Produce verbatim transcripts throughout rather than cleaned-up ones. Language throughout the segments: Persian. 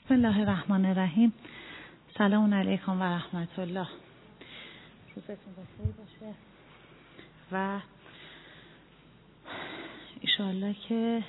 بسم الله الرحمن الرحیم. سلام علیکم و رحمت الله. روزتون بخیر باشه و انشالله که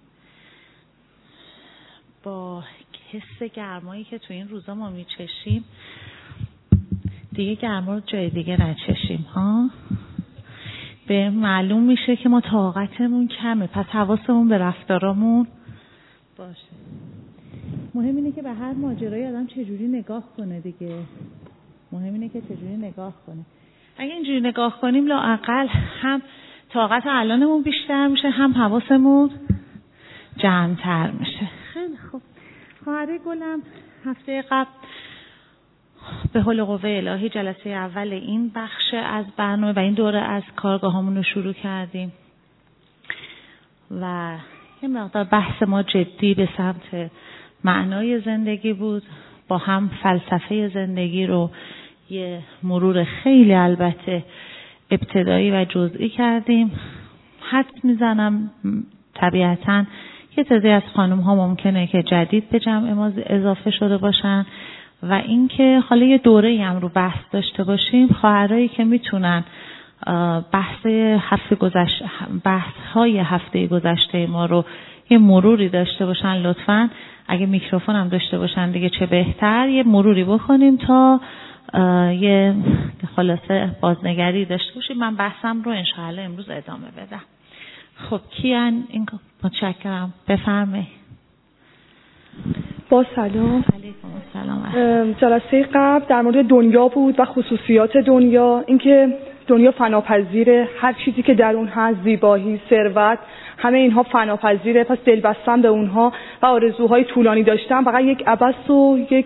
با حس گرمایی که تو این روزا ما میچشیم دیگه گرما رو جای دیگه نچشیم ها. به معلوم میشه که ما طاقتمون کمه، پس حواسمون به رفتارامون باشه. مهم اینه که به هر ماجرای آدم چجوری نگاه کنه دیگه. مهم اینه که چجوری نگاه کنه. اگه اینجوری نگاه کنیم لااقل هم طاقت الانمون بیشتر میشه، هم حواسمون جمع‌تر میشه. خیلی خوب. خواهر گلم هفته قبل به حول قوه الهی جلسه اول این بخش از برنامه و این دوره از کارگاهامون رو شروع کردیم و یه مقدار بحث ما جدی به سمت معنای زندگی بود. با هم فلسفه زندگی رو یه مرور خیلی البته ابتدایی و جزئی کردیم. حد میزنم طبیعتاً یه تعدادی از خانم ها ممکنه که جدید به جمع ما اضافه شده باشن و اینکه حالا یه دوره‌ای هم رو بحث داشته باشیم. خواهرایی که میتونن بحث هفته گذشته بحث های هفته گذشته ما رو یه مروری داشته باشن لطفاً. اگه میکروفون هم داشته باشن دیگه چه بهتر، یه مروری بکنیم تا یه خلاصه بازنگری داشته باشیم. من بحثم رو انشاءالله امروز ادامه بدم. خب کیان؟ این متشکرم، بفرمایید. با سلام. علیکم السلام. جلسه قبل در مورد دنیا بود و خصوصیات دنیا، اینکه دنیا فناپذیره، هر چیزی که در اون هست، زیبایی، ثروت، همه اینها فناپذیره، پس دل بستم به اونها و آرزوهای طولانی داشتم فقط یک عبث و یک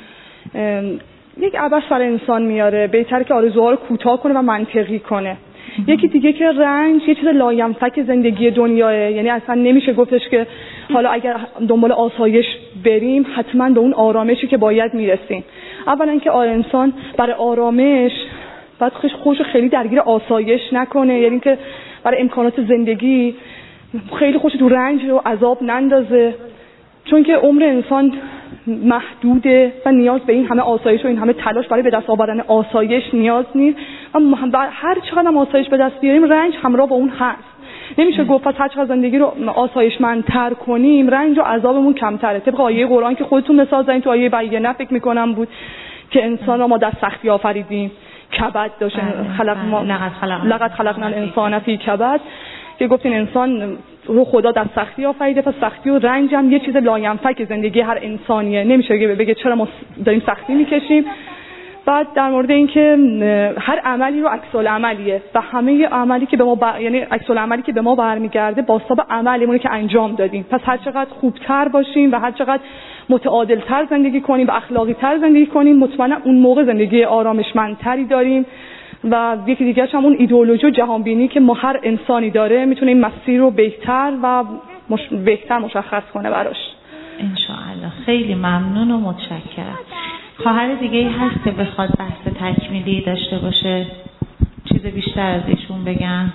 یک عبث برای انسان میاره. بهتره که آرزوها رو کوتاه کنه و منطقی کنه. یکی دیگه که رنج یه چیز لاینفک زندگی دنیاه، یعنی اصلا نمیشه گفتش که حالا اگر دنبال آسایش بریم حتما به اون آرامشی که باید میرسیم. اولا اینکه انسان برای آرامش باید خودش خیلی درگیر آسایش نکنه، یعنی که برای امکانات زندگی خیلی خودش تو رنج و عذاب نندازه، چون که عمر انسان محدوده و نیاز به این همه آسایش و این همه تلاش برای به دست آوردن آسایش نیاز نیست. اما هر چقدر هم آسایش به دست بیاریم رنج همراه با اون هست. نمیشه گفت پس هر چقدر زندگی رو آسایشمندتر کنیم رنج و عذابمون کمتره. طبق آیه قرآن که خودتون مثال زدین تو آیه بینه فکر میکنم بود که انسان را ما در سختی آفریدیم، کبد داشت خلق ما لقد خلقنا الانسان فی کبد، که گفتین انسان رو خدا در سختی آفریده، پس سختی و رنج هم یه چیز لاینفک زندگی هر انسانیه. نمیشه بگه چرا ما داریم سختی میکشیم. بعد در مورد اینکه هر عملی رو عکس العملیه و همه عملی که به ما بر... یعنی عکس العملی که به ما برمیگرده بازتاب عملیمونه که انجام دادیم. پس هر چقدر خوبتر باشیم و هر چقدر متعادلتر زندگی کنیم و اخلاقی‌تر زندگی کنیم مطمئنا اون موقع زندگی آرامشمندتری داریم. و یکی دیگه‌ش هم اون ایدئولوژی و جهانبینی که ما هر انسانی داره میتونه این مسیر رو بهتر و مش... بهتر مشخص کنه براش. انشاءالله. خیلی ممنون و متشکرم. خواهر دیگه ای هست که بخواد بحث تکمیلی داشته باشه، چیز بیشتر از ایشون بگن؟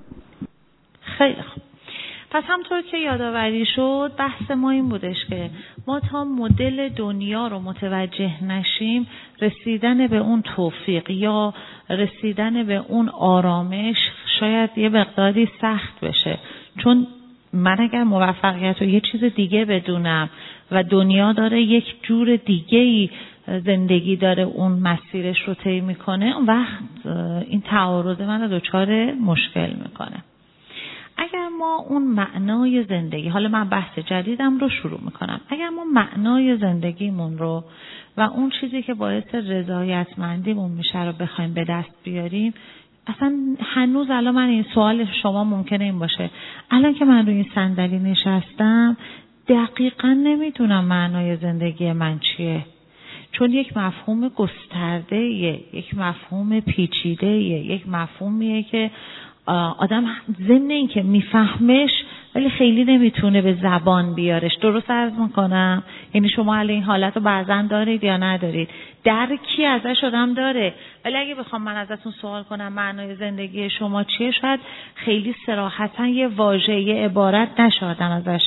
خیلی خوب. پس همطور که یادآوری شد بحث ما این بودش که ما تا مدل دنیا رو متوجه نشیم رسیدن به اون توفیق یا رسیدن به اون آرامش شاید یه مقداری سخت بشه. چون من اگر موفقیت رو یه چیز دیگه بدونم و دنیا داره یک جور دیگه‌ای زندگی داره اون مسیرش رو طی میکنه، اون وقت این تعارض من رو دچار مشکل میکنه. اگر ما اون معنای زندگی، حالا من بحث جدیدم رو شروع میکنم، اگر ما معنای زندگیمون رو و اون چیزی که باعث رضایتمندیمون میشه رو بخوایم به دست بیاریم، اصلا هنوز الان من این سوال شما ممکنه این باشه، الان که من روی این صندلی نشستم دقیقاً نمیدونم معنای زندگی من چیه، چون یک مفهوم گسترده‌ایه، یک مفهوم پیچیده‌ایه، یک مفهومیه که آدم ضمن این که میفهمش ولی خیلی نمیتونه به زبان بیارش. درست عرض میکنم؟ یعنی شما الان این حالت رو بعضا دارید یا ندارید؟ درکی ازش آدم داره، ولی اگه بخوام من ازتون سوال کنم معنای زندگی شما چیه، شاید خیلی صراحتا یه واژه، یه عبارت نشه آدم ازش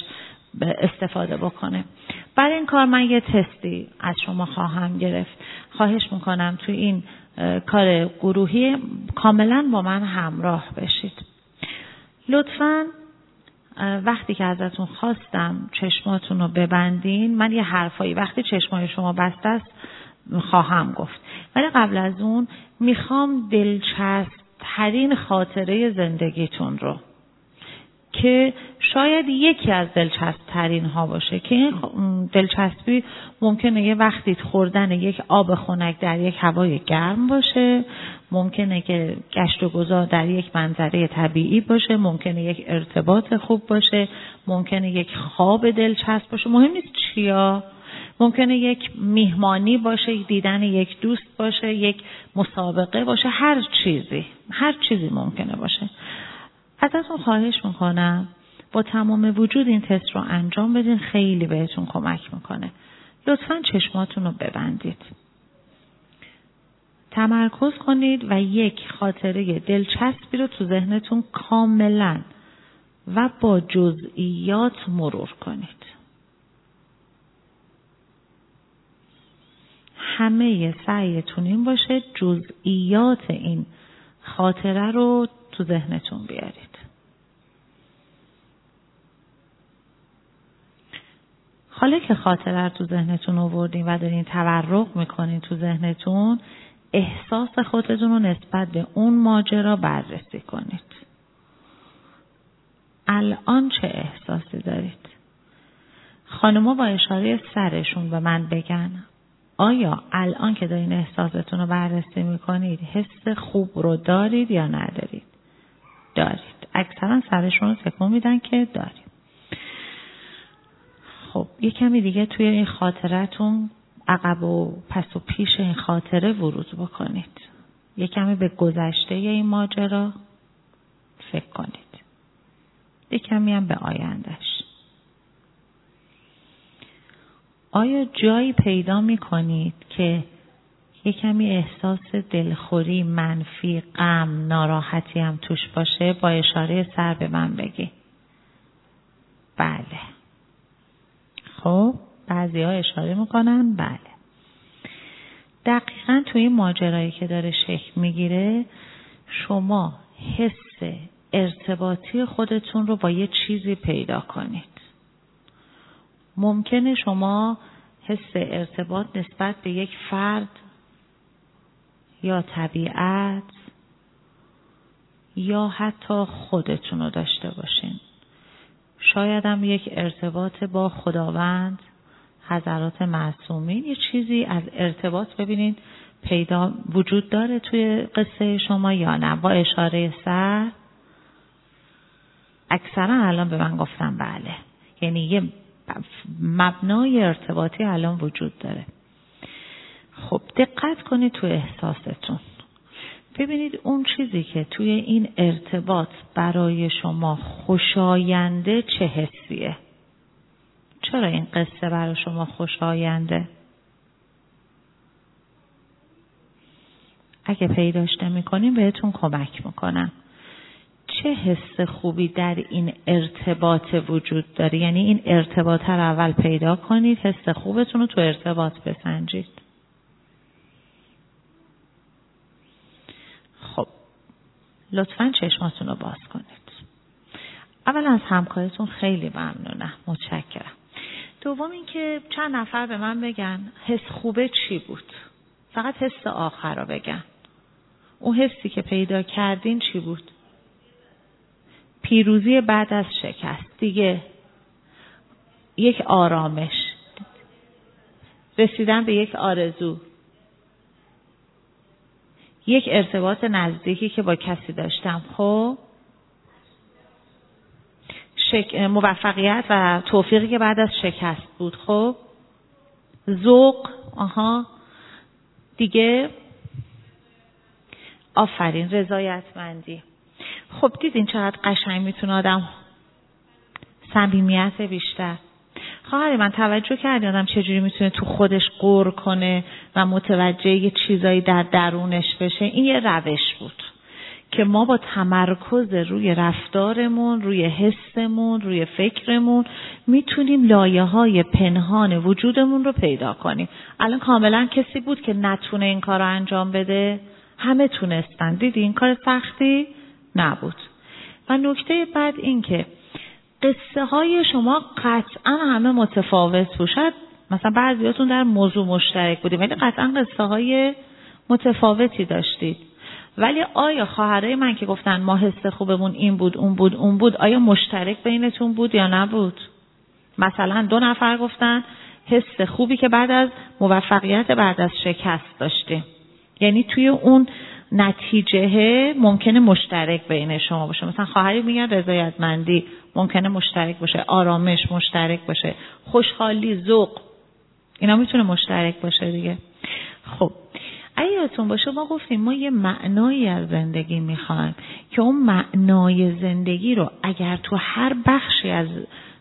استفاده بکنه. برای این کار من یه تستی از شما خواهم گرفت. خواهش میکنم توی این کار گروهی کاملا با من همراه بشید. لطفاً وقتی که ازتون خواستم چشماتون رو ببندین، من یه حرفایی وقتی چشمای شما بسته است خواهم گفت، ولی قبل از اون میخوام دلچسب ترین خاطره زندگیتون رو که شاید یکی از دلچسب ترین ها باشه که این دلچسبی ممکنه یه وقتی خوردن یک آب خنک در یک هوای گرم باشه، ممکنه که گشت و گذار در یک منظره طبیعی باشه، ممکنه یک ارتباط خوب باشه، ممکنه یک خواب دلچسب باشه، مهم نیست چیا، ممکنه یک میهمانی باشه، دیدن یک دوست باشه، یک مسابقه باشه، هر چیزی هر چیزی ممکنه باشه. ازتون خواهش میکنم با تمام وجود این تست رو انجام بدین، خیلی بهتون کمک میکنه. لطفاً چشماتون رو ببندید، تمرکز کنید و یک خاطره دلچسبی رو تو ذهنتون کاملاً و با جزئیات مرور کنید. همه سعیتون این باشه جزئیات این خاطره رو تو ذهنتون بیارید. حالا که خاطره رو تو ذهنتون آوردین و دارین تورق میکنین تو ذهنتون، احساس خودتون رو نسبت به اون ماجرا بررسی کنید. الان چه احساسی دارید؟ خانم‌ها با اشاره سرشون به من بگن آیا الان که دارین احساستون رو بررسی میکنید حس خوب رو دارید یا ندارید؟ دارید. اکثرا سرشون رو تکون میدن که دارید. خب یه کمی دیگه توی این خاطرتون عقب و پس و پیش این خاطره ورود بکنید. یه کمی به گذشته این ماجرا فکر کنید. یه کمی هم به آیندهش. آیا جایی پیدا می کنید که یه کمی احساس دلخوری، منفی، غم، ناراحتی هم توش باشه؟ با اشاره سر به من بگی. بله. خب بعضی ها اشاره میکنن بله. دقیقاً توی این ماجرایی که داره شکل میگیره شما حس ارتباطی خودتون رو با یه چیزی پیدا کنید. ممکنه شما حس ارتباط نسبت به یک فرد یا طبیعت یا حتی خودتون رو داشته باشین. شاید هم یک ارتباط با خداوند، حضرات معصومین، یه چیزی از ارتباط ببینید پیدا وجود داره توی قصه شما یا نه. با اشاره سر اکثرا الان به من گفتن بله، یعنی یه مبنای ارتباطی الان وجود داره. خب دقت کنید توی احساستون، ببینید اون چیزی که توی این ارتباط برای شما خوشاینده چه حسیه. چرا این قصه برای شما خوشاینده؟ اگه پیداش نمی‌کنین بهتون کمک میکنم. چه حس خوبی در این ارتباط وجود داره؟ یعنی این ارتباط رو اول پیدا کنید، حس خوبتون رو تو ارتباط بسنجید. خب لطفاً چشماتون رو باز کنید. اول از همکاریتون خیلی ممنونم، متشکرم. دوم این که چند نفر به من بگن حس خوبه چی بود؟ فقط حس آخر رو بگن. اون حسی که پیدا کردین چی بود؟ پیروزی بعد از شکست. دیگه یک آرامش، رسیدن به یک آرزو، یک ارتباط نزدیکی که با کسی داشتم. خب شک... موفقیت و توفیقی که بعد از شکست بود. خب ذوق. آها دیگه آفرین، رضایتمندی. خب دیدین چقدر قشنگ میتونه آدم صمیمیت بیشتر. خواهر من توجه کردی آدم چجوری میتونه تو خودش غور کنه و متوجه یه چیزایی در درونش بشه؟ این یه روش بود که ما با تمرکز روی رفتارمون، روی حسمون، روی فکرمون میتونیم لایه‌های پنهان وجودمون رو پیدا کنیم. الان کاملا کسی بود که نتونه این کار رو انجام بده؟ همه تونستن. دیدی این کار سختی نبود. و نکته بعد این که قصه های شما قطعا همه متفاوت بود. شاید مثلا بعضیاتون در موضوع مشترک بودیم ولی قطعا قصه های متفاوتی داشتید. ولی آیا خواهرای من که گفتن ما حس خوبمون این بود اون بود اون بود، آیا مشترک بینتون بود یا نبود؟ مثلا دو نفر گفتن حس خوبی که بعد از موفقیت بعد از شکست داشتیم. یعنی توی اون نتیجه ممکنه مشترک بین شما باشه. مثلا خواهری میگن رضایتمندی ممکنه مشترک باشه، آرامش مشترک باشه، خوشحالی، ذوق، اینا میتونه مشترک باشه دیگه. خب اگه یادتون باشه ما گفتیم ما یه معنایی از زندگی میخوایم که اون معنای زندگی رو اگر تو هر بخشی از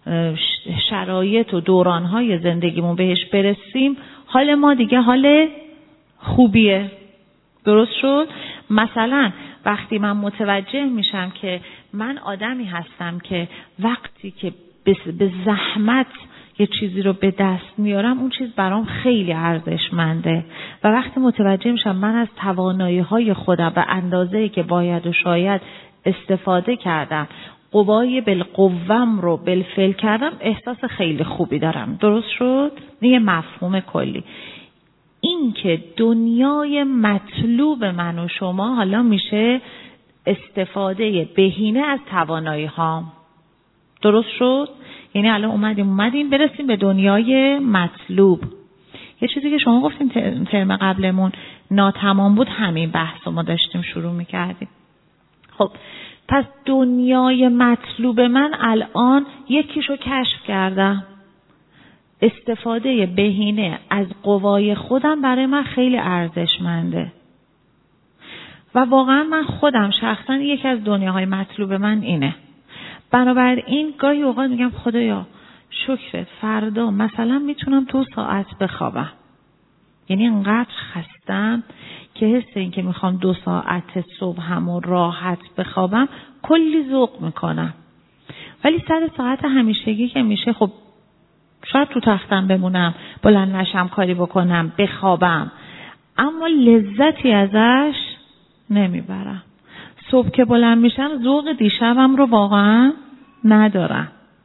شرایط و دورانهای زندگیمون بهش برسیم حال ما دیگه حال خوبیه. درست شد؟ مثلا وقتی من متوجه میشم که من آدمی هستم که وقتی که به زحمت یه چیزی رو به دست میارم اون چیز برام خیلی ارزشمنده و وقتی متوجه میشم من از توانایی‌های خودم به اندازه‌ای که باید و شاید استفاده کردم، قوای بالقوام رو بالفعل کردم، احساس خیلی خوبی دارم. درست شد؟ یه مفهوم کلی. این که دنیای مطلوب من و شما حالا میشه استفاده بهینه از توانایی ها. درست شد؟ یعنی الان اومدیم اومدیم برسیم به دنیای مطلوب. یه چیزی که شما گفتیم ترم قبلمون ناتمام بود، همین بحث ما داشتیم شروع میکردیم. خب پس دنیای مطلوب من الان یکیشو کشف کردم. استفاده بهینه از قوای خودم برای من خیلی ارزشمنده و واقعا من خودم شخصا یکی از دنیاهای مطلوب من اینه. بنابراین گاهی اوقات میگم خدایا شکرت، فردا مثلا میتونم دو ساعت بخوابم. یعنی انقدر خستم که حس این که میخوام دو ساعت صبح همون راحت بخوابم کلی ذوق میکنم. ولی سر ساعت همیشگی که میشه خب شاید تو تختم بمونم، بلند نشم، کاری بکنم، بخوابم، اما لذتی ازش نمیبرم. صبح که بلند میشم ذوق دیشبم رو واقعا ندارم.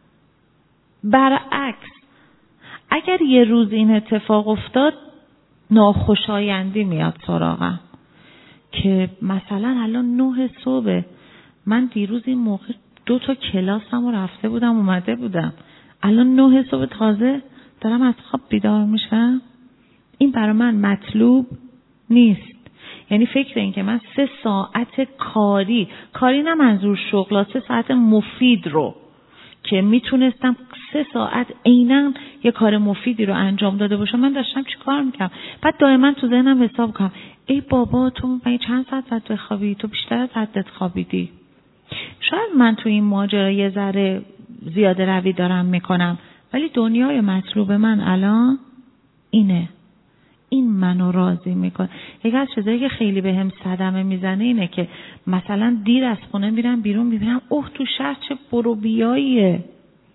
برعکس اگر یه روز این اتفاق افتاد ناخوشایندی میاد سراغم که مثلا الان نه صبح، من دیروز این موقع دو تا کلاسم رو رفته بودم اومده بودم، الان نه صبح تازه دارم از خواب بیدار میشم. این برای من مطلوب نیست. یعنی فکر این که من سه ساعت کاری کاری نه منظور شغل، سه ساعت مفید رو که میتونستم سه ساعت عیناً یه کار مفیدی رو انجام داده باشم من داشتم چی کار میکنم. بعد دائما تو ذهنم حساب کنم ای بابا تو من چند ساعت باید بخوابی، تو بیشتر از حدت خوابیدی. شاید من تو این ماجرا یه ذره زیاده روی دارم میکنم ولی دنیای مطلوب من الان اینه. این منو راضی میکنه. یکی از چیزایی که خیلی بهم صدمه میزنه اینه که مثلا دیر از خونه میرم بیرون میبینم اوه تو شهر چه برو بیاییه.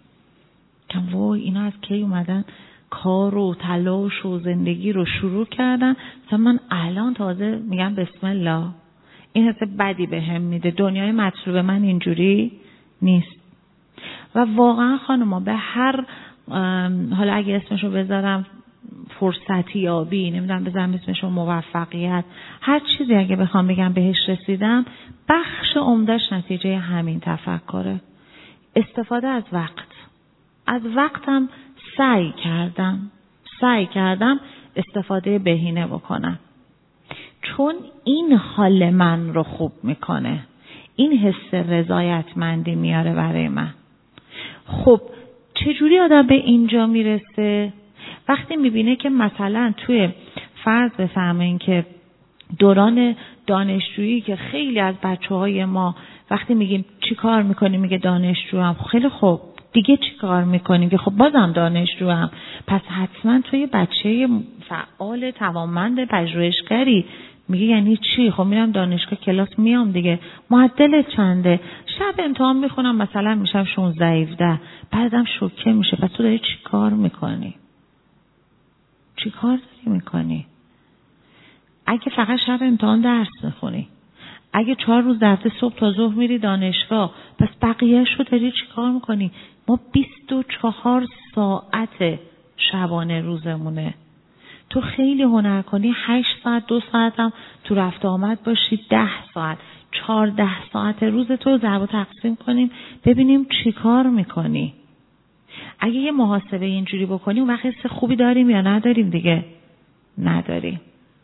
کم وای اینا از کی اومدن کار و تلاش و زندگی رو شروع کردن، مثلا من الان تازه میگم بسم الله. این حس بدی بهم میده. دنیای مطلوب من اینجوری نیست. و واقعا خانوما به هر حالا اگه اسمشو بذارم فرصتی یابی، نمیدونم بذارم اسمشو موفقیت، هر چیزی اگه بخوام بگم بهش رسیدم، بخش عمده‌اش نتیجه همین تفکره. استفاده از وقت. از وقتم سعی کردم سعی کردم استفاده بهینه بکنم، چون این حال من رو خوب میکنه. این حس رضایتمندی میاره برای من. خب چجوری آدم به اینجا میرسه؟ وقتی میبینه که مثلا توی فرض بفهمین که دوران دانشجویی که خیلی از بچه‌های ما وقتی میگیم چی کار میکنیم میگه دانشجوام، خیلی خوب دیگه چی کار میکنیم که خب بازم دانشجوام، پس حتما توی بچه فعال توانمند پژوهشگری میگه یعنی چی؟ خب میرم دانشگاه کلاس میام دیگه. معدل چنده؟ شب امتحان میخونم مثلا میشم شانزده هفده، بعدم شوکه میشه. پس تو داری چی کار میکنی؟ چی کار داری میکنی؟ اگه فقط شب امتحان درس میخونی، اگه چهار روز در هفته صبح تا ظهر میری دانشگاه، پس بقیه‌اش رو داری چی کار میکنی؟ ما بیست و چهار ساعت شبانه روزمونه. تو خیلی هنر کنی هشت ساعت، دو ساعت هم تو رفت آمد باشی، ده ساعت، چهارده ساعت روز تو ضرب و تقسیم کنیم ببینیم چی کار میکنی. اگه یه محاسبه اینجوری بکنیم اون وقت حس خوبی داریم یا نداریم دیگه؟ نداریم.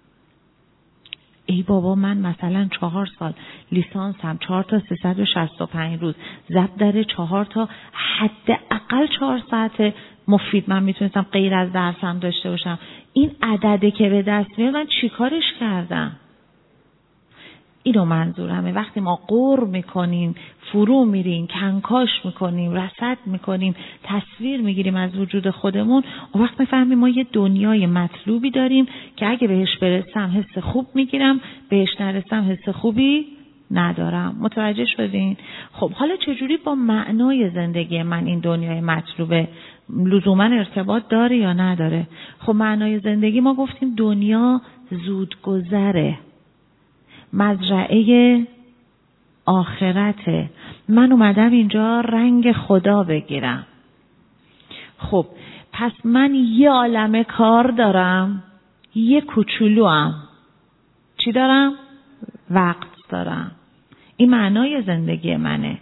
ای بابا من مثلا چهار سال لیسانسم، چهار تا سیصد و شصت و پنج روز ضرب در چهار تا حداقل چهار ساعت مفید من میتونستم غیر از درسم داشته باشم. این عدده که به دست میاد من چی کارش کردم؟ اینو منظورمه. وقتی ما قور میکنیم، فرو میریم، کنکاش میکنیم، رصد میکنیم، تصویر میگیریم از وجود خودمون، اون وقت میفهمیم ما یه دنیای مطلوبی داریم که اگه بهش برسم حس خوب میگیرم، بهش نرسم حس خوبی ندارم. متوجه شدین؟ خب حالا چجوری با معنای زندگی من این دنیای مطلوبه لزوما ارتباط داره یا نداره؟ خب معنای زندگی ما گفتیم دنیا زودگذره، مزرعه آخرته. من اومدم اینجا رنگ خدا بگیرم. خب پس من یه عالمه کار دارم، یه کوچولوام چی دارم؟ وقت دارم. این معنای زندگی منه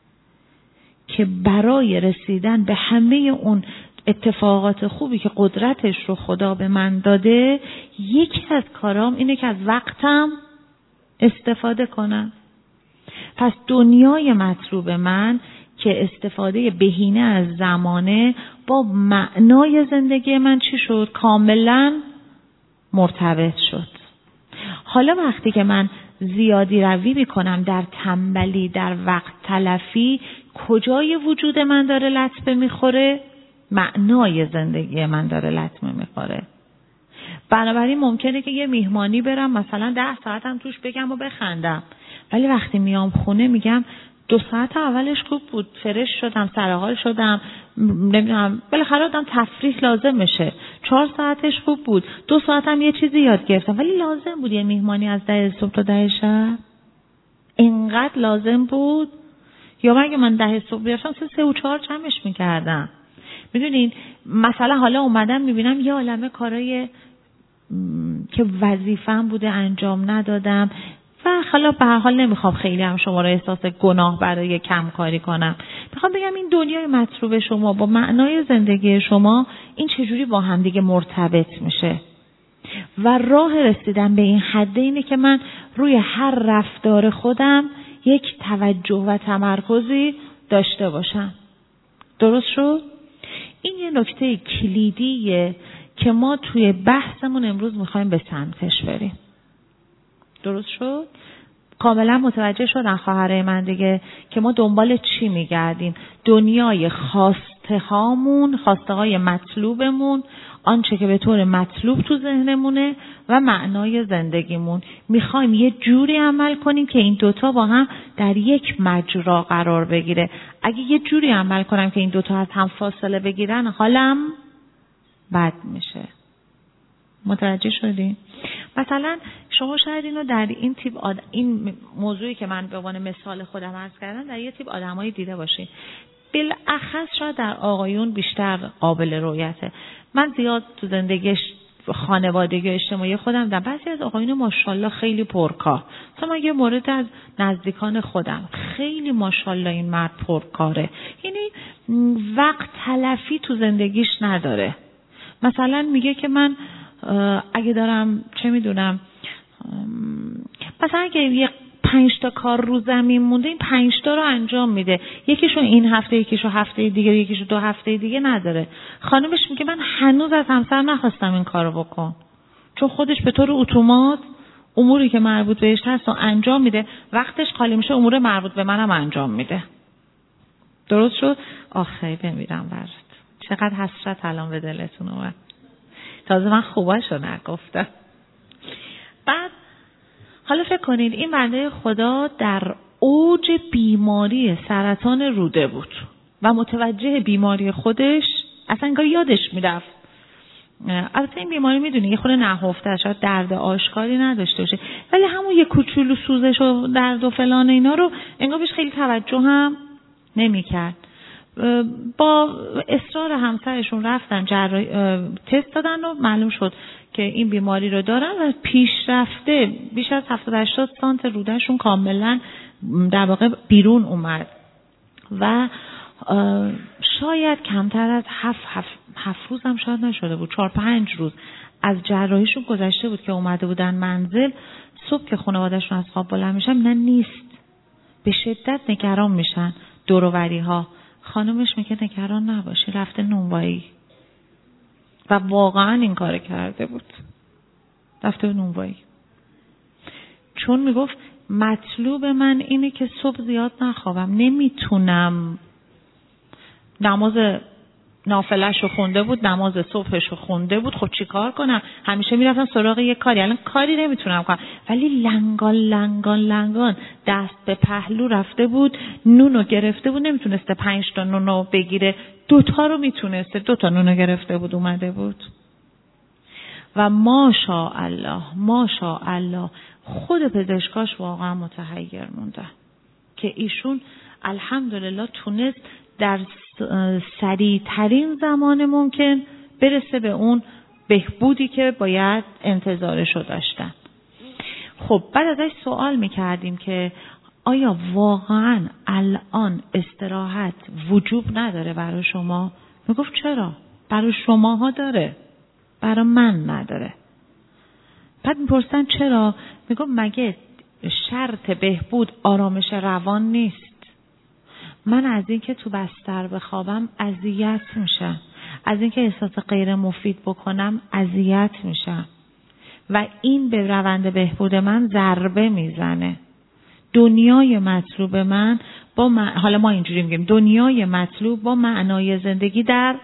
که برای رسیدن به همه اون اتفاقات خوبی که قدرتش رو خدا به من داده، یکی از کارام اینه که از وقتم استفاده کنم. پس دنیای مطلوب من که استفاده بهینه از زمانه با معنای زندگی من چی شد؟ کاملا مرتبط شد. حالا وقتی که من زیادی روی میکنم در تنبلی، در وقت تلفی، کجای وجود من داره لطمه میخوره؟ معنای زندگی من داره لطمه میخوره. بنابراین ممکنه که یه میهمانی برم مثلا ده ساعت هم توش بگم و بخندم، ولی وقتی میام خونه میگم دو ساعت اولش خوب بود، فرش شدم، سرحال شدم، نمیدونم بالاخره آدم تفریح لازم میشه. چهار ساعتش خوب بود، دو ساعتم یه چیزی یاد گرفتم، ولی لازم بود یه میهمانی از ده صبح تا ده شب؟ اینقدر لازم بود؟ یا مگه من ده صبح بیاشم سه سه و چهار جمعش میکردم؟ میدونین مثلا حالا اومدم میبینم یه عالمه کارای که وظیفه‌ام بوده انجام ندادم و حالا به هر حال نمیخوام خیلی هم شما رو احساس گناه برای کم کاری کنم. میخوام بگم این دنیای مطلوب شما با معنای زندگی شما این چجوری با هم دیگه مرتبط میشه و راه رسیدن به این حد اینه که من روی هر رفتار خودم یک توجه و تمرکزی داشته باشم. درست شد؟ این یه نکته کلیدیه که ما توی بحثمون امروز میخوایم به سمتش بریم. درست شد؟ کاملا متوجه شدن خواهرای من دیگه که ما دنبال چی میگردیم؟ دنیای خواسته هامون، خواسته های مطلوبمون، آنچه که به طور مطلوب تو ذهنمونه و معنای زندگیمون. میخوایم یه جوری عمل کنیم که این دوتا با هم در یک مجرا قرار بگیره. اگه یه جوری عمل کنم که این دوتا از هم فاصله بگیرن حالم بد میشه. متوجه شدین؟ مثلا شما شاید اینو در این تیپ آد... این موضوعی که من به عنوان مثال خودم عرض کردم در یه تیپ آدمایی دیده باشین. بالاخص شاید در آقایون بیشتر قابل رؤیته. من زیاد تو زندگیش خانوادگی و اجتماعی خودم در بعضی از آقایون ماشاءالله خیلی پرکار. مثلا یه مورد از نزدیکان خودم خیلی ماشاءالله این مرد پرکاره، یعنی وقت تلفی تو زندگیش نداره. مثلا میگه که من اگه دارم چه میدونم مثلا اگه یه پنج تا کار رو زمین مونده این پنج تا رو انجام میده، یکیشو این هفته، یکیشو هفته دیگه، یکیشو دو هفته دیگه نداره. خانمش میگه من هنوز از همسر نخواستم این کارو بکن، چون خودش به طور اتومات اموری که مربوط بهش هست و انجام میده، وقتش خالی میشه امور مربوط به منم انجام میده. درست شد؟ آخه بمیرم برات، چقدر حسرت الان به دلتون اومد. تازه من خوباشو نگفتم. بعد حالا فکر کنید این بنده خدا در اوج بیماری سرطان روده بود و متوجه بیماری خودش اصلا انگار یادش میرفت. البته این بیماری میدونی یه خورده نهفته، شاید درد آشکاری نداشته باشه، ولی همون یه کوچولو سوزش و درد و فلان اینا رو انگار بهش خیلی توجه هم نمی‌کرد. با اصرار همسرشون رفتن جراحی تست دادن و معلوم شد که این بیماری رو دارن و پیشرفته بیش از هفتاد هشتاد سانت رودهشون کاملا در واقع بیرون اومد و شاید کمتر از هفت هفت هفت روز هم شاید نشده بود، چهار پنج روز از جراحیشون گذشته بود که اومده بودن منزل. صبح که خانواده‌شون از خواب بلند میشن نه نیست، به شدت نگران میشن. دور و بری ها خانمش میگه نگران نباشی رفته نونوایی و واقعا این کار کرده بود، رفته نونوایی. چون میگفت مطلوب من اینه که صبح زیاد نخوابم، نمیتونم. نماز نافله‌ش رو خونده بود، نماز صبحش رو خونده بود، خب چی کار کنم؟ همیشه میرفتم سراغ یک کاری، الان کاری نمیتونم کنم. ولی لنگان لنگان لنگان دست به پهلو رفته بود، نونو گرفته بود، نمیتونسته پنج تا نونو بگیره، دوتا رو میتونسته، دوتا نونو گرفته بود اومده بود. و ماشاءالله ماشاءالله خود پزشکاش واقعا متحیر مونده که ایشون الحمدلله تونست در سریع ترین زمان ممکن برسه به اون بهبودی که باید انتظارشو داشتن. خب بعد ازش سوال میکردیم که آیا واقعا الان استراحت وجوب نداره برای شما؟ میگفت چرا؟ برای شماها داره، برای من نداره. بعد میپرسن چرا؟ میگفت مگه شرط بهبود آرامش روان نیست؟ من از این که تو بستر بخوابم اذیت میشم، از این که احساس غیر مفید بکنم اذیت میشم و این به روند بهبود من ضربه میزنه. دنیای مطلوب من با من... حالا ما اینجوری میگیم دنیای مطلوب با معنای زندگی در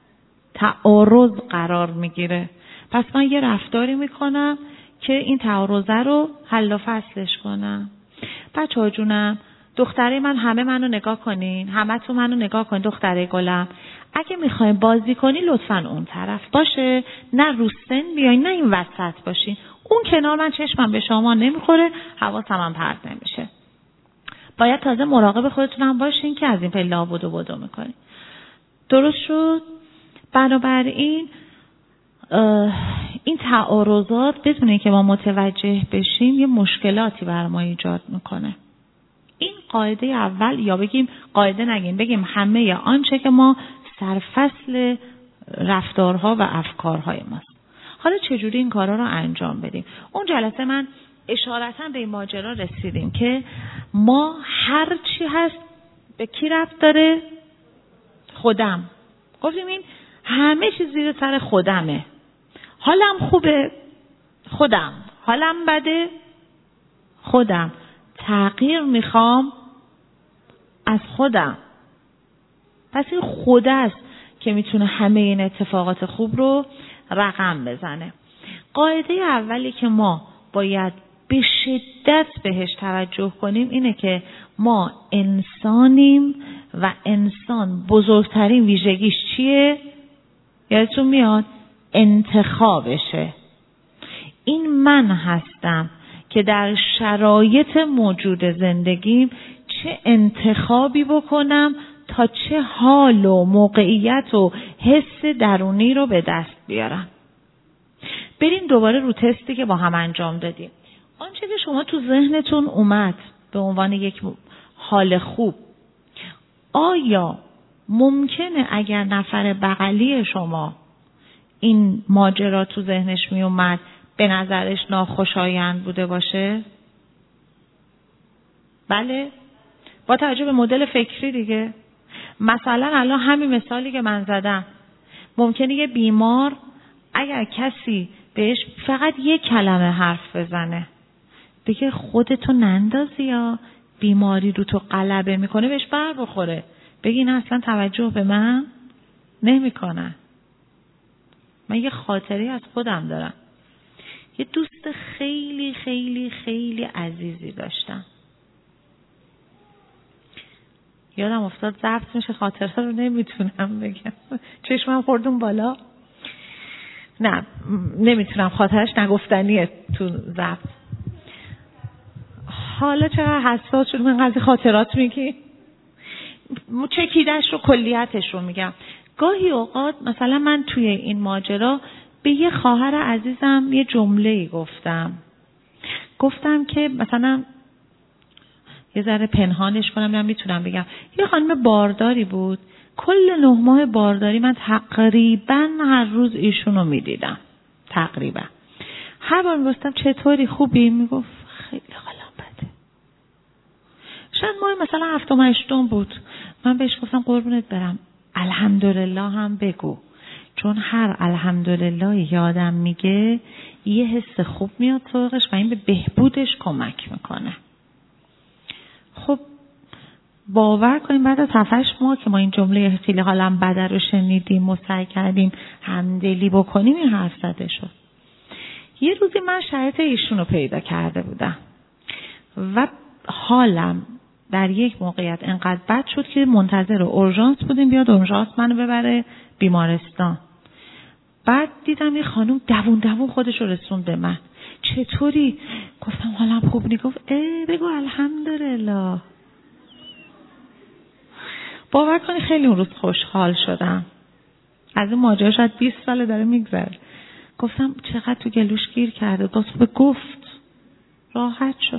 تعارض قرار میگیره. پس من یه رفتاری میکنم که این تعارضه رو حل و فصلش کنم. بچه‌ها جونم، دختره من همه منو نگاه کنین، همه تو منو نگاه کن دختره گلم. اگه میخواین بازی کنی لطفاً اون طرف باشه، نه رو سن بیاین، نه این وسط باشین. اون کنار من چشمم به شما نمیخوره، حواسم هم پرت نمیشه. باید تازه مراقب خودتونم باشین که از این پله بدو بدو میکنین. درست شد؟ بنابراین این تعارضات بدون که ما متوجه بشیم یه مشکلاتی بر ما ایجاد میکنه. این قاعده اول، یا بگیم قاعده نگیم، بگیم همه آنچه که ما سرفصل رفتارها و افکارهای ماست. حالا چجوری این کارا رو انجام بدیم؟ اون جلسه من اشارتاً به این ماجرا رسیدیم که ما هر چی هست به کی ربط داره؟ خودم. گفتیم این همه چیز زیر سر خودمه. حالم خوبه؟ خودم. حالم بده؟ خودم. تغییر میخوام؟ از خودم. پس این خود است که میتونه همه این اتفاقات خوب رو رقم بزنه. قاعده اولی که ما باید به شدت بهش توجه کنیم اینه که ما انسانیم و انسان بزرگترین ویژگیش چیه؟ یادتون میاد؟ انتخابشه. این من هستم که در شرایط موجود زندگیم چه انتخابی بکنم تا چه حال و موقعیت و حس درونی رو به دست بیارم. بریم دوباره رو تستی که با هم انجام دادیم. آنچه که شما تو ذهنتون اومد به عنوان یک حال خوب، آیا ممکنه اگر نفر بغلی شما این ماجرا تو ذهنش می اومد به نظرش ناخوشایند بوده باشه؟ بله؟ با توجه به مدل فکری دیگه. مثلا الان همین مثالی که من زدم، ممکنه یه بیمار اگر کسی بهش فقط یک کلمه حرف بزنه بگه خودتو نندازی یا بیماری رو تو غلبه میکنه، بهش بر بخوره، بگی نه اصلا توجه به من نمیکنه. من یه خاطری از خودم دارم. یه دوست خیلی خیلی خیلی عزیزی داشتم. یادم افتاد ضبط میشه، خاطره رو نمیتونم بگم، چشمم خوردم بالا. نه نمیتونم، خاطرش نگفتنیه تو ضبط. حالا چرا حساس شد من قضیه خاطرات میگی؟ چکیدش رو، کلیتش رو میگم. گاهی اوقات مثلا من توی این ماجرا به یه خواهر عزیزم یه جمله‌ای گفتم. گفتم که مثلا یه ذره پنهانش کنم، من میتونم بگم. یه خانم بارداری بود، کل نه ماه بارداری من تقریبا هر روز ایشونو میدیدم. تقریبا هر بار میگفتم چطوری، خوبی؟ میگفت خیلی حالم بده. شاید ماه مثلا هفتم هشتم بود، من بهش گفتم قربونت برم الحمدلله هم بگو، چون هر الحمدلله یادم میگه یه حس خوب میاد سراغش و این به بهبودش کمک میکنه. خب باور کنیم بعد از هفت هشت ماه که ما این جمله خیلی حالم بده رو شنیدیم و سعی کردیم همدلی بکنیم، این حرف زده شد. یه روزی من شرایط ایشون رو پیدا کرده بودم و حالم در یک موقعیت انقدر بد شد که منتظر اورژانس بودیم بیاد اورژانس منو ببره بیمارستان. بعد دیدم یه خانم دوون دوون خودش رو رسوند به من. چطوری؟ گفتم حالم خوب نی. گفت اه بگو الحمدلله. باور کنی خیلی اون روز خوشحال شدم. از این ماجرا شاید بیست ساله داره میگذره. گفتم چقدر تو گلوش گیر کرده، باز به گفت راحت شد.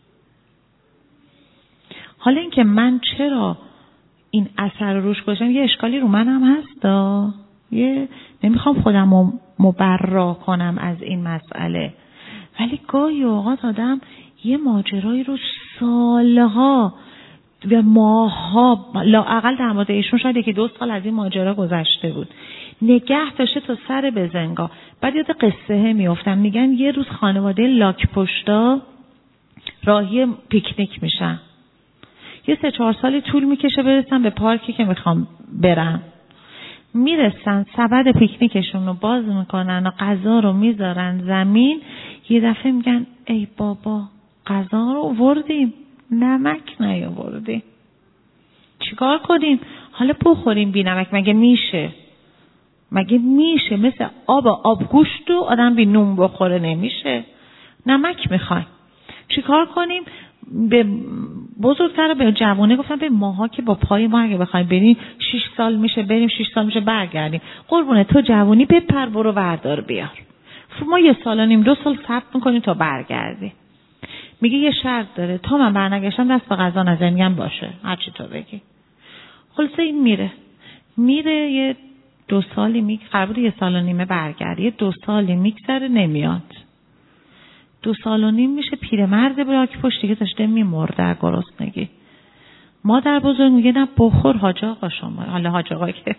حالا اینکه من چرا این اثر رو روش گذاشتم، یه اشکالی رو من هم هستا، یه نمیخوام خودم رو مبرا کنم از این مسئله، ولی گاهی اوقات آدم یه ماجرایی رو سالها و ماها، لااقل در مورد ایشون شاید یکی دو سال از این ماجرا گذشته بود، نگه داشته تا سر بزنگا. بعد یاد قصه میافتم، میگن یه روز خانواده لاک پشتا راهی پیکنیک میشن، یه سه چهار سالی طول میکشه برسن به پارکی که میخوام برن. میرسن سبد پیکنیکشون رو باز میکنن و غذا رو میذارن زمین. یه دفعه میگن ای بابا غذا رو آوردیم نمک نیاوردیم، چیکار کنیم؟ حالا بخوریم بی نمک، مگه میشه؟ مگه میشه مثل آب آبگوشت و آدم بی نون بخوره؟ نمیشه، نمک میخوایم. چیکار کنیم؟ به بزرگتر به جوانه گفتم به ماها که با پای ما اگه بخوایم بریم شش سال میشه بریم، شش سال میشه برگردیم. قربونه تو جوانی بپر برو وردار بیار. ما یه سال و نیم دو سال صبر میکنیم تا برگردیم. میگه یه شرط داره، تا من برنگشتم دست به غذا نزنیم باشه، هر چی تو بگی. خلاصه این میره میره یه دو سالی میگه قرار بود یه سال و نیمه برگرده، یه دو سالی میگذره نمیاد. دو سال و نیم میشه پیرمرد بلاک پشت دیگه داشته میمرده از گرسنگی. مادر بزرگ میگه نه بخور حاج آقا شما. حالا حاج آقا که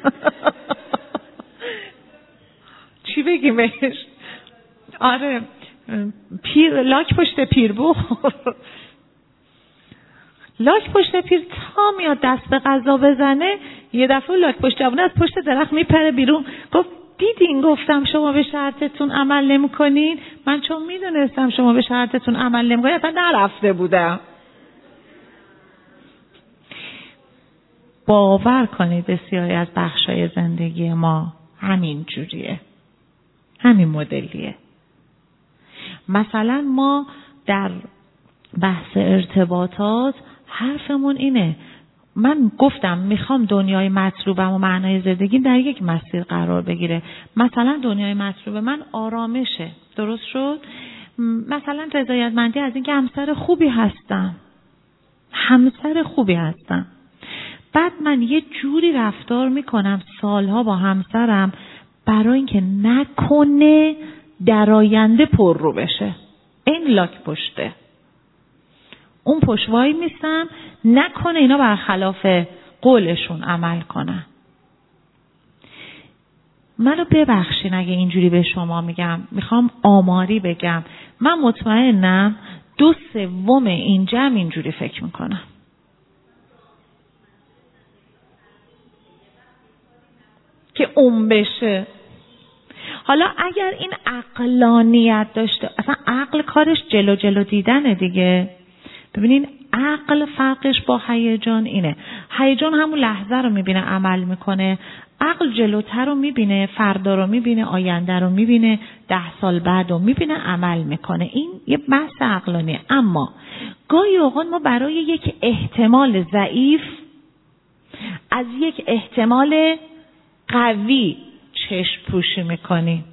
چی بگیم بهش؟ آره پیر لاک پشت پیر بخور. لاک پشت پیر تا میاد دست به غذا بزنه، یه دفعه لاک پشت جوونه از پشت درخت میپره بیرون. گفت دیدین گفتم شما به شرطتون عمل نمی‌کنین؟ من چون میدونستم شما به شرطتون عمل نمی‌کنین اصلا نرفته بودم. باور کنید بسیاری از بخشای زندگی ما همین جوریه، همین مدلیه. مثلا ما در بحث ارتباطات حرفمون اینه، من گفتم میخوام دنیای مطلوبم و معنای زندگیم در یک مسیر قرار بگیره. مثلا دنیای مطلوب من آرامشه، درست شد؟ مثلا رضایتمندی از اینکه همسر خوبی هستم، همسر خوبی هستم. بعد من یه جوری رفتار میکنم سالها با همسرم برای اینکه نکنه در آینده پر رو بشه. این لاک پشته، اون پشتوایی میستم نکنه اینا برخلاف قولشون عمل کنن. منو ببخشین اگه اینجوری به شما میگم، میخوام آماری بگم، من مطمئنم دو سوم این جمع اینجوری فکر میکنم. که اون بشه. حالا اگر این عقلانیت داشته، اصلا عقل کارش جلو جلو دیدنه دیگه. ببینین عقل فرقش با هیجان اینه، هیجان همون لحظه رو میبینه عمل میکنه، عقل جلوتر رو میبینه، فردا رو میبینه، آینده رو میبینه، ده سال بعد رو میبینه، عمل میکنه. این یه بحث عقلانیه. اما گاهی اوقات ما برای یک احتمال ضعیف از یک احتمال قوی چشم پوشی میکنیم،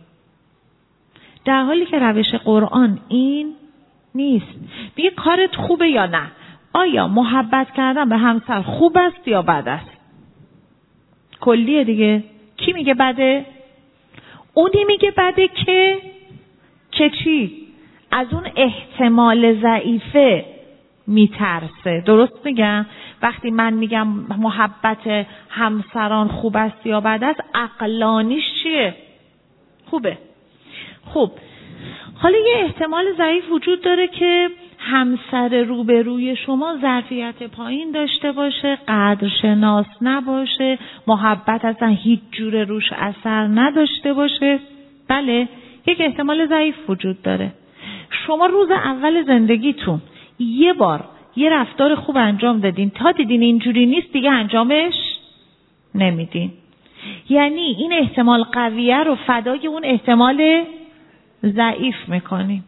در حالی که روش قرآن این نیست. میگه کارت خوبه یا نه؟ آیا محبت کردن به همسر خوب است یا بد است؟ کلیه دیگه. کی میگه بده؟ اونی میگه بده که که چی؟ از اون احتمال ضعیفه میترسه. درست میگم؟ وقتی من میگم محبت همسران خوب است یا بد است، عقلانیش چیه؟ خوبه. خوب، حالا یه احتمال ضعیف وجود داره که همسر روبروی شما ظرفیت پایین داشته باشه، قدرشناس نباشه، محبت اصلا هیچ جور روش اثر نداشته باشه. بله، یک احتمال ضعیف وجود داره. شما روز اول زندگیتون یه بار یه رفتار خوب انجام دادین، تا دیدین اینجوری نیست دیگه انجامش نمیدین. یعنی این احتمال قویه رو فدای اون احتمال ضعیف میکنیم.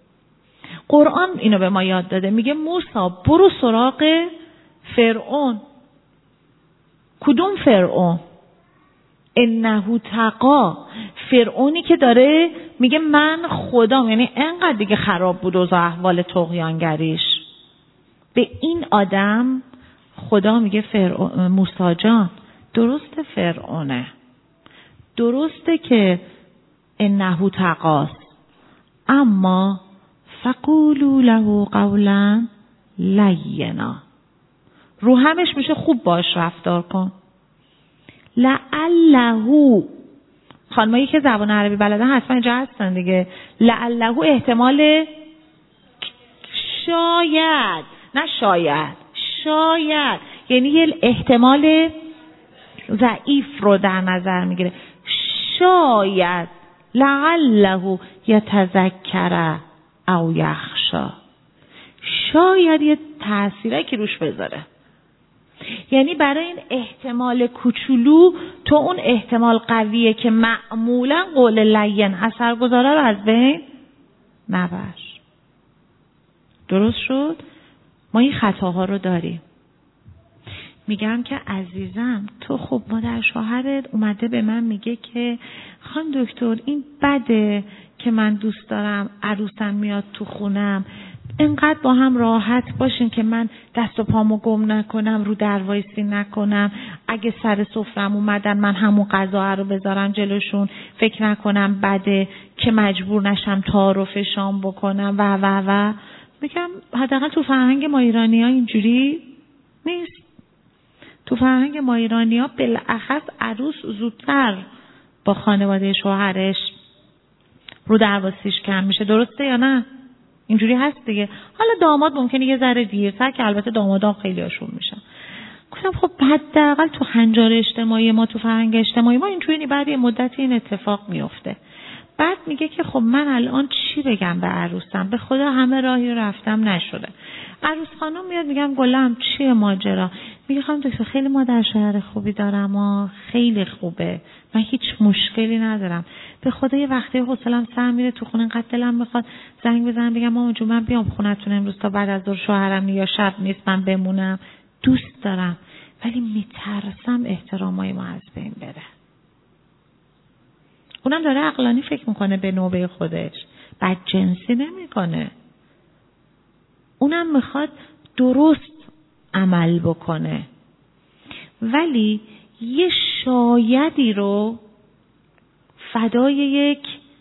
قرآن اینو به ما یاد داده، میگه موسی برو سراغ فرعون. کدوم فرعون؟ انه طغی. فرعونی که داره میگه من خدام، یعنی انقدر دیگه خراب بود و احوال طغیانگریش. به این آدم خدا میگه فرعون، موسی جان درسته فرعونه، درسته که انه طغی، اما فقولوا له قولا لینا. رو همش میشه خوب باش رفتار کن. لعله، خانمایی که زبان عربی بلدن حتما اینجا هستن دیگه. لعله احتمال شاید، نه شاید، شاید، یعنی یه احتمال ضعیف رو در نظر میگیره. شاید لعله یتذکر او یخشی، شاید یه تأثیره که روش بذاره. یعنی برای این احتمال کوچولو تو اون احتمال قویه که معمولا قول لین اثر گذاره رو از بین نبر. درست شد؟ ما این خطاها رو داریم. میگم که عزیزم تو خب مادر شوهرت اومده به من میگه که خانم دکتر این بده که من دوست دارم عروسم میاد تو خونم، انقدر با هم راحت باشین که من دست و پامو گم نکنم، رو در وایسی نکنم، اگه سر سفرم اومدن من همون غذا رو بذارم جلوشون، فکر نکنم بده که مجبور نشم تعارف شام بکنم و و و. میگم حداقل تو فرهنگ ما ایرانی‌ها اینجوری نیست. تو فرهنگ ما ایرانی‌ها بالاخص عروس زودتر با خانواده شوهرش رو درواسیش کم میشه. درسته یا نه؟ اینجوری هست دیگه. حالا داماد ممکنه یه ذره دیرتر، که البته دامادام خیلی هاشون میشن. گفتم خب حداقل تو هنجار اجتماعی ما، تو فرهنگ اجتماعی ما اینجوری بعد یه مدتی این اتفاق میفته. بعد میگه که خب من الان چی بگم به عروسم؟ به خدا همه راهی رفتم نشده. عروس خانم میاد میگم گلم چیه ماجرا؟ میگه خانم دکتر خیلی مادر شوهر خوبی دارم و خیلی خوبه، من هیچ مشکلی ندارم، به خدا یه وقتی حوصله‌ام سر میره تو خونه، انقدر دلم میخواد زنگ بزنم بگم مامان جون من بیام خونتون امروز تا بعد از ظهر، شوهرم یا شب نیست من بمونم، دوست دارم، ولی میترسم احترامای ما از بین بره. اونم داره عقلانی فکر میکنه به نوبه خودش، بدجنسی نمیکنه. اونم میخواد درست عمل بکنه، ولی یه شایدی رو فدای یک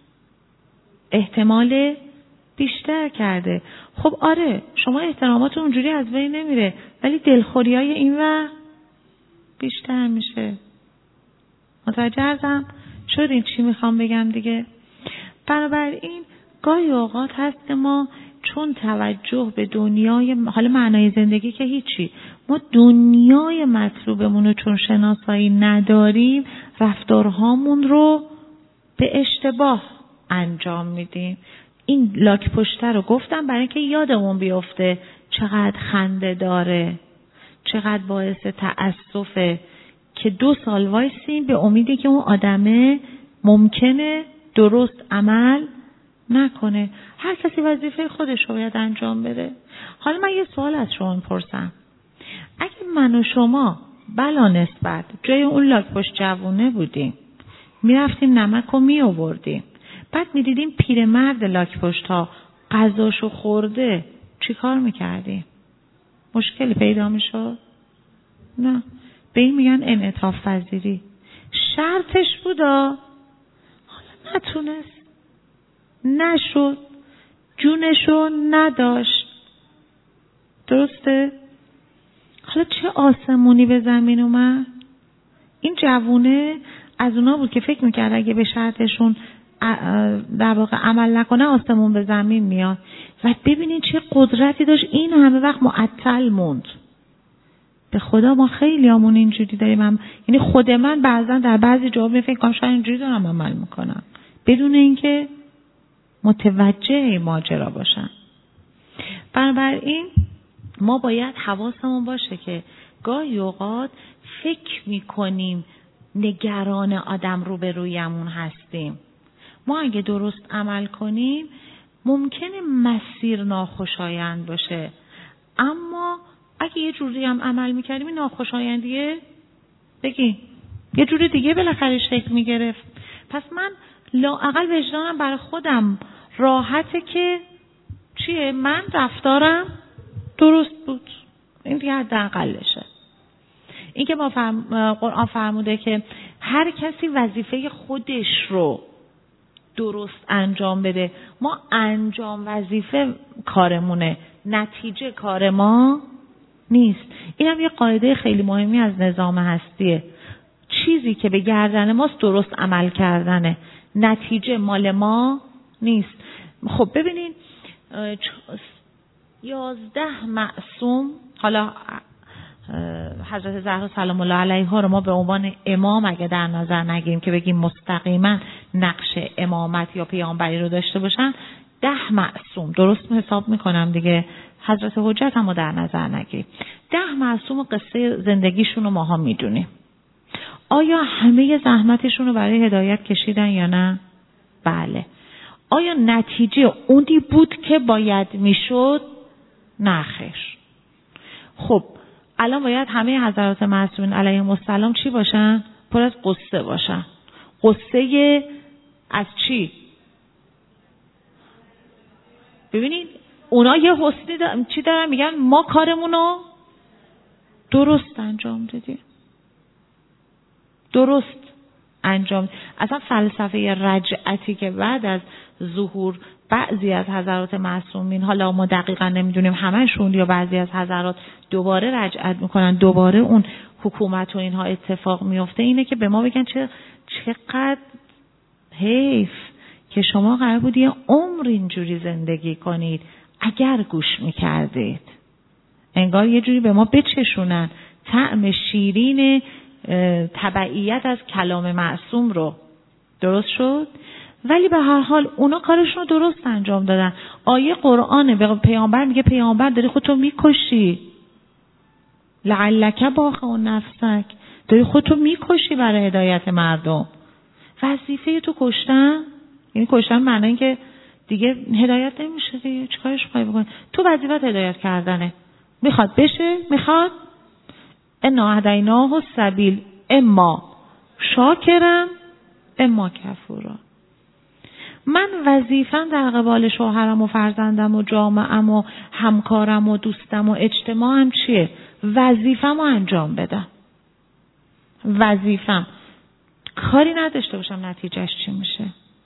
احتمال بیشتر کرده. خب آره شما احترامات اونجوری از بین نمیره، ولی دلخوری های این و بیشتر میشه. متوجه هستم؟ شدین چی میخوام بگم دیگه؟ بنابراین گاهی اوقات هست که ما چون توجه به دنیای حالا معنای زندگی که هیچی، ما دنیای مطلوبمون رو چون شناسایی نداریم، رفتارهامون رو به اشتباه انجام میدیم. این لاک پشته رو گفتم برای اینکه یادمون بیفته چقدر خنده داره، چقدر باعث تأسفه که دو سال وایسیم به امیدی که اون آدمه ممکنه درست عمل نکنه. هر کسی وظیفه خودش رو باید انجام بده. حالا من یه سوال از شما میپرسم، اگه من و شما بلا نسبت جای اون لاک پشت جوونه بودیم، میرفتیم نمک رو میآوردیم، بعد میدیدیم پیرمرد لاک پشت ها غذاشو خورده، چی کار میکردیم؟ مشکلی پیدا میشد؟ نه. به این میگن انعطاف پذیری. شرطش بودا، حالا نتونست، نشد، جونشو نداشت. درسته؟ حالا چه آسمونی به زمین اومد؟ این جوونه از اونا بود که فکر میکرد اگه به شرطشون در واقع عمل نکنه آسمون به زمین میاد. و ببینید چه قدرتی داشت، این همه وقت معطل موند. به خدا ما خیلی همون اینجوری داریم هم. یعنی خود من بعضا در بعضی جواب می فکر کنم شاید اینجوری دارم عمل میکنم بدون اینکه متوجه ماجرا باشم. بنابراین ما باید حواسمون باشه که گاهی اوقات فکر میکنیم نگران آدم روبرویمون هستیم. ما اگه درست عمل کنیم ممکنه مسیر ناخوشایند باشه، اما اگه یه جوری هم عمل میکردیم این ناخوشایندیه بگی یه جوری دیگه بالاخره شکل میگرفت. پس من لااقل وجدانم برای خودم راحته که چیه، من رفتارم درست بود. این دیگه حداقلشه. این که ما فرم... قرآن فرموده که هر کسی وظیفه خودش رو درست انجام بده. ما انجام وظیفه کارمونه، نتیجه کار ما نیست. اینم یه قاعده خیلی مهمی از نظام هستیه. چیزی که به گردن ماست درست عمل کردنه، نتیجه مال ما نیست. خب ببینین یازده معصوم، حالا حضرت زهرا سلام الله علیها رو ما به عنوان امام اگه در نظر نگیریم که بگیم مستقیما نقش امامت یا پیامبری رو داشته باشن، ده معصوم درست حساب میکنم دیگه، حضرت حجت هم رو در نظر نگیریم، ده معصوم و قصه زندگیشون رو ماها میدونیم. آیا همه زحمتشون رو برای هدایت کشیدن یا نه؟ بله. آیا نتیجه اونی بود که باید میشد؟ نه خیر. خب الان باید همه حضرات معصومین علیهم السلام چی باشن؟ پر از قصه باشن. قصه از چی؟ ببینید اونا یه حسنی دا... چی دارن میگن؟ ما کارمونو درست انجام دادیم. درست انجام. اصلا فلسفه رجعتی که بعد از ظهور بعضی از حضرات معصومین، حالا ما دقیقا نمیدونیم همه‌شون یا بعضی از حضرات دوباره رجعت میکنن، دوباره اون حکومت و اینها اتفاق میفته، اینه که به ما بگن چه چقدر حیف که شما قرار بود یه عمر اینجوری زندگی کنید اگر گوش میکردید. انگار یه جوری به ما بچشونن طعم شیرین تبعیت از کلام معصوم رو. درست شد؟ ولی به هر حال اونا کارشون رو درست انجام دادن. آیه قرآنه به پیامبر میگه پیامبر داری خودتو میکشی، لعلک باخع نفسک، داری خودتو میکشی برای هدایت مردم. وظیفه تو کشتن، یعنی کشتن معنی این که دیگه هدایت نمیشه دیگه، چیکارش میخوای بکنی؟ تو وظیفت هدایت کردنه. میخواد بشه، میخواد انا هدیناه السبیل اما شاکرا اما کفورا. من وظیفم در قبال شوهرم و فرزندم و جامعه‌ام و همکارم و دوستم و اجتماعم چیه؟ وظیفم رو انجام بدم. وظیفم. کاری نداشته باشم نتیجهش چی میشه.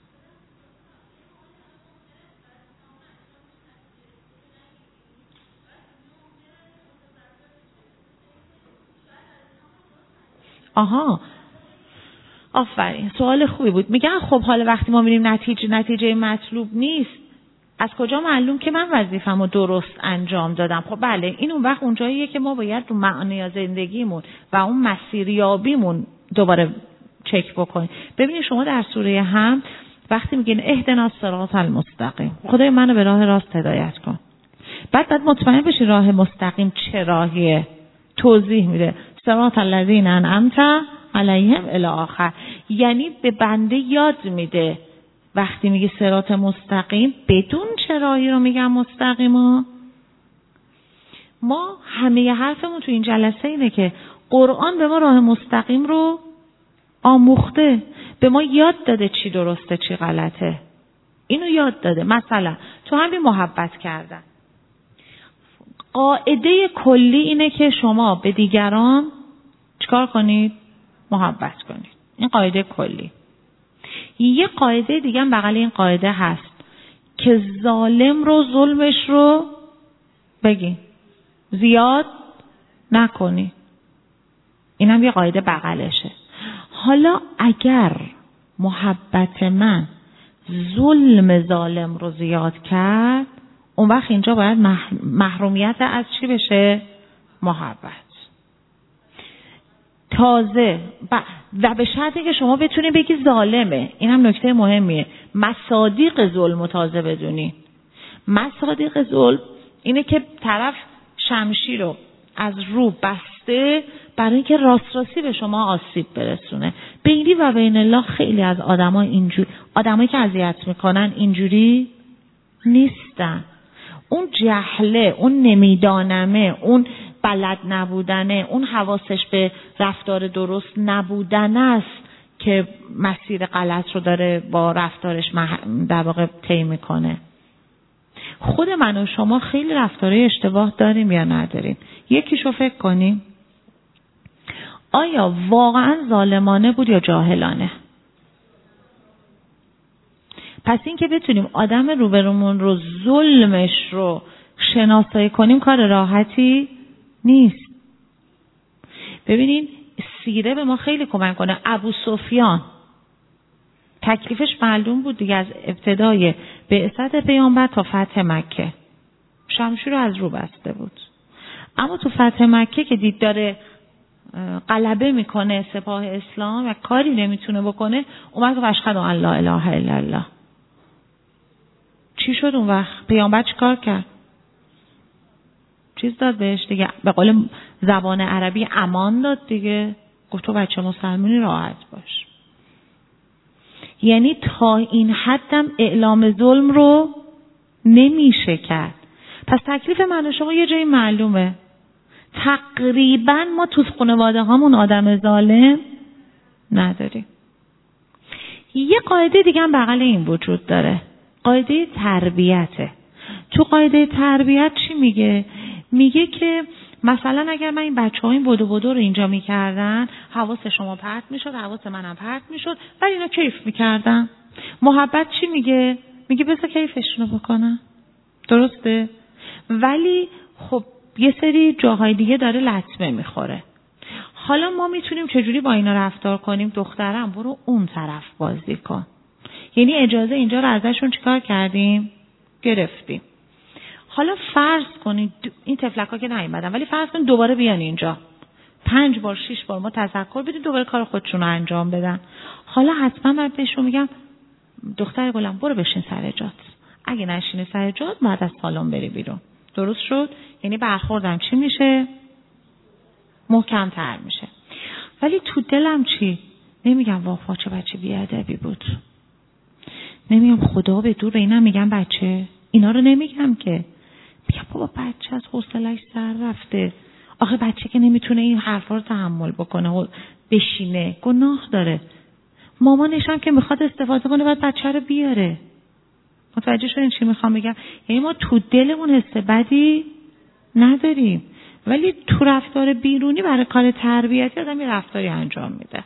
آها آفرین، سوال خوبی بود. میگن خب حالا وقتی ما میریم نتیجه نتیجه مطلوب نیست، از کجا معلوم که من وظیفه‌مو درست انجام دادم؟ خب بله، این اون وقت اونجاییه که ما باید رو معانی زندگیمون و اون مسیریابیمون دوباره چک بکنید. ببینید شما در سوره حمد وقتی میگین اهدنا الصراط المستقیم، خدای منو به راه راست هدایت کن، بعد بعد مطمئن بشی راه مستقیم چه راهیه، توضیح میده صراط الذین انعمت علیهم الی آخر. یعنی به بنده یاد میده وقتی میگه صراط مستقیم بدون چه راهی رو میگم مستقیما. ما همه حرفمون تو این جلسه اینه که قرآن به ما راه مستقیم رو آموخته، به ما یاد داده چی درسته چی غلطه، اینو یاد داده. مثلا تو همین محبت کردن، قاعده کلی اینه که شما به دیگران چیکار کنید؟ محبت کنید. این قاعده کلی. یه قاعده دیگه هم بغل این قاعده هست که ظالم رو ظلمش رو بگی زیاد نکنی. این هم یه قاعده بغلشه. حالا اگر محبت من ظلم ظالم رو زیاد کرد، اون وقت اینجا باید محرومیت از چی بشه؟ محبت. تازه و به شرطی که شما بتونی بگی ظالمه. این هم نکته مهمیه. مصادیق ظلم رو تازه بدونی. مصادیق ظلم اینه که طرف شمشیر رو از رو بسته برای اینکه راست راستی به شما آسیب برسونه. بینی و بین الله خیلی از آدما اینجوری، آدمایی که اذیت میکنن اینجوری نیستن. اون جهله، اون نمیدانمه، اون بلد نبودنه، اون حواسش به رفتار درست نبودن است که مسیر غلط رو داره با رفتارش در واقع طی میکنه. خود من و شما خیلی رفتارهای اشتباه داریم یا نداریم؟ یکیشو فکر کنیم. آیا واقعا ظالمانه بود یا جاهلانه؟ پس این که بتونیم آدم روبرومون رو ظلمش رو شناسایی کنیم کار راحتی نیست. ببینین سیره به ما خیلی کمک کنه. ابو سفیان تکلیفش معلوم بود دیگه، از ابتدای بعثت پیامبر تا فتح مکه شمشیر رو از رو بسته بود. اما تو فتح مکه که دید داره غلبه میکنه سپاه اسلام و کاری نمیتونه بکنه، اومد و اشهد ان لا اله الا الله. چی شد اون وقت؟ پیامبر چیکار کرد؟ چیز داد بهش دیگه، به قول زبان عربی امان داد دیگه، گفت تو بچه مسلمانی راحت باش. یعنی تا این حدم اعلام ظلم رو نمیشه کرد. پس تکلیف من و شما یه جایی معلومه. تقریبا ما تو خانواده هامون آدم ظالم نداریم. یه قاعده دیگه هم بغل این وجود داره، قاعده تربیته. تو قاعده تربیت چی میگه؟ میگه که مثلا اگر من این بچه ها این بدو بدو رو اینجا میکردن، حواس شما پرت میشد، حواس منم پرت میشد، ولی اینا کیف میکردن. محبت چی میگه؟ میگه بذار کیفشونو بکنن. درسته؟ ولی خب یه سری جاهای دیگه داره لطمه میخوره. حالا ما میتونیم چجوری با اینا رفتار کنیم؟ دخترم برو اون طرف بازی کن. یعنی اجازه اینجا رو ازشون چیکار کردیم؟ گرفتیم. حالا فرض کنید این تفلکا که نیومدن، ولی فرض کنید دوباره بیان اینجا، پنج بار شش بار ما تذکر بدیم دوباره کار خودشون رو انجام بدن. حالا حتما من بهشون میگم دختر گلم برو بشین سر جات. اگه نشینه سر جات بعد از سالن بری بیرون. درست شد؟ یعنی برخوردم چی میشه؟ محکم تر میشه. ولی تو دلم چی؟ نمیگم واه چه بچه بیادبی بود، نمیگم خدا به دور، به اینم میگم بچه، اینا رو نمیگم که، میگم بابا بچه از حوصله‌اش سر رفته. آخه بچه که نمیتونه این حرفا رو تحمل بکنه و بشینه گناه داره. مامانش هم که میخواد استفاده کنه باید بچه رو بیاره. متوجه شدین چی میخوام بگم؟ یعنی ما تو دلمون حس بدی نداریم، ولی تو رفتار بیرونی برای کار تربیتی آدم یه رفتاری انجام میده.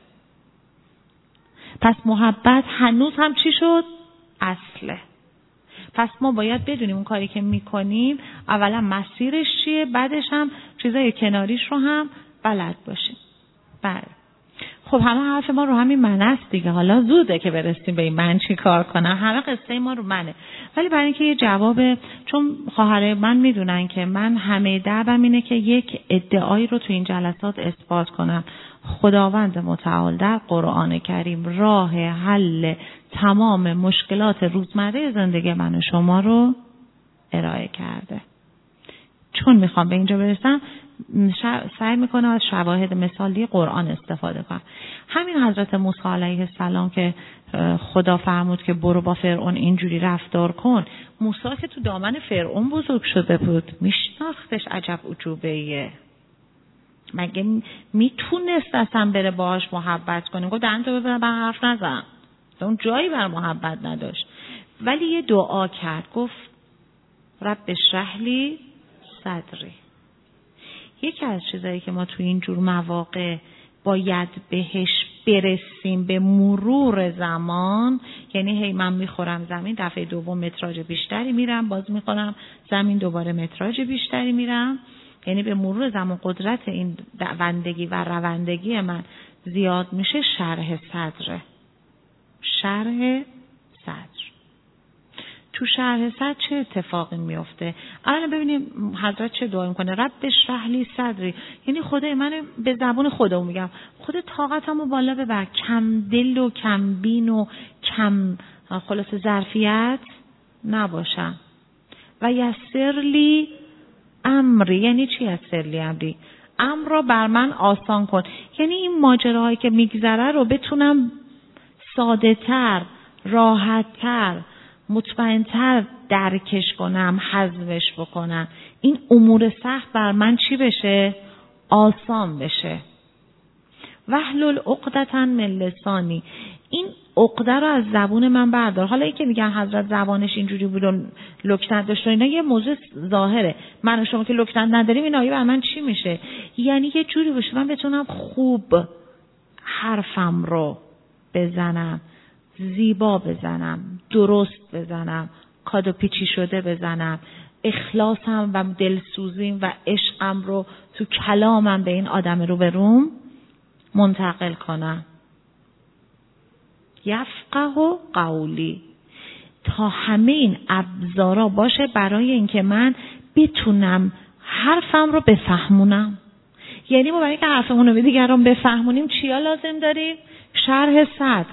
پس محبت هنوز هم چی شد؟ اصله. پس ما باید بدونیم اون کاری که میکنیم اولا مسیرش چیه، بعدش هم چیزای کناریش رو هم بلد باشیم. بله. خب همه حرف ما رو همین من است دیگه، حالا زوده که برسیم به این من چی کار کنم، همه قصه ما رو منه. ولی برای اینکه یه جواب، چون خواهر من میدونن که من همه دعوام اینه که یک ادعایی رو تو این جلسات اثبات کنم. خداوند متعال در قرآن کریم راه حل تمام مشکلات روزمره زندگی من و شما رو ارائه کرده. چون میخوام به اینجا برسم سعی میکنم از شواهد مثالی قرآن استفاده کنم. همین حضرت موسی علیه السلام که خدا فرمود که برو با فرعون اینجوری رفتار کن، موسی که تو دامن فرعون بزرگ شده بود میشناختش عجب عجوبه‌ایه. مگه میتونست اصلا بره باهاش محبت کنه؟ گفت دهن تو ببرم من حرف نزن، اون جایی بر محبت نداشت. ولی یه دعا کرد، گفت رب اشرح لی صدری. یکی از چیزایی که ما تو این جور مواقع باید بهش برسیم به مرور زمان، یعنی هی من میخورم زمین، دفعه دوم متراژ بیشتری میرم، باز میخورم زمین، دوباره متراژ بیشتری میرم، یعنی به مرور زمان قدرت این دوندگی و روندگی من زیاد میشه. شرح صدره، شرح صدر. تو شرح صدر چه اتفاقی میفته؟ الان ببینیم حضرت چه دعا میکنه، رب اشرح لی صدری، یعنی خدای من به زبان خودم میگم، خود طاقتمو بالا ببر، کم دل و کم بین و کم خلاص ظرفیت نباشم. و یسر لی امری، یعنی چی یسر لی امری؟ امر را بر من آسان کن، یعنی این ماجراهایی که میگذره رو بتونم ساده تر، راحت تر، مطمئن‌تر درکش کنم، حذفش بکنم. این امور سخت بر من چی بشه؟ آسان بشه. واحلل عقدة من لسانی، این عقده رو از زبون من بردار. حالا این که میگن حضرت زبانش اینجوری بود و لکنت داشت و اینا یه موضوع ظاهره. من و شما که لکنت نداریم این آیه بر من چی میشه؟ یعنی یه جوری باشه من بتونم خوب حرفم رو بزنم، زیبا بزنم، درست بزنم، کادو پیچی شده بزنم، اخلاصم و دلسوزیم و عشقم رو تو کلامم به این آدم رو به روم منتقل کنم. یفقه قولی، تا همه این ابزارا باشه برای اینکه من بتونم حرفم رو بفهمونم. یعنی ما برای اینکه حرفمون رو به دیگران بفهمونیم چیا لازم داریم؟ شرح صدر،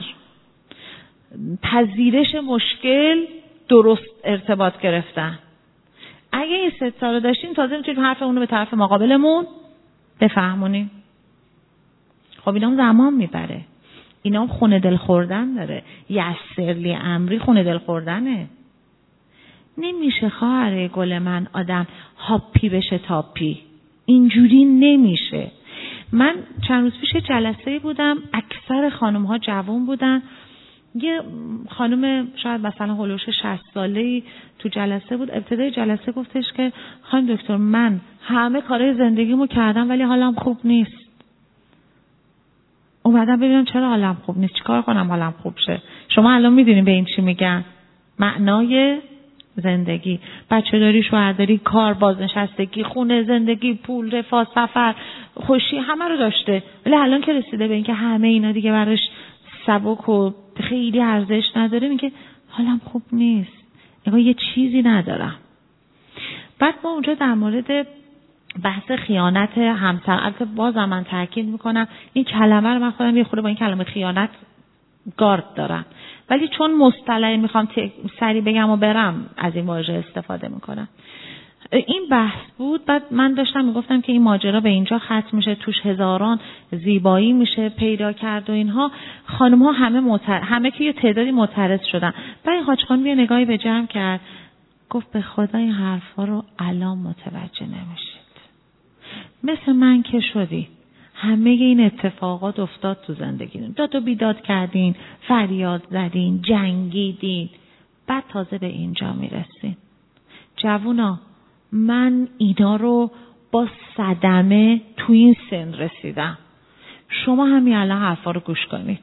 پذیرش مشکل، درست ارتباط گرفتن. اگه این سه تا رو داشتیم تازه میتونیم حرفمون رو به طرف مقابلمون بفهمونیم. خب اینا هم زمان میبره، اینا هم خونه دل خوردن داره. یسر لی امری خونه دل خوردنه. نمیشه خواهر گل من آدم هاپی بشه تاپی، اینجوری نمیشه. من چند روز پیش جلسه بودم، اکثر خانم ها جوان بودن. یه خانم شاید مثلا هلوش شصت ساله‌ای تو جلسه بود. ابتدای جلسه گفتش که خانم دکتر من همه کارهای زندگیمو کردم ولی حالم خوب نیست. اومدم ببینم چرا حالم خوب نیست، چیکار کنم حالم خوب شه. شما الان میدونین به این چی میگن؟ معنای زندگی. بچه داری، شوهر داری، کار، بازنشستگی، خونه، زندگی، پول، رفاه، سفر، خوشی، همه رو داشته. ولی الان که رسیده به این که همه اینا دیگه براش سبک و خیلی ارزش نداره، میگه حالم خوب نیست، انگار یه چیزی ندارم. بعد ما اونجا در مورد بحث خیانت همسر، البته بازم من تاکید میکنم این کلمه رو من خودم یه خورده با این کلمه خیانت گارد دارم، ولی چون مصطلح میخوام سری بگم و برم از این واژه استفاده میکنم. این بحث بود. بعد من داشتم میگفتم که این ماجرا به اینجا ختم میشه، توش هزاران زیبایی میشه پیدا کرد و اینها. خانم ها همه معترض، همه که یه تعدادی معترض شدن. بعد حاج خانم یه نگاهی به جمع کرد، گفت به خدا این حرفا رو الان متوجه نمیشید. مثل من که شدی، همه این اتفاقات افتاد تو زندگی، داد و بیداد کردین، فریاد زدین، جنگیدین، بعد تازه به اینجا میرسین. جوونا، من اینا رو با صدمه تو این سن رسیدم. شما همین الان حرفا رو گوش کنید.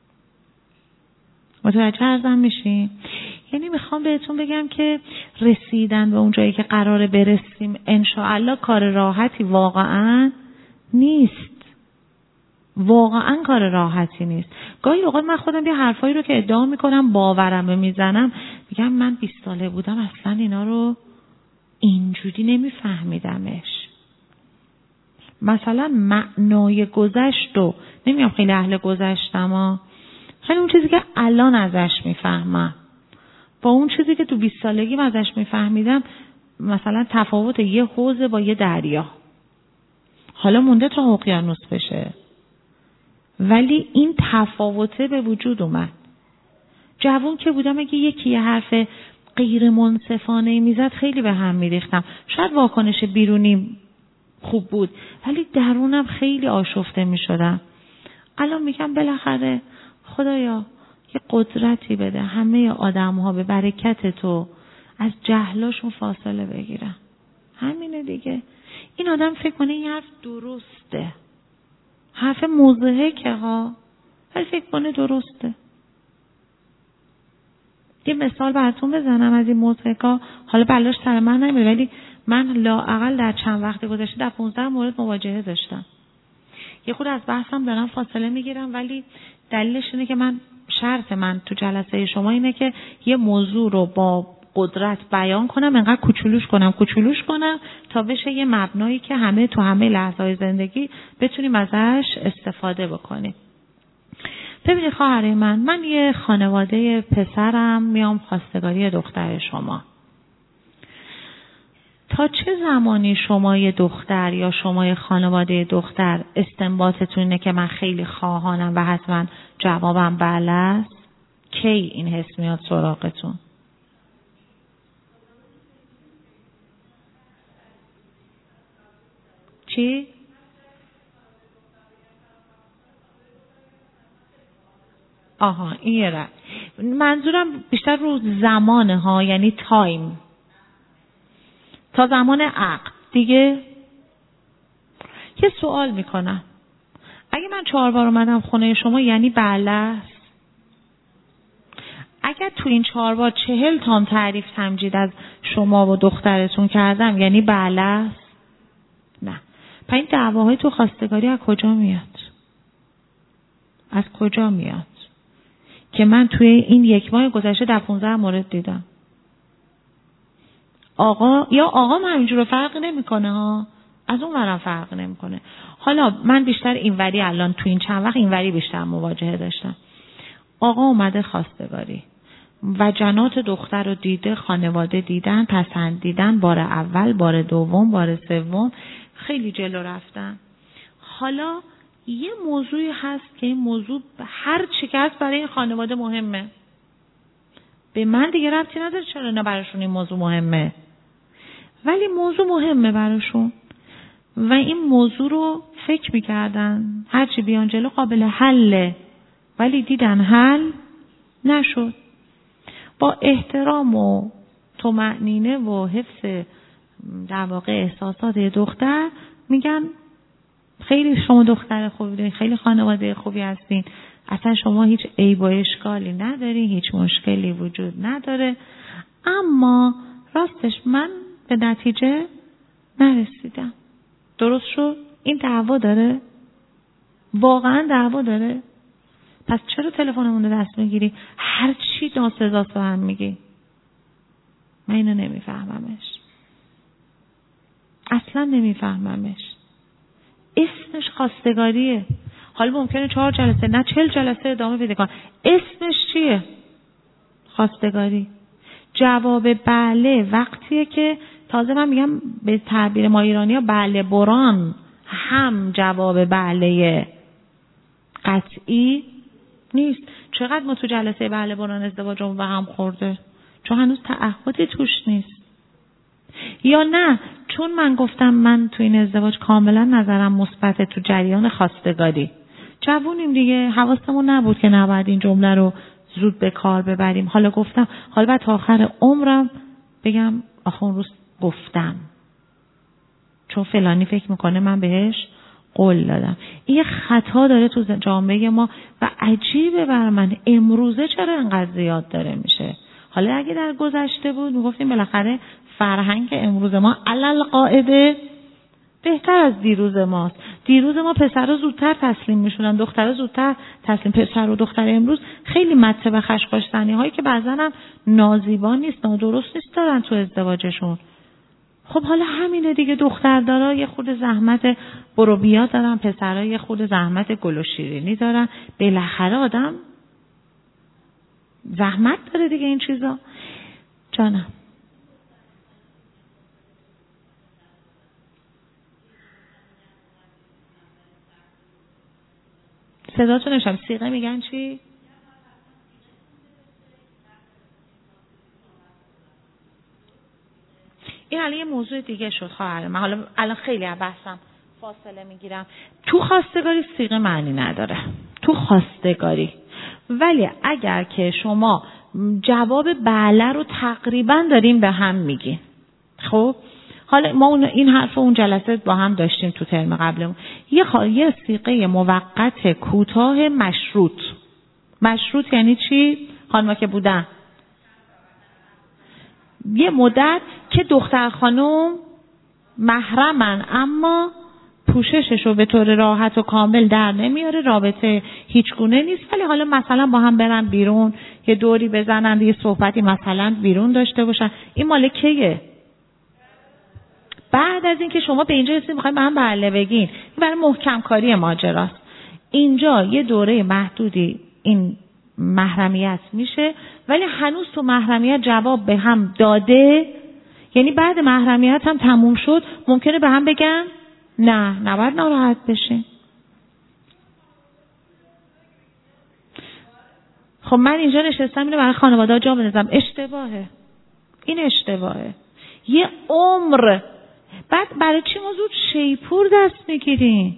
متوجه ازم میشین؟ یعنی میخوام بهتون بگم که رسیدن به اون جایی که قراره برسیم انشاءالله کار راحتی واقعا نیست. واقعا کار راحتی نیست. گاهی اوقات من خودم یه حرفایی رو که ادعا میکنم باورم میزنم، میگم من بیست ساله بودم اصلا اینا رو اینجوری نمیفهمیدمش. مثلا معنای گذشت و نمیگم خیلی اهل گذشتم ها، خیلی اون چیزی که الان ازش میفهمم با اون چیزی که تو بیست سالگیم ازش میفهمیدم مثلا تفاوت یه حوض با یه دریا. حالا مونده تا اقیانوس بشه، ولی این تفاوته به وجود اومد. جوون که بودم اگه یکی یه حرف غیر منصفانه میزد خیلی به هم میریختم. شاید واکنش بیرونی خوب بود ولی درونم خیلی آشفته میشدم. الان میگم بالاخره خدایا یه قدرتی بده همه آدم ها به برکت تو از جهلاشون فاصله بگیرن. همینه دیگه. این آدم فکر کنه این حرف درسته، حرف مضحکه ها، ولی فکر کنه درسته. یه مثال براتون بزنم از این مضحکا، حالا بلاش سر من نمیره، ولی من لااقل در چند وقت گذشته در پانزده مورد مواجهه داشتم. یه خود از بحثم دارم فاصله میگیرم، ولی دلیلش اینه که من شرط من تو جلسه شما اینه که یه موضوع رو با قدرت بیان کنم، انقدر کوچولوش کنم کوچولوش کنم تا بشه یه مبنایی که همه تو همه لحظه‌های زندگی بتونیم ازش استفاده بکنیم. ببینید خواهرای من، من یه خانواده پسرم، میام خواستگاری دختر شما. تا چه زمانی شما یه دختر یا شما یه خانواده دختر استنباطتون اینه که من خیلی خواهانم و حتما جوابم بله است؟ کی این حس میاد سراغتون؟ چی؟ آها این یه رد. منظورم بیشتر رو زمانه ها، یعنی تایم تا زمان عقد دیگه. یه سوال میکنم، اگه من چهار بار اومدم خونه شما یعنی بله است؟ اگر تو این چهار بار چهل تام تعریف تمجید از شما و دخترتون کردم یعنی بله است؟ نه. پس این دعواهای تو خواستگاری از کجا میاد؟ از کجا میاد که من توی این یک ماه گذشته در پانزده مورد دیدم؟ آقا یا آقا من همینجور فرق نمیکنه ها، از اون ورم فرق نمیکنه. حالا من بیشتر اینوری الان تو این چند وقت اینوری بیشتر مواجهه داشتم. آقا اومده خواستگاری و جنات دختر رو دیده، خانواده دیدن، پسندیدن، بار اول، بار دوم، بار سوم، خیلی جلو رفتن. حالا یه موضوعی هست که این موضوع هر چی که هست برای این خانواده مهمه. به من دیگه ربطی نداره چرا نه براشون این موضوع مهمه، ولی موضوع مهمه براشون و این موضوع رو فکر میکردن هرچی بیان جلو قابل حله، ولی دیدن حل نشد. با احترام و طمأنینه و حفظ در واقع احساسات دختر میگن خیلی شما دختر خوبی دارین، خیلی خانواده خوبی هستین، اصلا شما هیچ عیب و اشکالی ندارین، هیچ مشکلی وجود نداره، اما راستش من به نتیجه نرسیدم. درست شد؟ این دعوا داره؟ واقعا دعوا داره؟ پس چرا تلفنمون رو دست میگیری؟ هر چی ناسزاست به هم میگی؟ من اینو نمیفهممش، اصلا نمیفهممش. اسمش خواستگاریه. حالا ممکنه چهار جلسه نه چهل جلسه ادامه پیدا کنه. اسمش چیه؟ خواستگاری. جواب بله وقتیه که تازه من میگم به تعبیر ما ایرانی ها بله بران هم جواب بله قطعی نیست. چقدر ما تو جلسه بله بران ازدواجمون به هم خورده چون هنوز تعهدی توش نیست. یا نه چون من گفتم من تو این ازدواج کاملا نظرم مثبت تو جریان خواستگاری. جوونیم دیگه، حواسمون نبود که نباید این جمله رو زود به کار ببریم. حالا گفتم، حالا بعد تا آخر عمرم بگم آخه اون روز گفتم چون فلانی فکر میکنه من بهش قول دادم. این یه خطا داره تو جامعه ما و عجیبه بر من امروزه چرا انقدر زیاد داره میشه. حالا اگه در گذشته بود میگفتیم بالاخره فرهنگ امروز ما علل قاعده بهتر از دیروز ماست. دیروز ما پسرها زودتر تسلیم میشدن، دخترها زودتر تسلیم. پسر و دختر امروز خیلی مته به خشخاشتنی هایی که بعضا هم نازیبا نیست، نادرست نیست دارن تو ازدواجشون. خب حالا همینه دیگه، دختردارا یه خود زحمت برو بیا دارن، پسرها یه خود زحمت گل و شیرینی دارن. بالاخره آدم زحمت داره دیگه این چیزا. جانم صداتون نشم سیغه میگن چی؟ این الان یه موضوع دیگه شد خواهر من. حالا الان خیلی از بحثم فاصله میگیرم. تو خواستگاری سیغه معنی نداره، تو خواستگاری. ولی اگر که شما جواب بله رو تقریبا داریم به هم میگین، خب حالا ما اون این حرف اون جلسه با هم داشتیم تو ترم قبلمون. یه خوا... یه صیغه موقت کوتاه مشروط. مشروط یعنی چی؟ خانم‌ها که بودن یه مدت که دختر خانم محرمن اما پوششش رو به طور راحت و کامل در نمیاره، رابطه هیچ گونه نیست، ولی حالا مثلا با هم برن بیرون، یه دوری بزنن، یه صحبتی مثلا بیرون داشته باشن. این مال کیه؟ بعد از اینکه شما به اینجا رسید میخواین به هم بله بگین، این برای محکم کاری ماجراست. اینجا یه دوره محدودی این محرمیت میشه، ولی هنوز تو محرمیت جواب به هم داده، یعنی بعد محرمیت هم تموم شد ممکنه به هم بگن نه، نباید ناراحت بشین. خب من اینجا نشستم اینو برای خانواده ها جا بندازم، اشتباهه، این اشتباهه. یه عمر بعد برای چی ما زود شیپور دست میگیریم؟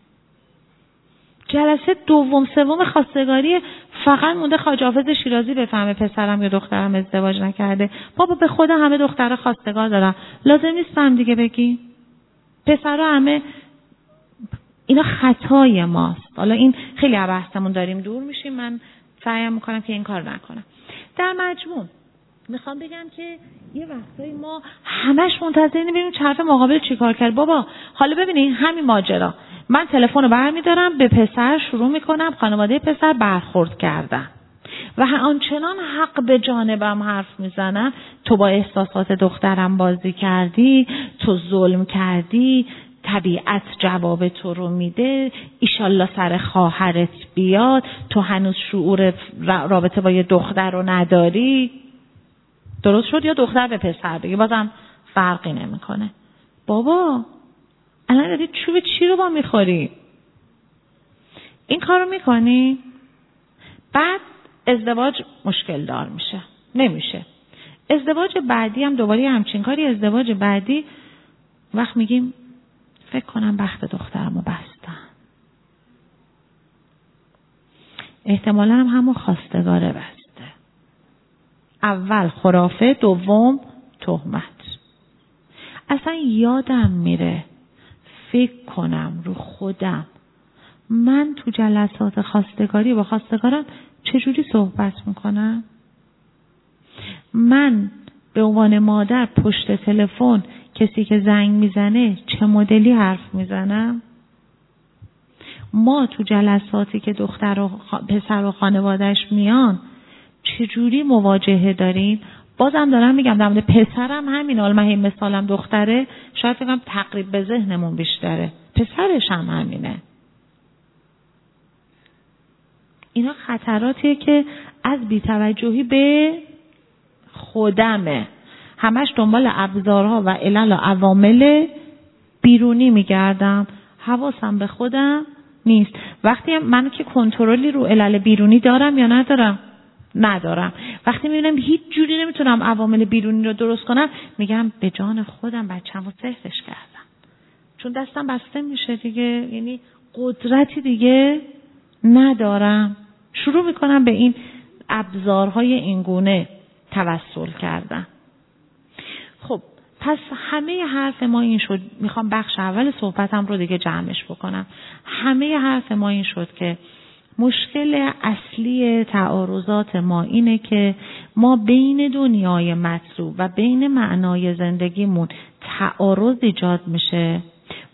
جلسه دوم سوم خواستگاری فقط مونده خواجه حافظ شیرازی بفهمه پسرم یا دخترم ازدواج نکرده. بابا به خدا همه دخترها خواستگار دارن، لازم نیست هم دیگه بگی. پسرها همه اینا خطای ماست. حالا این خیلی بحثمون داریم دور میشیم، من سعی میکنم که این کار نکنم. در مجموع میخوام بگم که یه وقتایی ما همش منتظریم ببینیم طرف مقابل چیکار کرد. بابا حالا ببینید همین ماجرا، من تلفن رو برمیدارم به پسر شروع میکنم خانواده پسر برخورد کردن و آنچنان حق به جانبم حرف میزنن، تو با احساسات دخترم بازی کردی، تو ظلم کردی، طبیعت جواب تو رو میده، ایشالله سر خواهرت بیاد، تو هنوز شعور رابطه با یه دختر رو نداری. درست شد؟ یا دختر به پسر بگی بازم فرقی نمیکنه. بابا الان داری چوب چی رو با میخوری؟ این کار رو میکنی بعد ازدواج مشکل دار میشه، نمیشه. ازدواج بعدی هم دوباره همچین کاری. ازدواج بعدی وقت میگیم فکر کنم بخت دخترمو بستن، احتمالا هم همون خواستگاره بسته. اول خرافه، دوم تهمت. اصلا یادم میره فکر کنم رو خودم، من تو جلسات خواستگاری با خواستگارم چجوری صحبت میکنم؟ من به عنوان مادر پشت تلفن کسی که زنگ میزنه چه مدلی حرف میزنم؟ ما تو جلساتی که دختر و پسر و خانوادهش میان چجوری مواجهه داریم؟ بازم دارم میگم در مورد پسرم همین، حالا من این مثالم دختره شاید بگم تقریب به ذهنمون بیشتره، پسرش هم همینه. اینا خطراتیه که از بی‌توجهی به خودمه. همش دنبال ابزارها و علل و عوامل بیرونی میگردم، حواسم به خودم نیست. وقتی من که کنترلی رو علل بیرونی دارم یا ندارم؟ ندارم. وقتی میبینم هیچ جوری نمیتونم عوامل بیرونی رو درست کنم، میگم به جان خودم بچه‌مو سحرش کردم، چون دستم بسته میشه دیگه، یعنی قدرتی دیگه ندارم. شروع میکنم به این ابزارهای اینگونه توسل کردن. خب پس همه حرف ما این شد، میخوام بخش اول صحبتم رو دیگه جمعش بکنم. همه حرف ما این شد که مشکل اصلی تعارضات ما اینه که ما بین دنیای مطلوب و بین معنای زندگیمون تعارض ایجاد میشه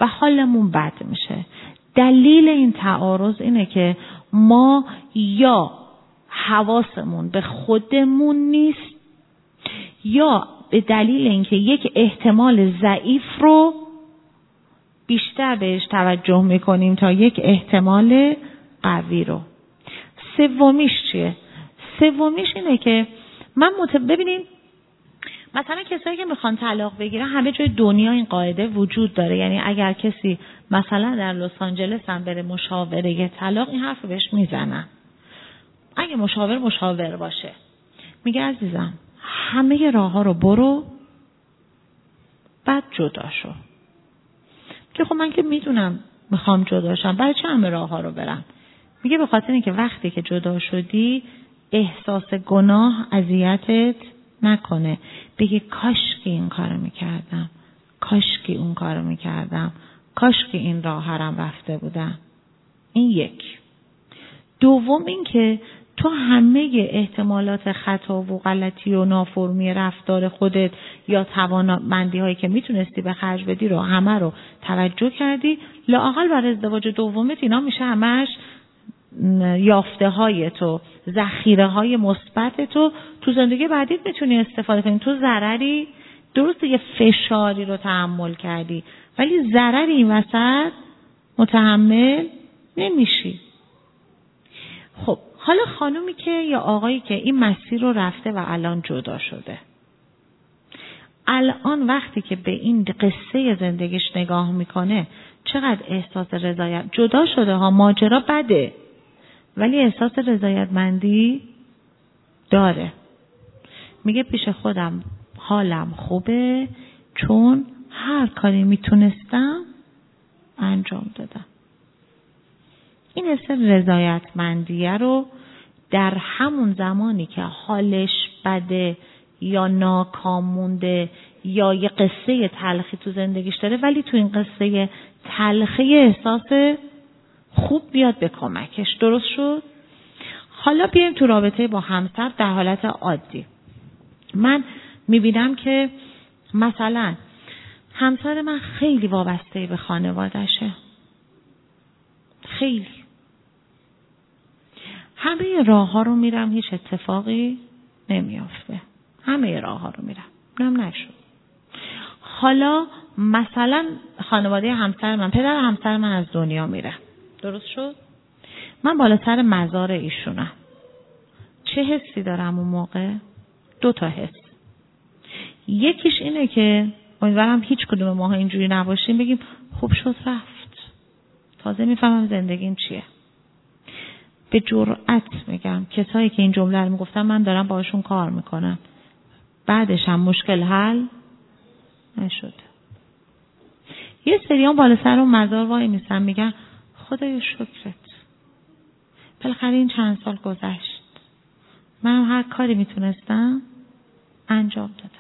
و حالمون بد میشه. دلیل این تعارض اینه که ما یا حواسمون به خودمون نیست یا به دلیل اینکه یک احتمال ضعیف رو بیشتر بهش توجه میکنیم تا یک احتمال قوی رو. سومیش چیه؟ سومیش اینه که من مت... ببینین مثلا کسایی که میخوان طلاق بگیرن همه جای دنیا این قاعده وجود داره. یعنی اگر کسی مثلا در لس آنجلس هم بره مشاوره طلاق، این حرف بهش میزنن. اگه مشاور مشاور باشه میگه عزیزم همه راه ها رو برو بعد جدا شو. که خب من که میدونم میخوام جدا شم، برای چه همه راه ها رو برم؟ میگه به خاطر اینکه وقتی که جدا شدی احساس گناه اذیتت نکنه، بگی کاش که این کارو میکردم، کاش که اون کارو میکردم، کاش که این راه هرم رفته بودم. این یک. دوم این که تو همه احتمالات خطا و غلطی و نافرمی رفتار خودت یا توانمندی هایی که میتونستی به خرج بدی رو همه رو توجه کردی، لااقل بر ازدواج دومت اینا میشه همش یافته های تو، ذخیره های مثبت تو، تو زندگی بعدیت میتونی استفاده کنی. تو ضرری، درسته یه فشاری رو تحمل کردی ولی ضرری این وسط متحمل نمیشی. خب حالا خانومی که یا آقایی که این مسیر رو رفته و الان جدا شده، الان وقتی که به این قصه زندگیش نگاه میکنه چقدر احساس رضایت، جدا شده ها، ماجرا بده ولی احساس رضایتمندی داره. میگه پیش خودم حالم خوبه چون هر کاری میتونستم انجام دادم. این حس رضایتمندیه رو در همون زمانی که حالش بده یا ناکام مونده یا یه قصه تلخی تو زندگیش داره، ولی تو این قصه تلخی احساس خوب بیاد به کمکش. درست شد؟ حالا بیایم تو رابطه با همسر در حالت عادی. من میبینم که مثلا همسر من خیلی وابسته به خانواده‌شه، خیلی. همه راه ها رو میرم هیچ اتفاقی نمیافته، همه راه ها رو میرم نم نشد. حالا مثلا خانواده همسر من، پدر همسر من از دنیا میره، درست شد؟ من بالا سر مزار ایشونم. چه حسی دارم اون موقع؟ دو تا حس. یکیش اینه که امیدوارم هیچ کدوم ماها اینجوری نباشیم، بگیم خوب شد رفت، تازه میفهمم زندگیم چیه. به جرئت میگم کسایی که این جمله رو میگفتن من دارم باشون کار میکنم، بعدش هم مشکل حل نشد. یه سریان بالا سر اون مزار وای میسن میگن خدایا شکرت، بالاخره این چند سال گذشت، من هر کاری میتونستم انجام دادم.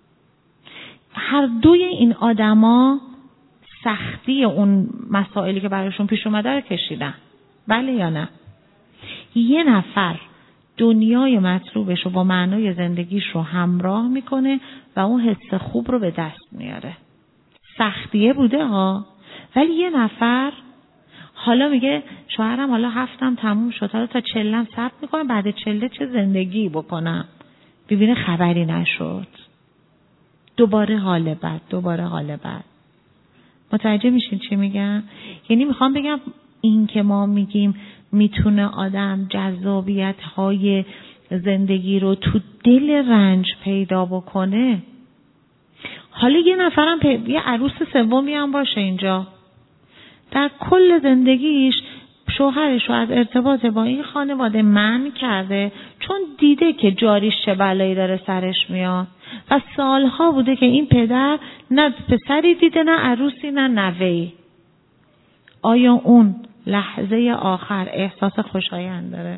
هر دوی این آدما سختی اون مسائلی که براشون پیش اومده رو کشیدن، بله یا نه؟ یه نفر دنیای مطلوبش رو با معنای زندگیش رو همراه میکنه و اون حس خوب رو به دست میاره. سختیه بوده ها، ولی یه نفر حالا میگه شوهرم حالا هفتم تموم شد، حالا تا چلم صبر میکنم، بعد چله چه زندگی بکنم، ببینه خبری نشد، دوباره حال بد، دوباره حال بد. متوجه میشین چی میگم؟ یعنی میخوام بگم این که ما میگیم میتونه آدم جذابیت های زندگی رو تو دل رنج پیدا بکنه. حالا یه نفرم پی... یه عروس سومی هم باشه اینجا، در کل زندگیش شوهرش رو از ارتباط با این خانواده منع کرده چون دیده که جاریش چه بلایی داره سرش میاد و سالها بوده که این پدر نه پسری دیده، نه عروسی، نه نوه‌ای. آیا اون لحظه آخر احساس خوشایند داره؟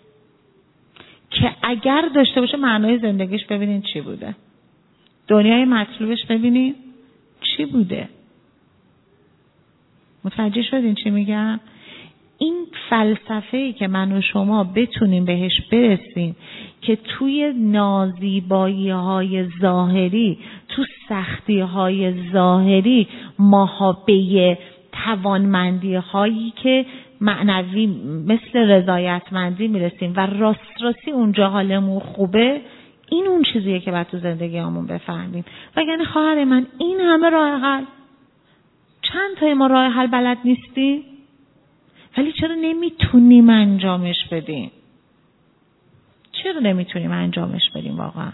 که اگر داشته باشه معنای زندگیش ببینین چی بوده، دنیای مطلوبش ببینین چی بوده. متوجه شدین چی میگم؟ این فلسفه‌ای که من و شما بتونیم بهش برسیم که توی نازیبایی‌های ظاهری، تو سختی‌های ظاهری ماها به توانمندی‌هایی که معنوی مثل رضایتمندی میرسیم و راست راستی اونجا حالمون خوبه، این اون چیزیه که باید تو زندگیامون بفهمیم. وگرنه خواهر من این همه راه حل، چند تای ما راه حل بلد نیستیم، ولی چرا نمیتونیم انجامش بدیم؟ چرا نمیتونیم انجامش بدیم واقعا؟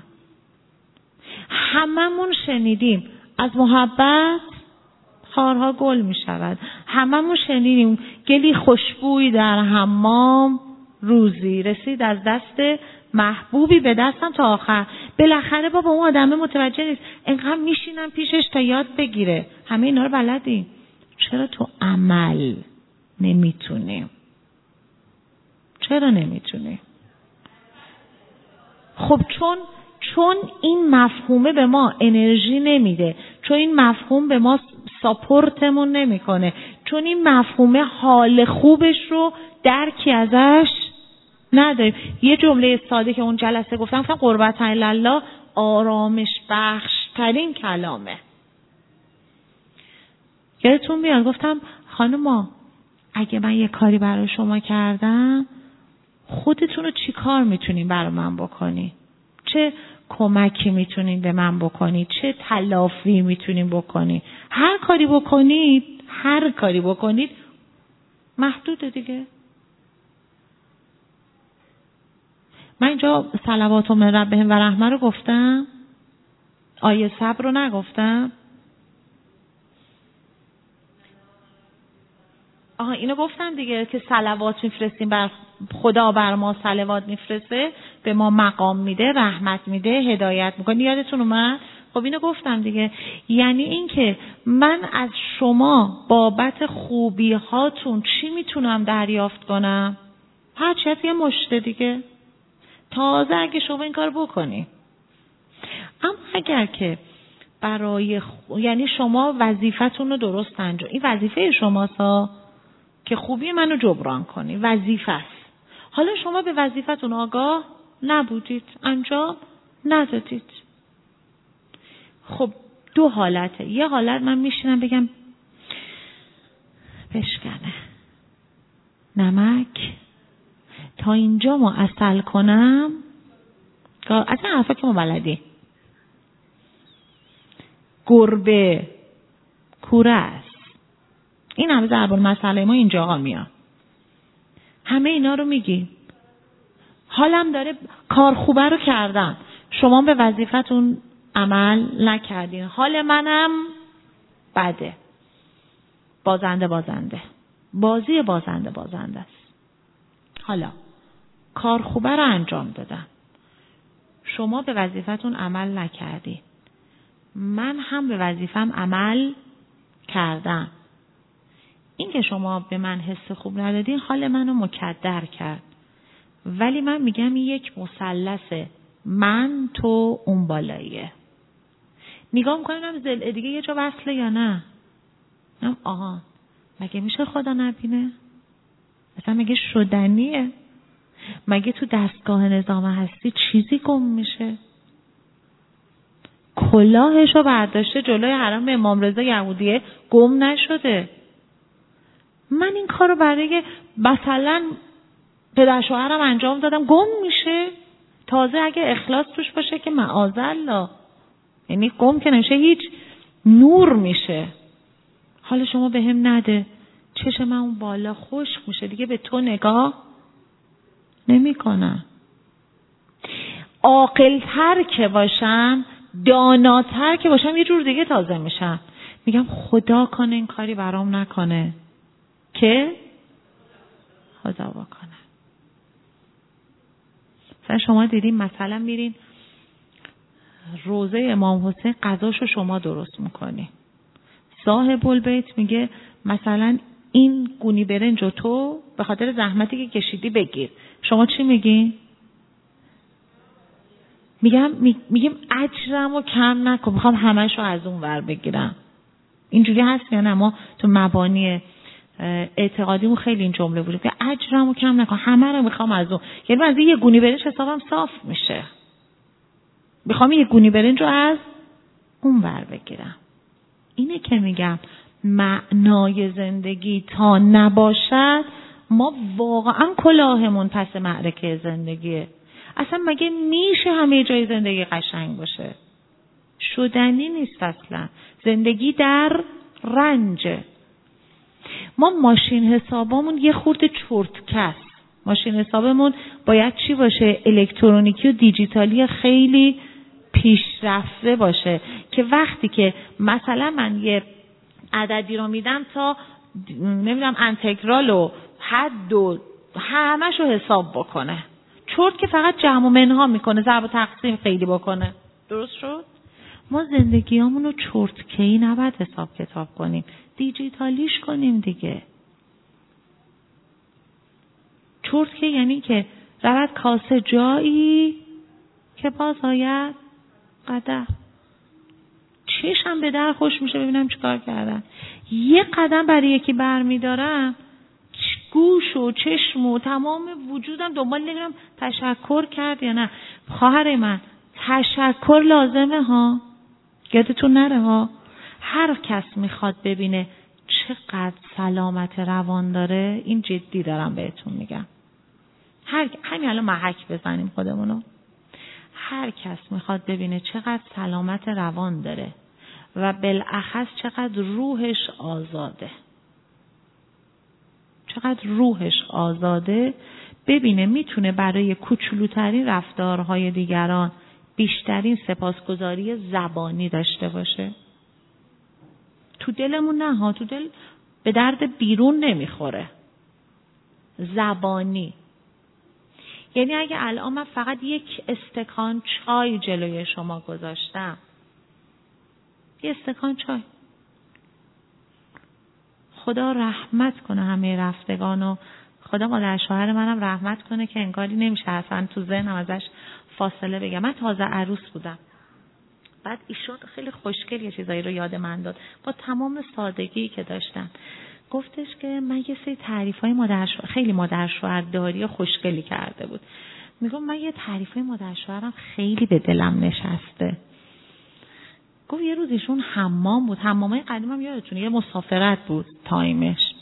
هممون شنیدیم از محبت خارها گل میشود. هممون شنیدیم گلی خوشبوی در حمام روزی رسید از دست محبوبی به دستم تا آخر. بالاخره بابا اون آدمه متوجه نیست، اینقدر میشینم پیشش تا یاد بگیره. همه اینا رو بلدیم، چرا تو عمل نمیتونیم؟ چرا نمیتونیم؟ خب چون چون این مفهومه به ما انرژی نمیده، چون این مفهوم به ما ساپورتمون نمیکنه، چون این مفهومه حال خوبش رو درکی ازش نداریم. یه جمله ساده که اون جلسه گفتم، گفتم قربت الله آرامش بخش ترین کلامه. یادتون میاد گفتم خانوما اگه من یه کاری برای شما کردم، خودتون رو چی کار میتونین برای من بکنی؟ چه کمکی میتونین به من بکنید؟ چه تلافی میتونین بکنید؟ هر کاری بکنید، هر کاری بکنید محدوده دیگه. من اینجا صلوات من ربهم و رحمه رو گفتم، آیه صبر رو نگفتم. آها اینو گفتم دیگه که صلوات میفرستیم بر خدا، بر ما صلوات میفرسته، به ما مقام میده، رحمت میده، هدایت میکنه. یادتون اومد؟ خب اینو گفتم دیگه. یعنی این که من از شما بابت خوبی هاتون چی میتونم دریافت کنم؟ هر چیز یه مشته دیگه. تازه اگه شما این کار بکنی. اما اگر که برای خ... یعنی شما وظیفتون رو درست انجام، این وظیفه شماست که خوبی منو جبران کنی، وظیفه است. حالا شما به وظیفتون آگاه نبودید، انجام ندادید. خب دو حالته. یه حالت من میشینم بگم بشکنه نمک تا اینجا ما اصل کنم، اصلا حرفا که ما بلدی گربه کوره است. این همه ضرب المثل ما اینجاها میاد. همه اینا رو میگی. حالم داره، کار خوبه رو کردم، شما به وظیفتون عمل نکردین، حال منم بده. بازنده بازنده بازی بازنده بازنده است. حالا کار خوبه رو انجام دادم، شما به وظیفتون عمل نکردی، من هم به وظیفم عمل کردم. این که شما به من حس خوب ندادین حال منو مکدر کرد. ولی من میگم یک مثلثه، من تو اون بالاییه. نگاه میکنم زل دیگه یه جا وصله یا نه؟ نم آها مگه میشه خدا نبینه؟ مثلا مگه شدنیه؟ مگه تو دستگاه نظام هستی چیزی گم میشه؟ کلاهشو برداشته جلوی حرم امام رضا یهودیه، گم نشده. من این کارو برای مثلا پدر شوهرم انجام دادم، گم میشه. تازه اگه اخلاص توش باشه که معاذالله، یعنی گم که نمیشه، هیچ نور میشه. حالا شما به هم نده، چشم اون بالا خوش میشه دیگه، به تو نگاه نمی کنم. عاقل‌تر که باشم، داناتر که باشم، یه جور دیگه تازه میشم. میگم خدا کنه این کاری برام نکنه که خدا بکنه. مثلا شما دیدین مثلا میرین روزه امام حسین، قضاشو شما درست میکنی، صاحب البیت میگه مثلا این گونی برنج رو تو به خاطر زحمتی که کشیدی بگیر. شما چی میگین؟ میگم میگیم اجرمو کم نکن، میخوام همه‌شو از اون ور بگیرم. اینجوری هست یا نه؟ ما تو مبانی اعتقادیمون خیلی این جمله بود که اجرمو کم نکن، همه رو میخوام از اون. یعنی از یه گونی برنج حسابم صاف میشه، میخوام یه گونی برنج رو از اون ور بگیرم. اینه که میگم معنای زندگی تا نباشد ما واقعا کلاهمون پس معرکه زندگیه. اصلا مگه میشه همه جای زندگی قشنگ باشه؟ شدنی نیست اصلا. زندگی در رنجه. ما ماشین حسابامون یه خورده چرتکه. ماشین حسابمون باید چی باشه؟ الکترونیکی و دیجیتالی خیلی پیشرفته باشه که وقتی که مثلا من یه عددی رو میدم تا نمیدونم انتگرال و حد و همه‌شو حساب بکنه. چرت که فقط جمع و منها میکنه، ضرب و تقسیم خیلی بکنه. درست شد؟ ما زندگیامون رو چرتکه‌ای نباید حساب کتاب کنیم، دیجیتالیش کنیم دیگه. چرتکه یعنی که رود کاسه جایی که باز آید قدح. چشم به در خوش میشه ببینم چیکار کردن. یه قدم برای یکی برمیدارم، گوش و چشم و تمام وجودم دنبال نمیرم تشکر کرد یا نه. خواهر من تشکر لازمه ها، یادتون نره ها. هر کس میخواد ببینه چقدر سلامت روان داره، این جدی دارم بهتون میگم، هر همین الان محک بزنیم خودمونو، هر کس میخواد ببینه چقدر سلامت روان داره و بالاخص چقدر روحش آزاده، چقدر روحش آزاده، ببینه میتونه برای کوچولوترین رفتارهای دیگران بیشترین سپاسگزاری زبانی داشته باشه. تو دلمون نه ها، تو دل به درد بیرون نمیخوره. زبانی یعنی اگه الان من فقط یک استکان چای جلوی شما گذاشتم، یه استکان چای، خدا رحمت کنه همه رفتگانو، خدا مادر شوهر منم رحمت کنه که انگاری نمیشه اصلا تو ذهنم ازش فاصله بگم. من تازه عروس بودم، بعد ایشون خیلی خوشگل یه چیزایی رو یاد من داد با تمام سادگی که داشتن. گفتش که من یه سری تعریفای مادر شوهر، خیلی مادر شوهرداری خوشگلی کرده بود. میگم من یه تعریفای مادر شوهرم خیلی به دلم نشسته. گفت یه روز ایشون حمام بود، حمامای قدیمم یادتونه یه مسافرت بود تایمش،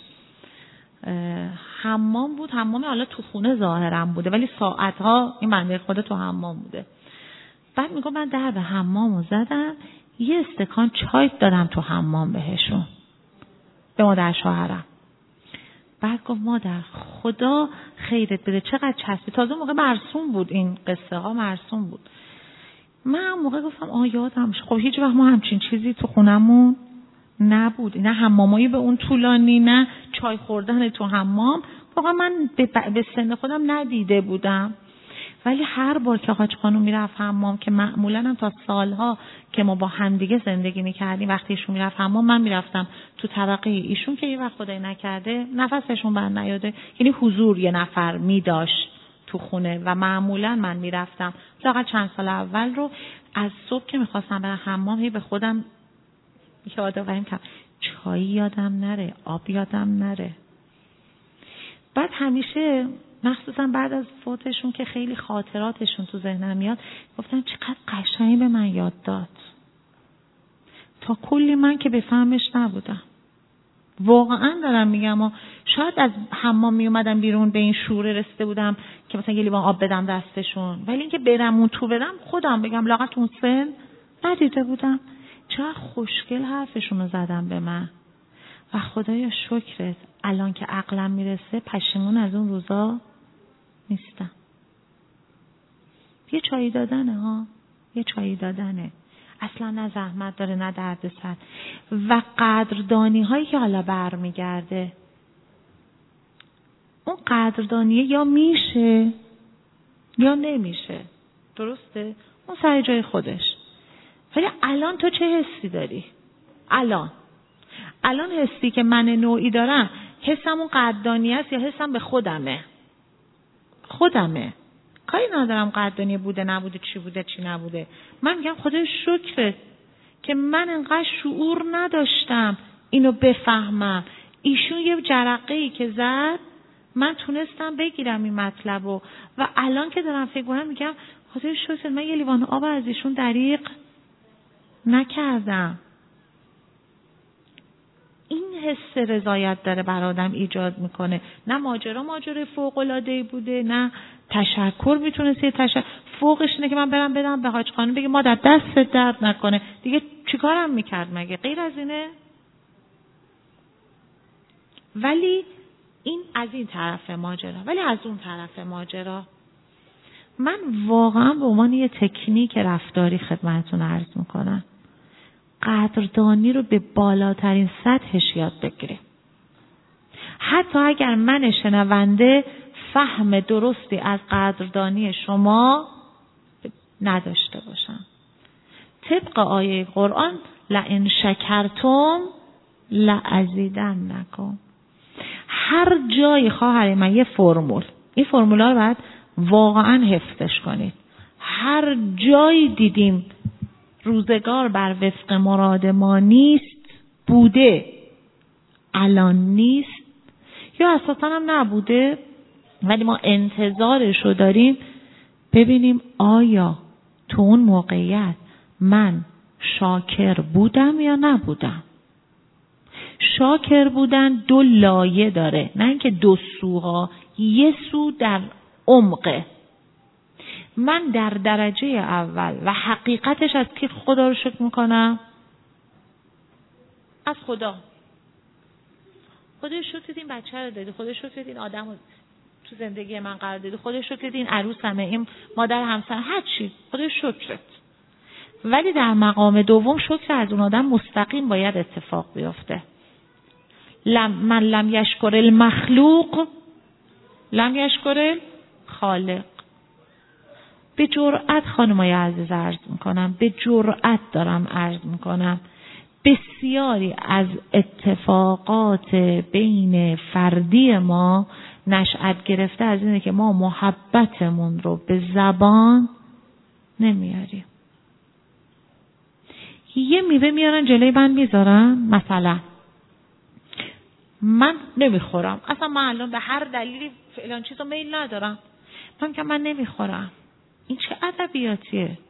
حمام بود، حمام حالا تو خونه ظاهرم بوده ولی ساعتها این بنده خدا تو حمام بوده. بعد میگم من در به حمامو زدم، یه استکان چای دادم تو حمام بهشون، به مادر شوهرم. بعد گفت مادر خدا خیرت بده، چقدر چسبی. تازه موقع مرسوم بود، این قصه ها مرسوم بود. من موقع گفتم آه یادم شد، خب هیچ وقت ما همچین چیزی تو خونمون نبود، نه حمامایی به اون طولانی، نه چای خوردن تو حمام. واقعا من به, به سن خودم ندیده بودم، ولی هر بار که حاج خانم میرفت حمام، که معمولا هم تا سالها که ما با همدیگه زندگی میکردیم وقتی ایشون میرفت حمام من میرفتم تو طبقه ایشون که یه وقت خدای نکرده نفسشون بند نیاده، یعنی حضور یه نفر میداشت تو خونه و معمولا من میرفتم. لااقل چند سال اول رو از صبح که میخواستم برم حمام هی به خودم یادآوری می‌کردم چای یادم نره، آب یادم نره. بعد همیشه مخصوصا بعد از فوتشون که خیلی خاطراتشون تو ذهنم میاد، گفتم چقدر قشنگ به من یاد داد، تا کلی من که بفهمش نبودم. واقعا دارم میگم و شاید از حمام میومدم بیرون به این شعور رسیده بودم که مثلا یه لیوان آب بدم دستشون، ولی اینکه برم اون تو بدم خودم بگم لااقل اون سن ندیده بودم. چقدر خوشگل حرفشون رو زدم به من و خدایا شکرت الان که عقلم میرسه پشیمون از اون روزا نیستم. یه چایی دادنه ها، یه چایی دادنه، اصلا نه زحمت داره نه درد سر. و قدردانی هایی که حالا برمیگرده، اون قدردانیه یا میشه یا نمیشه، درسته؟ اون سر جای خودش. ولی الان تو چه حسی داری؟ الان الان حسی که من نوعی دارم، حسم اون قدردانی است یا حسم به خودمه؟ خودمه. کاری ندارم قدردانی بوده نبوده، چی بوده چی نبوده. من میگم خدای شکرت که من انقدر شعور نداشتم اینو بفهمم ایشون یه جرقه‌ای که زد من تونستم بگیرم این مطلبو و الان که دارم فکر کنم میگم خدا شکر من یه لیوان آب از ایشون دریغ نکردم. این حس رضایت داره بر آدم ایجاد میکنه. نه ماجرا ماجرای فوق‌العاده‌ای بوده، نه تشکر میتونست یه تشکر فوقش اینه که من برم بدم به حاج خانم بگه مادر دست درد نکنه. دیگه چیکارم میکرد مگه غیر از اینه؟ ولی این از این طرف ماجرا. ولی از اون طرف ماجرا من واقعا به عنوان یه تکنیک رفتاری خدمتتون عرض میکنم، قدردانی رو به بالاترین سطحش یاد بگیریم. حتی اگر من شنونده فهم درستی از قدردانی شما نداشته باشم، طبق آیه قرآن لئن شکرتم لازیدنکم. هر جای خواهر من یه فرمول، این فرمولا رو باید واقعا حفظش کنید. هر جایی دیدیم روزگار بر وفق مراد ما نیست، بوده الان نیست، یا اساسا هم نبوده ولی ما انتظارش رو داریم، ببینیم آیا تو اون موقعیت من شاکر بودم یا نبودم. شاکر بودن دو لایه داره، نه اینکه دو سوها، یه سو در عمقه. من در درجه اول و حقیقتش از کی خدا رو شکر میکنم؟ از خدا. خدا شکر این بچه رو دادی، خدا شکر این آدم رو تو زندگی من قرار دادی، خدا شکر این عروسمه، این مادر همسر، هر چی، خدا شکرت. ولی در مقام دوم شکر از اون آدم مستقیم باید اتفاق بیفته. لم من لم یشکر المخلوق لم یشکر الخالق. به جرأت خانمای عزیز عرض میکنم، به جرأت دارم عرض میکنم، بسیاری از اتفاقات بین فردی ما نشأت گرفته از اینه که ما محبتمون رو به زبان نمیاریم. یه میوه میارن جلوی من میذارن، مثلا من نمیخورم، اصلا من الان به هر دلیلی فلان چیزو میل ندارم، من که من نمیخورم. این چه ادبیاتیه؟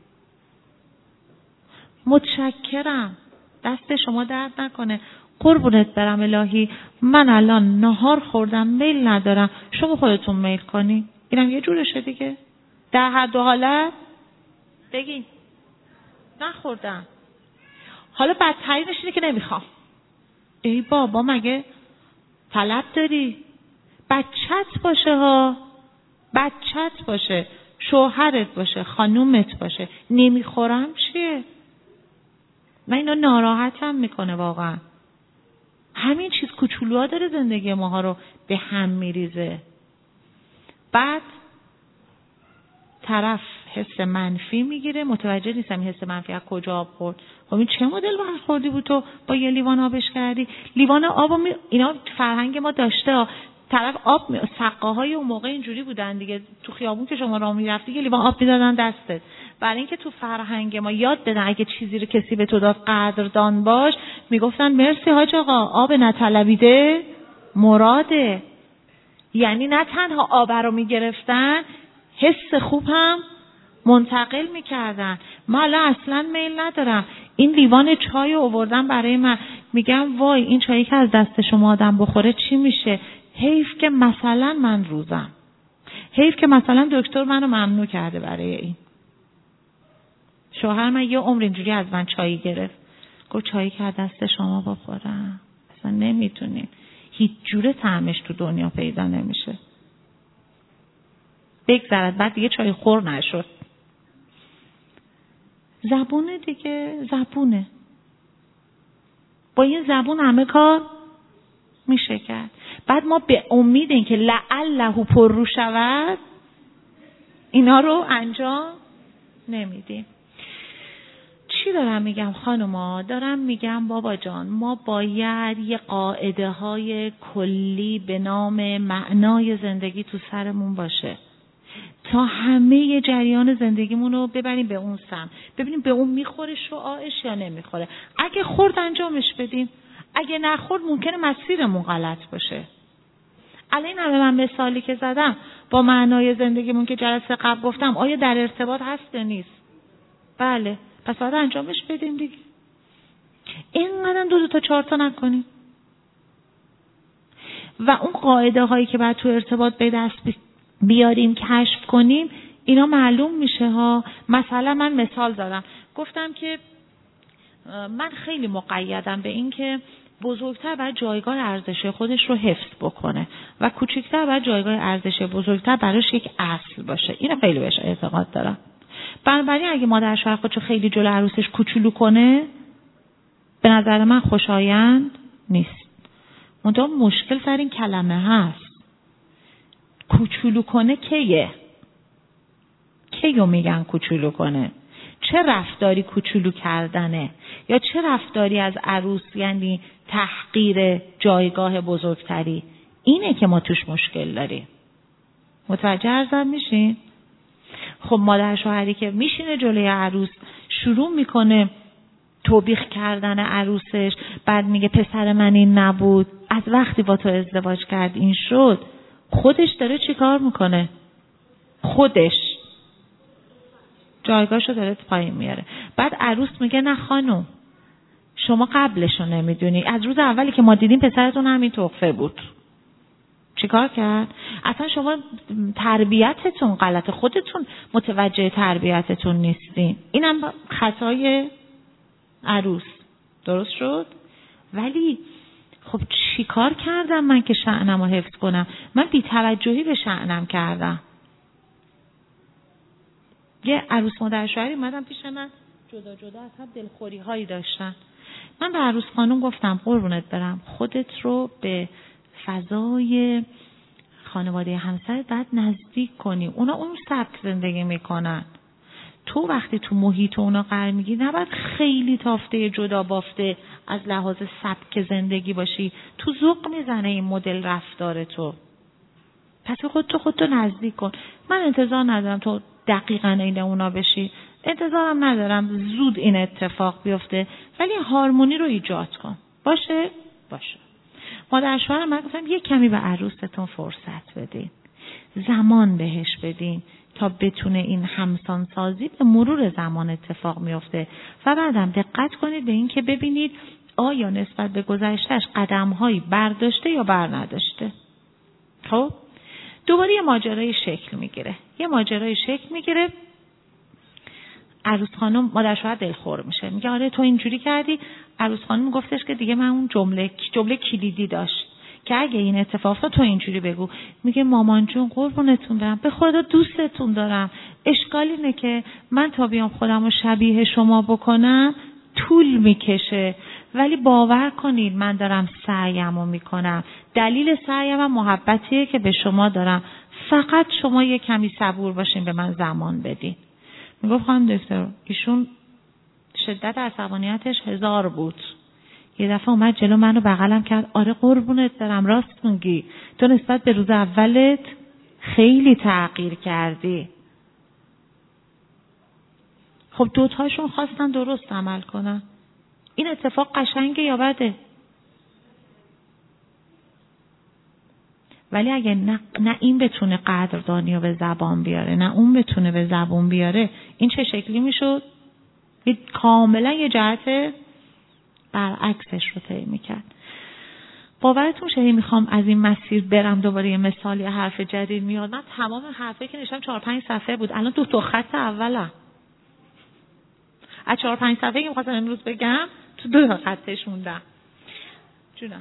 متشکرم، دست شما درد نکنه، قربونت برم الهی، من الان نهار خوردم میل ندارم، شما خودتون میل کنی. اینم یه جورشه دیگه. در هر دو حالت بگین نخوردم. حالا بدترینش اینه که نمیخوام. ای بابا مگه طلب داری؟ بچت باشه ها، بچت باشه، شوهرت باشه، خانومت باشه، نمیخورم چیه؟ من اینا ناراحتم میکنه واقعا. همین چیز کوچولوها داره زندگی ماها رو به هم میریزه. بعد طرف حس منفی میگیره، متوجه نیستم این حس منفی از کجا آب خورد. خب این چه مدل برخوردی بود تو با یه لیوان آبش کردی؟ لیوان آبو می... اینا فرهنگ ما داشته، طرف آب می... سقاهای اون موقع اینجوری بودن دیگه، تو خیابون که شما راه میرفتی یه لیوان آب میدادن دستت، برای اینکه تو فرهنگ ما یاد بدن اگه چیزی رو کسی به تو داد قدردان باش. میگفتن مرسی حاج آقا، آب نطلبیده مراده. یعنی نه تنها آب رو میگرفتن، حس خوب هم منتقل میکردن. من الان اصلا میل ندارم، این لیوان چای رو آوردن برای من، میگم وای این چایی که از دست شما آدم بخوره چی میشه؟ حیف که مثلا من روزم، حیف که مثلا دکتر منو ممنوع کرده برای این. شوهر من یه عمر اینجوری از من چایی گرفت، گفت چایی که از دست شما بخورم اصلا نمیتونیم، هیچ جوره طعمش تو دنیا پیدا نمیشه. بگذرد، بعد دیگه چای خور نشد. زبونه دیگه، زبونه. با این زبون همه کار میشه کرد. بعد ما به امید این که لعله پر رو شود اینا رو انجام نمیدیم. چی دارم میگم خانوما؟ دارم میگم بابا جان ما باید یه قاعده های کلی به نام معنای زندگی تو سرمون باشه تا همه جریان زندگیمون رو ببریم به اون سمت، ببینیم به اون میخوره شعاعش یا نمیخوره. اگه خورد انجامش بدیم، اگه نخورد ممکنه مسیرمون غلط باشه. الان همه من مثالی که زدم با معنای زندگیمون که جلسه قبل گفتم آیا در ارتباط هست یا نیست؟ بله. پس باید انجامش بدیم دیگه. اینقدر دو دو تا چهار تا نکنیم. و اون قاعده هایی که باید تو ارتباط به دست بیاریم کشف کنیم اینا معلوم میشه ها. مثلا من مثال زدم گفتم که من خیلی مقیدم به این که بزرگتر باید جایگاه ارزش خودش رو حفظ بکنه و کوچکتر باید جایگاه ارزش بزرگتر براش یک اصل باشه. اینو خیلی بهش اعتقاد دارم. بنابراین اگه مادر شوهر خودشو خیلی جلو عروسش کوچولو کنه به نظر من خوشایند نیست. منتها مشکل سر این کلمه هست. کوچولو کنه کیه؟ کیو میگن کوچولو کنه؟ چه رفتاری کوچولو کردنه؟ یا چه رفتاری از عروس یعنی تحقیر جایگاه بزرگتری؟ اینه که ما توش مشکل داریم. متوجه عرضم میشین؟ خب مادر شوهری که میشینه جلوی عروس شروع میکنه توبیخ کردن عروسش، بعد میگه پسر من این نبود، از وقتی با تو ازدواج کرد این شد، خودش داره چی کار میکنه؟ خودش جایگاهشو داره پایین میاره. بعد عروس میگه نه خانم شما قبلشو نمیدونی، از روز اولی که ما دیدیم پسرتون همین توفه بود. چیکار کرد؟ اصلا شما تربیتتون غلطه، خودتون متوجه تربیتتون نیستین. اینم خطای عروس. درست شد؟ ولی خب چیکار کردم من که شأنم رو حفظ کنم؟ من بی‌توجهی به شأنم کردم. یه عروس مادر شوهری اومدن پیش من جدا جدا از هم دلخوری هایی داشتن. من به عروس خانم گفتم قربونت برم خودت رو به فضای خانواده همسرت باید نزدیک کنی. اونا اون سبک زندگی میکنن. تو وقتی تو محیط اونا قرار میگی نباید خیلی تافته جدا بافته از لحاظ سبک زندگی باشی. تو ذوق میزنه این مدل رفتار تو. پس خودتو خودتو نزدیک کن. من انتظار ندارم تو دقیقاً این اونا بشی. انتظارم ندارم زود این اتفاق بیفته. ولی هارمونی رو ایجاد کن. باشه؟ باشه. مادر شوهرم من گفتم یک کمی به عروستون فرصت بدین. زمان بهش بدین تا بتونه این همسان سازی به مرور زمان اتفاق میفته. و بعدم دقت کنید به این که ببینید آیا نسبت به گذشتهش قدم‌هایی برداشته یا بر نداشته. خب دوباره یه ماجرای شکل میگیره. یه ماجرای شکل میگیره. عروس خانم مادر شوهر دلخور میشه. میگه آره تو اینجوری کردی. عروس خانم گفتش که دیگه من اون جمله جمله کلیدی داشت که اگه این اتفاق افتاد تو اینجوری بگو. میگه مامان جون قربونتون برم به خدا دوستتون دارم. اشکال اینه که من تا بیام خودم رو شبیه شما بکنم طول میکشه. ولی باور کنید من دارم سعیمو میکنم. دلیل سعیم هم محبتیه که به شما دارم. فقط شما یه کمی صبور باشین به من زمان بدین. میگفت خانم دکتر ایشون شدت عصبانیتش هزار بود. یه دفعه اومد جلو منو بغلم کرد. آره قربونت برم راست میگی. تو نسبت به روز اولت خیلی تغییر کردی. خب دوتاشون خواستن درست عمل کنن. این اتفاق قشنگه یا بده؟ ولی اگه نه, نه این بتونه قدردانی رو به زبان بیاره نه اون بتونه به زبان بیاره این چه شکلی میشد؟ کاملا یه جهت برعکسش رو طی میکرد. باورتون شه میخوام از این مسیر برم دوباره یه مثال یه حرف جدید میاد. من تمام حرفی که نشم چهار پنج صفحه بود. الان دو تا خط اولم. از چهار پنج صفحه که میخواستم امروز بگم تو دو تا خطش موندم. جونم.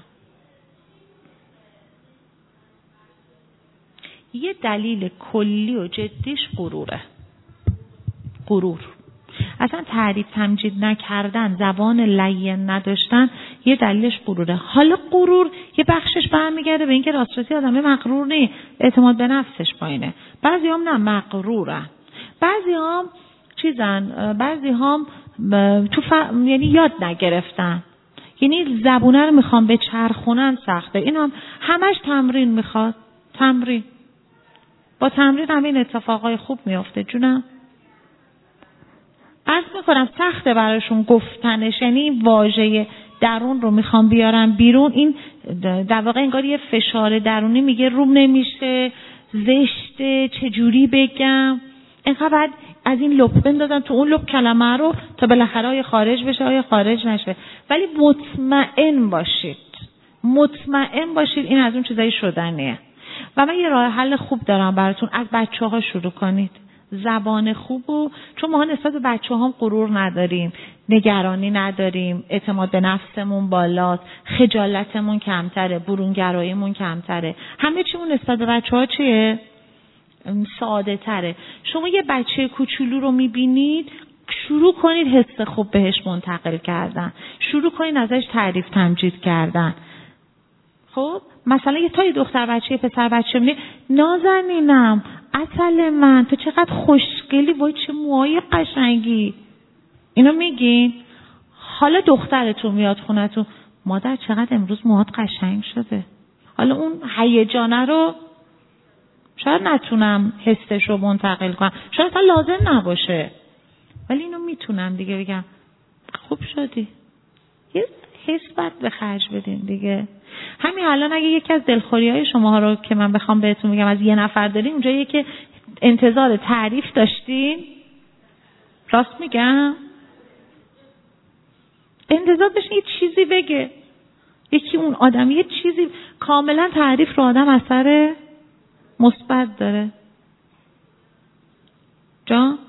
یه دلیل کلی و جدیش غروره. غرور. اصلا تعریف تمجید نکردن، زبان لین نداشتن یه دلیلش غروره. حالا غرور یه بخشش برمیگرده به اینکه راست راستی آدم مغرور نیست، اعتماد به نفسش پایینه. بعضی هم نه مغرورن. بعضی هم چیزن، بعضی هم تو ف... یعنی یاد نگرفتن. یعنی زبونه رو میخوام به چرخونن سخته. این هم همش تمرین میخواد. تمرین. با تمرین هم این اتفاقای خوب میفته. جونم عرض میکنم سخته براشون گفتنش. یعنی واژه درون رو میخوام بیارم بیرون، این در واقع انگار یه فشار درونی میگه روم نمیشه، زشته، چجوری بگم، اینقدر بعد از این لپ بندازم تو اون لپ کلمه رو تا بالاخره آیا خارج بشه آیا خارج نشه. ولی مطمئن باشید مطمئن باشید این از اون چیزایی شدنیه. و من یه راه حل خوب دارم براتون، از بچه ها شروع کنید. زبان خوب و چون ما نسبت به بچه هم غرور نداریم، نگرانی نداریم، اعتماد به نفسمون بالاست، خجالتمون کمتره، برونگراییمون کمتره، همه چیمون نسبت به بچه ها چیه؟ ساده تره. شما یه بچه کوچولو رو میبینید، شروع کنید حس خوب بهش منتقل کردن، شروع کنید ازش تعریف تمجید کردن. خب مثلا یه تا یه دختر بچه یه پسر بچه میبینید، نازنینم، عسل من، تو چقدر خوشگلی، وای چه موهای قشنگی، اینو میگین. حالا دخترتون میاد خونتون، مادر چقدر امروز موهات قشنگ شده. حالا اون هیجانه رو شاید نتونم حسش رو منتقل کنم، شاید اصلا لازم نباشه، ولی اینو میتونم دیگه بگم خوب شدی، یه حس باید به خرج بدین دیگه. همین الان اگه یکی از دلخوری‌های شماها رو که من بخوام بهتون بگم از یه نفر دارین، اونجاییه که انتظار تعریف داشتین، راست میگم، انتظار داشتین یه چیزی بگه، یکی اون آدم یه چیزی، کاملا تعریف رو آدم اثر مثبت داره. جان؟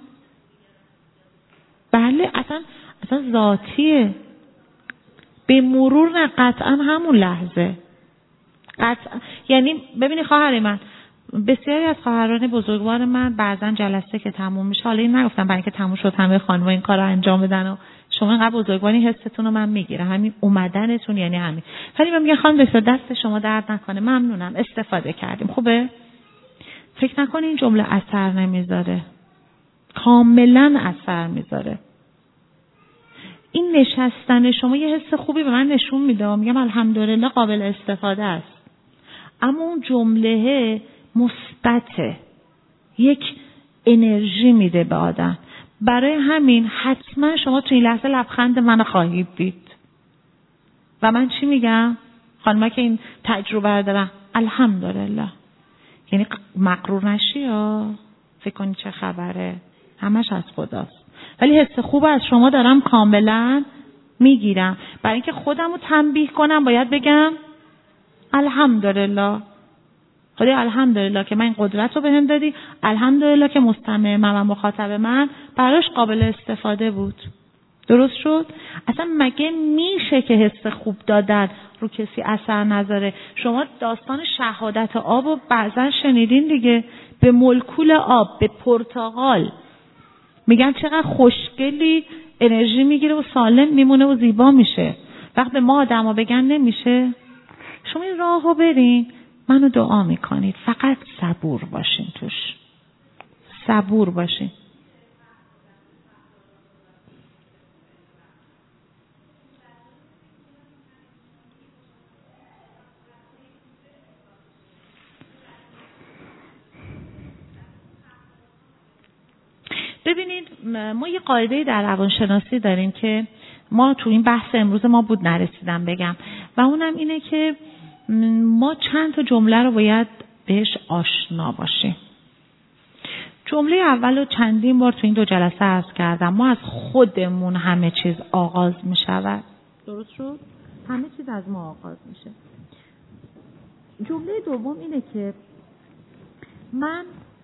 بله اصلا اصلا ذاتیه، به مرور نه، قطعا همون لحظه، قطعا. یعنی ببینی خواهر من، بسیاری از خواهران بزرگوار من بعضا جلسه که تموم میشه، حالا این نگفتم برای اینکه تموم شد همه خانم‌ها این کارو انجام بدن و شما اینقدر بزرگواری، حستون رو من میگیرم، همین اومدنتون یعنی همین. ولی من میگم خانم بسیار دست شما درد نکنه، ممنونم استفاده کردیم، خوبه؟ فکر نکنی این جمله اثر نمیذاره، کاملا اثر میذاره. این نشستن شما یه حس خوبی به من نشون میده، میگم الحمدلله قابل استفاده است، اما اون جمله مثبته، یک انرژی میده به آدم. برای همین حتما شما تو این لحظه لبخند منو خواهید دید. و من چی میگم؟ خانم‌ها که این تجربه رو دارن، الحمدلله، یعنی مغرور نشی ها، فکر کنی چه خبره، همش از خداست. ولی حس خوب از شما دارم کاملا میگیرم. برای اینکه خودم رو تنبیه کنم باید بگم الحمدلله، خدای الحمدلله که من این قدرت رو بهم دادی، الحمدلله که مستمع من و مخاطب من براش قابل استفاده بود. درست شد؟ اصلا مگه میشه که حس خوب دادن رو کسی اثر نذاره؟ شما داستان شهادت آب رو بعضا شنیدین دیگه، به مولکول آب، به پرتقال میگن چقدر خوشگلی، انرژی میگیره و سالم میمونه و زیبا میشه. وقت به ما آدم ها بگن نمیشه. شما این راه رو برین، منو دعا میکنید، فقط صبور باشین توش، صبور باشین. ببینید ما یه قاعده در روانشناسی داریم که ما تو این بحث امروز ما بود نرسیدم بگم، و اونم اینه که ما چند تا جمله رو باید بهش آشنا باشیم. جمله اول رو چندین بار تو این دو جلسه عرض کردم، ما از خودمون همه چیز آغاز می شود. درست شد؟ همه چیز از ما آغاز میشه. جمله دوم اینه که من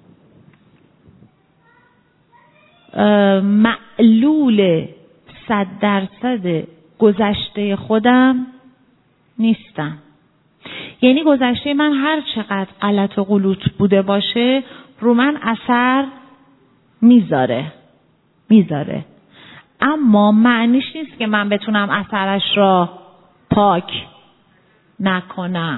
معلول صد درصد گذشته خودم نیستم. یعنی گذشته من هر چقدر غلط و غلوط بوده باشه رو من اثر میذاره میذاره اما معنیش نیست که من بتونم اثرش را پاک نکنم.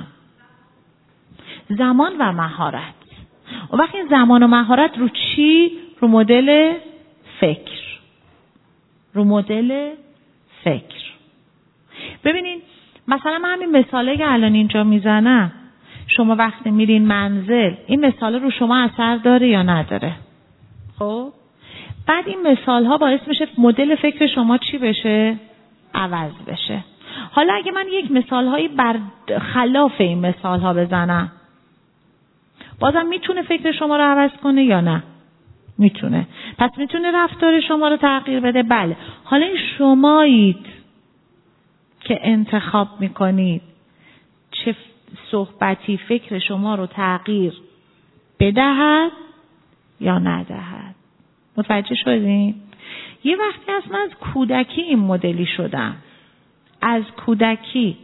زمان و مهارت. و وقتی زمان و مهارت رو چی؟ رو مدل فکر. رو مدل فکر. ببینین مثلا من همین مثاله که الان اینجا میزنم، شما وقتی میرین منزل این مثاله رو شما اثر داره یا نداره؟ خب بعد این مثال ها باعث میشه مدل فکر شما چی بشه؟ عوض بشه. حالا اگه من یک مثالهایی بر خلاف این مثالها بزنم، بازم میتونه فکر شما رو عوض کنه یا نه؟ میتونه. پس میتونه رفتار شما رو تغییر بده. بله. حالا این شمایید که انتخاب میکنید چه صحبتی فکر شما رو تغییر بدهد یا ندهد. متوجه شدین؟ یه وقتی هست من از کودکی این مدلی شدم. از کودکی.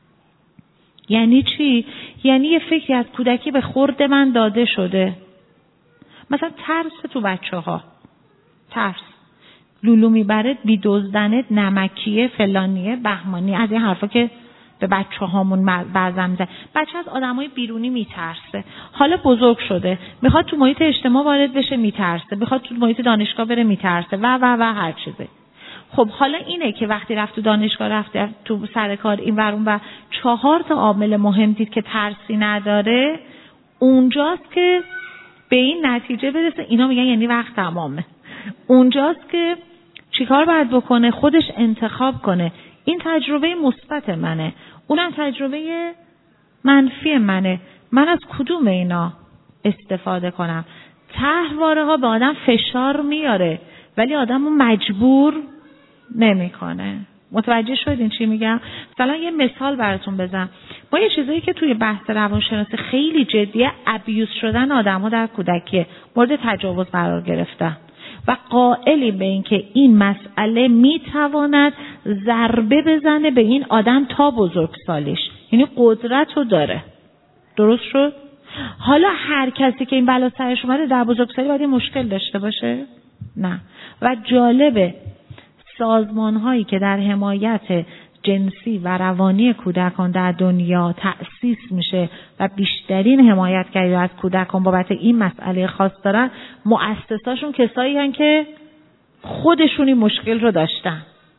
یعنی چی؟ یعنی یه فکری از کودکی به خورد من داده شده. مثلا ترس تو بچه ها. ترس. لولو میبرد، بیدزدنت، نمکیه، فلانیه، بهمانی، از این حرفا که به بچه هامون بعضا میزن. بچه از آدمای بیرونی میترسه. حالا بزرگ شده. میخواد تو محیط اجتماع وارد بشه، میترسه. میخواد تو محیط دانشگاه بره، میترسه و و و هر چیزه. خب حالا اینه که وقتی رفت تو دانشگاه، رفت تو سر کار این ور اون و چهار تا عامل مهم دید که ترسی نداره، اونجاست که به این نتیجه برسه. اینا میگن یعنی وقت تمامه. اونجاست که چیکار باید بکنه؟ خودش انتخاب کنه. این تجربه مثبت منه، اونم تجربه منفی منه. من از کدوم اینا استفاده کنم؟ طرحواره ها به آدم فشار میاره ولی آدمو مجبور نمیکنه. متوجه شدین چی میگم؟ مثلا یه مثال براتون بزنم. ما یه چیزایی که توی بحث روانشناسی خیلی جدیه، ابیوز شدن آدم‌ها در کودکی، مورد تجاوز قرار گرفتن و قائلی به این که این مسئله میتواند ضربه بزنه به این آدم تا بزرگسالیش، یعنی قدرت رو داره. درست شد؟ حالا هر کسی که این بلا سرش اومده در بزرگسالی باید مشکل داشته باشه؟ نه. و جالبه سازمان هایی که در حمایت جنسی و روانی کودکان در دنیا تأسیس میشه و بیشترین حمایتگری از کودکان بابت این مسئله خاص دارن، مؤسساشون کسایی هستن که خودشون این مشکل رو داشتن.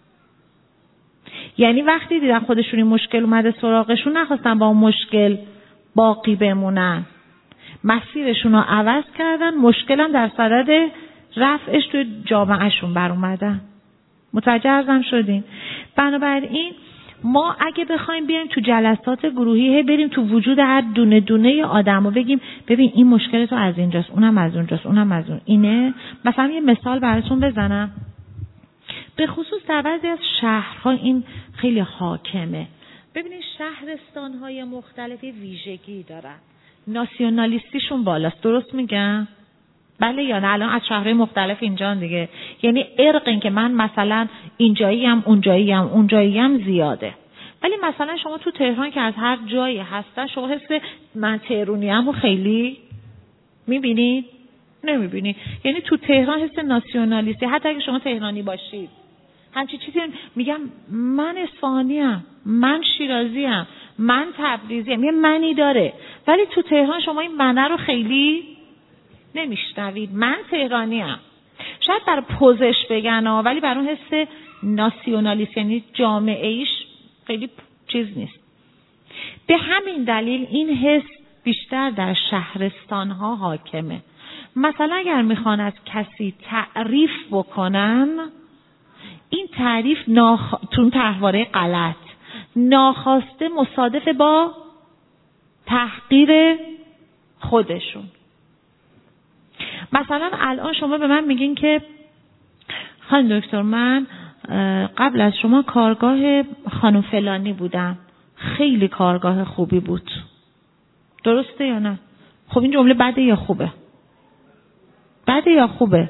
یعنی وقتی دیدن خودشون این مشکل اومده سراغشون، نخواستن با اون مشکل باقی بمونن، مسیرشون رو عوض کردن، مشکل هم در صدد رفعش توی جامعهشون بر اومدن. متوجه ازم شدین؟ بنابراین ما اگه بخوایم بیایم تو جلسات گروهی، بریم تو وجود هر دونه دونه آدم و بگیم ببین این مشکل تو از اینجاست، اونم از اونجاست، اونم از اون اینه. مثلا یه مثال براتون بزنم. به خصوص در بعضی از شهرها این خیلی حاکمه. ببینید شهرستان‌های مختلفی ویژگی دارن. ناسیونالیستیشون بالاست. درست میگم؟ بله یا نه؟ الان از شهرهای مختلف اینجان دیگه. یعنی ارق این که من مثلا اینجاییم، اونجاییم، اونجاییم زیاده. ولی مثلا شما تو تهران که از هر جایی هستن، شما حس من تهرونیم رو خیلی میبینید؟ نمیبینید. یعنی تو تهران حس ناسیونالیستی، حتی اگه شما تهرانی باشید، همچی چیزی میگم من اصفهانیم، من شیرازیم، من تبریزیم، یه منی داره. ولی تو تهران شما این منه رو خیلی نمیشنوید. من تهرانیم. شاید برای پوزش بگن ها، ولی برای اون حس ناسیونالیست، یعنی جامعه ایش خیلی چیز نیست. به همین دلیل این حس بیشتر در شهرستان ها حاکمه. مثلا اگر میخوان از کسی تعریف بکنن، این تعریف ناخ... تون طرحواره غلط ناخواسته مصادف با تحقیر خودشون. مثلا الان شما به من میگین که خانم دکتر من قبل از شما کارگاه خانم فلانی بودم، خیلی کارگاه خوبی بود. درسته یا نه؟ خب این جمله بده یا خوبه؟ بده یا خوبه؟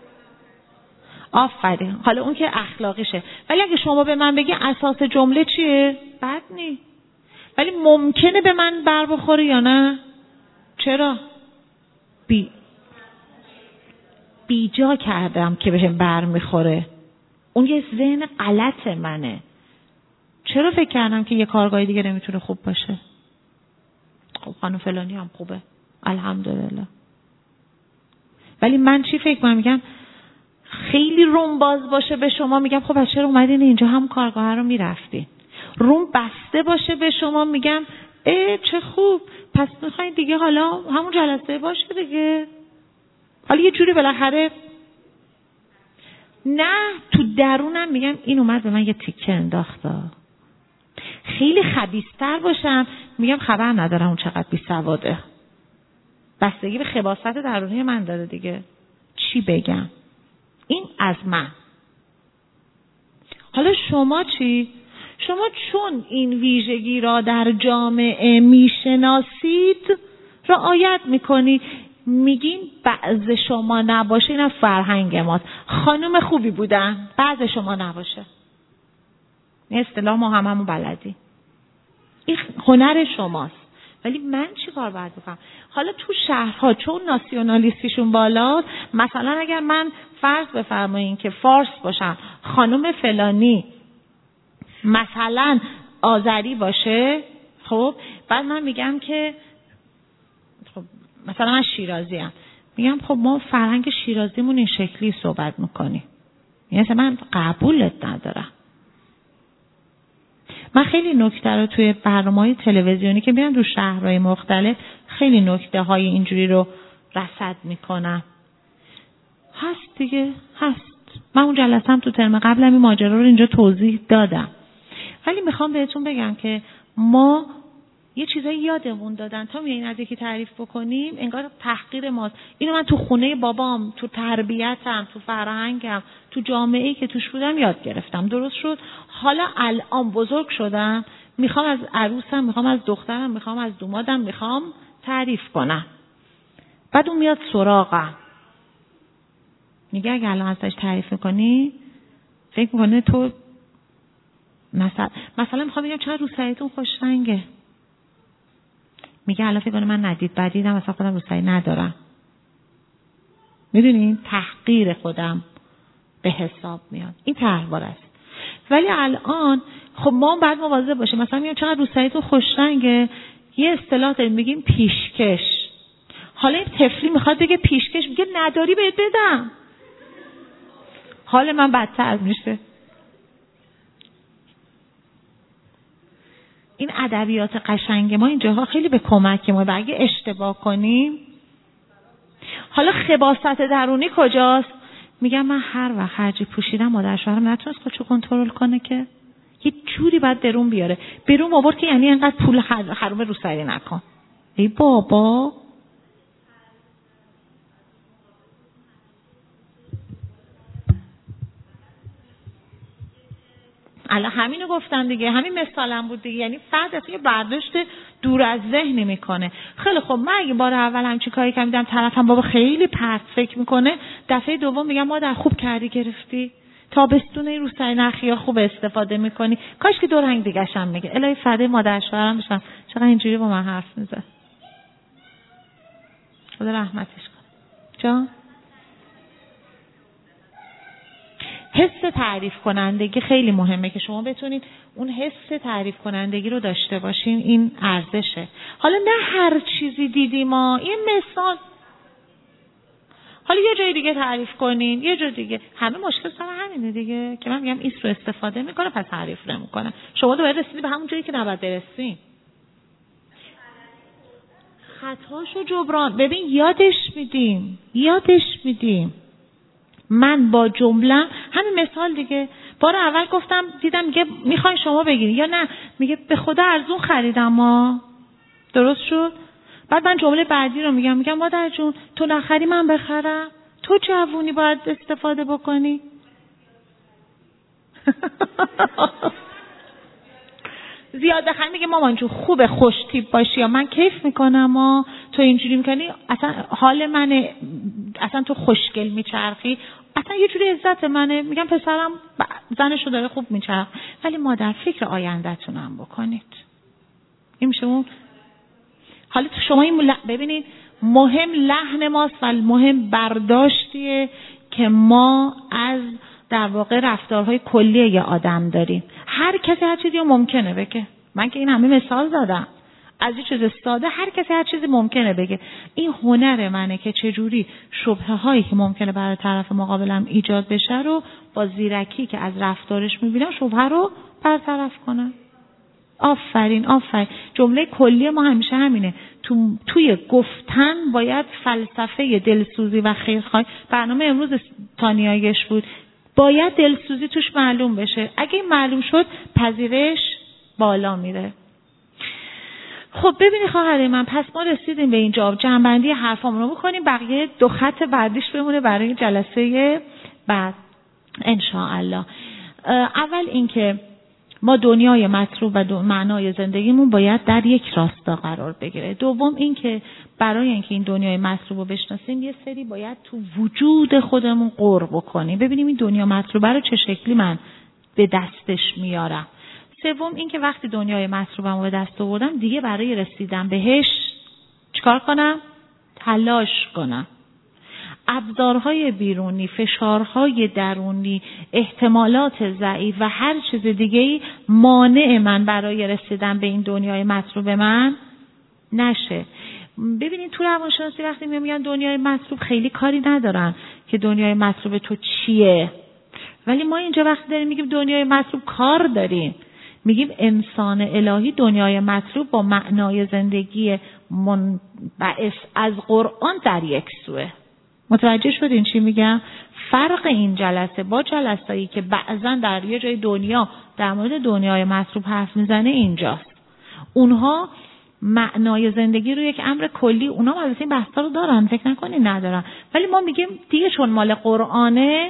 آفرین. حالا اون که اخلاقیشه. ولی اگه شما به من بگی اساس جمله چیه؟ بد نی. ولی ممکنه به من بر بخوره یا نه؟ چرا؟ بی بیجا کردم که بهم بر میخوره. اون یه ذهن غلط منه. چرا فکر کردم که یه کارگاه دیگه نمیتونه خوب باشه؟ خب خانم فلانی هم خوبه، الحمدلله. ولی من چی فکر کنم؟ میگم خیلی روم باز باشه به شما، میگم خب از چرا اومدین اینجا هم کارگاه رو میرفتین. روم بسته باشه به شما، میگم اه چه خوب، پس میخواین دیگه حالا همون جلسه باشه دیگه. حالا یه جوری بالاخره نه تو درونم میگم این اومد به من یه تیکه انداخت، خیلی خبیث‌تر باشم میگم خبر ندارم اون چقدر بی‌سواده. بستگی به خباثت درونی من داره دیگه. چی بگم؟ این از من. حالا شما چی؟ شما چون این ویژگی را در جامعه میشناسید رعایت میکنید، میگین بعض شما نباشه، اینم فرهنگ ماست. خانم خوبی بودن، بعض شما نباشه. این اصطلاح ما هممون بلدی. این هنر شماست. ولی من چی کار باید بکنم؟ حالا تو شهرها چون ناسیونالیستیشون بالا، مثلا اگر من فرض بفرمایین که فارس باشم، خانم فلانی مثلا آذری باشه، خب بعد من میگم که خب مثلا من شیرازی ام، میگم خب ما فرهنگ شیرازیمون این شکلی صحبت میکنیم، یعنی من قبولت ندارم. من خیلی نکته رو توی برنامه‌های تلویزیونی که میرم تو شهرهای مختلف خیلی نکته های اینجوری رو رصد میکنم. هست دیگه، هست. من اون جلسه هم تو ترم قبلم این ماجرا رو اینجا توضیح دادم. ولی میخوام بهتون بگم که ما یه چیزایی یادمون دادن تا میایین از یکی تعریف بکنیم انگار تحقیر ماست. اینو من تو خونه بابام، تو تربیتم، تو فرهنگم، تو جامعه‌ای که توش بودم یاد گرفتم. درست شد؟ حالا الان بزرگ شدم، میخوام از عروسم، میخوام از دخترم، میخوام از دومادم، میخوام تعریف کنم. بعد اون میاد سراغم، میگه اگه الان ازش تعریف میکنی فکر میکنه تو مثلا مثلا میخوام بگم چرا روسریتون خوش رنگه، میگه الان فکر کنه من ندید بدیدم مثلا خودم روسری ندارم. میدونین تحقیر خودم به حساب میاد. این تحقیر است. ولی الان خب ما بعد مواظب باشیم. مثلا میگم چقدر روسریتون خوش رنگه، یه اصطلاح داریم میگیم پیشکش. حالا این طفلی میخواد بگه پیشکش، میگه نداری بهت بدم. حال من بدتر میشه. این ادبیات قشنگ ما اینجاها خیلی به کمک ما. و اگه اشتباه کنیم، حالا خباثت درونی کجاست؟ میگم من هر وقت خرجی پوشیدم مادر شوهرم نتونست خودشو کنترل کنه که یه جوری باید درون بیاره. برون آورد که یعنی اینقدر پول حروم روسری نکن. ای بابا، الان همینو گفتن دیگه، همین مثالم بود دیگه. یعنی فرد اصلا یه برداشت دور از ذهنی میکنه. خیلی خب من اگه بار اول همچین کاری که میدم طرفم بابا خیلی پرت فکر میکنه، دفعه دوم میگم مادر خوب کردی گرفتی، تابستون این روسری نخی خوب استفاده میکنی، کاش که دو رنگ دیگه هم میگه. الهی فدای مادر شوهرم بشم چقدر اینجوری با من حرف میزنه، خدا رحمتش کنه. جان حس تعریف کنندگی خیلی مهمه که شما بتونید اون حس تعریف کنندگی رو داشته باشین. این ارزشه. حالا نه هر چیزی دیدیم ما، این مثال، حالا یه جای دیگه تعریف کنین، یه جای دیگه. همه مشکل سر همینه دیگه که من میگم ایست رو استفاده میکنه پس تعریف نمیکنه. شما دوباره رسیدی به همون جایی که نباید برسین. خطاشو جبران، ببین یادش میدیم یادش میدیم من با جمله همین مثال دیگه، بار اول گفتم دیدم میگه میخوای شما بگیری یا نه، میگه به خدا ارزون خریدم ما. درست شد؟ بعد من جمله بعدی رو میگم، میگم مادر جون تو نخری من بخرم، تو جوونی باید استفاده بکنی. زیاد بخری میگه مامان جون خوبه خوش تیپ باشی یا من کیف میکنم و تو اینجوری میکنی اصلا حال منه، اصلا تو خوشگل میچرخی، اصلا یه جوری عزت منه. میگم پسرم زنشو داره خوب میچرخ، ولی مادر فکر آینده‌تونم بکنید. این میشه اون. حالا شما این ببینید مهم لحن ماست و مهم برداشتیه که ما از در واقع رفتارهای کلی یه آدم داریم. هر کسی هر چیزی ممکنه بگه. من که این همه مثال زدم از یه چیز ساده، هر کسی هر چیزی ممکنه بگه. این هنر منه که چجوری شبهه هایی که ممکنه برای طرف مقابلم ایجاد بشه رو با زیرکی که از رفتارش میبینم شبهه رو برطرف کنم. آفرین آفرین. جمله کلی ما همیشه همینه. تو توی گفتن باید فلسفه دلسوزی و خیرخواهی، برنامه امروز تانیایش بود، باید دلسوزی توش معلوم بشه. اگه این معلوم شد پذیرش بالا میره. خب ببینی خواهر من، پس ما رسیدیم به اینجا، جمع‌بندی حرفامون رو بکنیم، بقیه دو خط بعدیش بمونه برای جلسه بعد ان شاء الله. اول اینکه ما دنیای مطلوب و دو معنای زندگیمون باید در یک راستا قرار بگیره. دوم اینکه برای اینکه این دنیای مطلوب رو بشناسیم یه سری باید تو وجود خودمون غور بکنیم، ببینیم این دنیا مطلوبه رو چه شکلی من به دستش میارم. سوم اینکه وقتی دنیای مطلوبم رو به دست آوردم دیگه برای رسیدن بهش چیکار کنم؟ تلاش کنم. ابزارهای بیرونی، فشارهای درونی، احتمالات ضعیف و هر چیز دیگه‌ای مانع من برای رسیدن به این دنیای مطلوب من نشه. ببینید تو روانشناسی وقتی میگن دنیای مطلوب خیلی کاری ندارن که دنیای مطلوب تو چیه، ولی ما اینجا وقتی داریم میگیم دنیای مطلوب کار داریم، میگیم انسان الهی دنیای مطلوب با معنای زندگی منبعث از قرآن در یک سوه. متوجه شدین چی میگم؟ فرق این جلسه با جلسه‌ای که بعضا در یه جای دنیا در مورد دنیای مطلوب حرف میزنه اینجاست. اونها معنای زندگی رو یک امر کلی، اونها البته این بحثا رو دارن، فکر نکنین ندارن، ولی ما میگیم دیگه چون مال قرآنه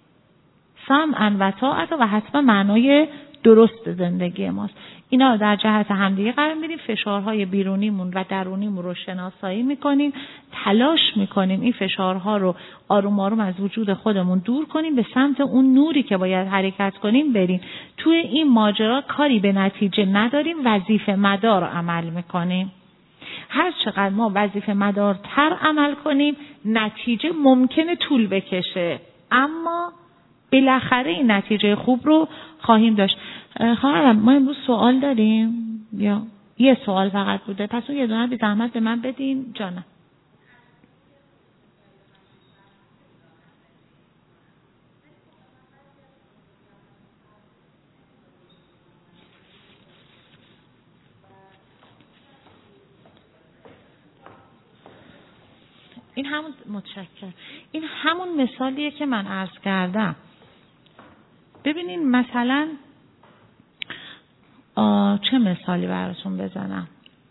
سمعا و طاعت و حتما معنای درست زندگی ماست. اینا رو در جهت همدیگه قرار میدیم، فشارهای بیرونیمون و درونیمون رو شناسایی میکنیم، تلاش میکنیم این فشارها رو آروم آروم از وجود خودمون دور کنیم، به سمت اون نوری که باید حرکت کنیم بریم. توی این ماجرا کاری به نتیجه نداریم، وظیفه مدار عمل میکنیم. هر چقدر ما وظیفه مدارتر عمل کنیم نتیجه ممکنه طول بکشه، اما بالاخره این نتیجه خوب رو خواهیم داشت. خواهرم ما امروز سوال داریم یا یه سوال فقط بوده؟ پس اون یه دونه بی زحمت به من بدین جانم. این همون متشکرم. این همون مثالیه که من عرض کردم. ببینین مثلا چه مثالی براتون بزنم؟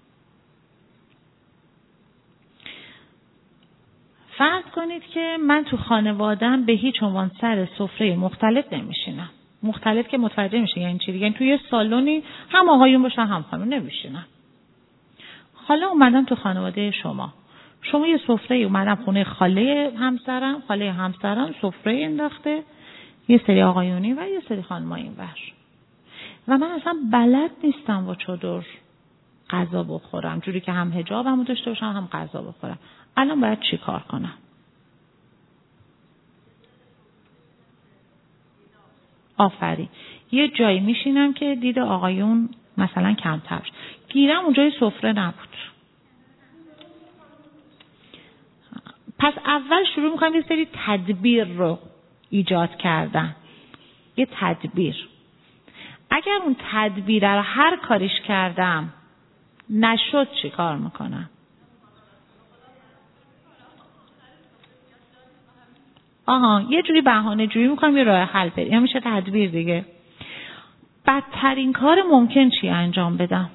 فرض کنید که من تو خانواده‌ام به هیچ عنوان سر سفره مختلف نمیشینم. مختلف که متوجه میشه یعنی چی؟ یعنی توی یه سالونی هم آقایون باشن هم خانم نمیشینم. حالا اومدم تو خانواده شما. شما یه سفره اومدم خونه خاله همسرم، خاله همسرم سفره انداخته، یه سری آقایونی و یه سری خانم‌ها اینور. و من اصلا بلد نیستم با چادر غذا بخورم، جوری که هم حجابمو داشته باشم هم غذا بخورم. الان باید چی کار کنم؟ آفرین. یه جایی میشینم که دید آقایون مثلا کمتر بشه. گیرم اونجای سفره نبود. پس اول شروع میکنم یه سری تدبیر رو ایجاد کردن. یه تدبیر. اگر اون تدبیر رو هر کاریش کردم نشد چی کار میکنم؟ آها یه جوری بهانه جویی میکنم یه راه حل پیدا. این میشه تدبیر دیگه. بدترین کار ممکن چی انجام بدم؟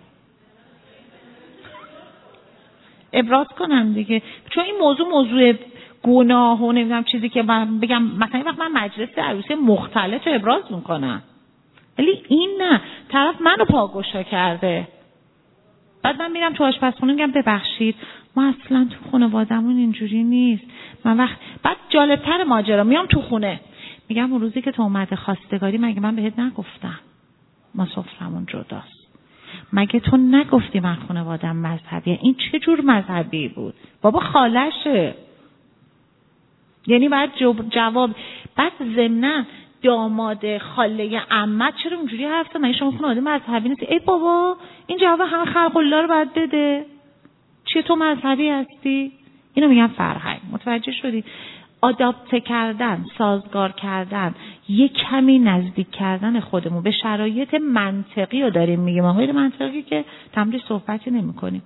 ابراز کنم دیگه، چون این موضوع موضوع گناه و نمیدونم چیزی که من بگم مثلا وقت من مجلس عروسی مختلف ابراز میکنم، ولی این نه، طرف منو پاگوشا کرده. بعد من میرم تو آشپزخونه میگم ببخشید ما اصلا تو خانواده‌مون اینجوری نیست. من وقت بعد جالبتر ماجرا میام تو خونه میگم اون روزی که تو اومده خواستگاری مگه من بهت نگفتم ما سفرمون جداست؟ مگه تو نگفتی من خانواده‌ام مذهبیه؟ این چه جور مذهبی بود؟ بابا خالشه. یعنی بعد جواب بعد ضمناً داماد خاله عمت چرا اونجوری حرف زد؟ مگه شما خانواده مذهبی نیستی؟ ای بابا این جواب همه خلق الله رو باید بده. چیه تو مذهبی هستی؟ اینو میگن فرهنگ. متوجه شدی؟ آداپت کردن، سازگار کردن، یک کمی نزدیک کردن خودمون به شرایط منطقی رو داریم میگیم. ما غیر منطقی که تمری صحبتی نمی کنیم.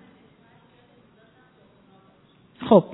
خب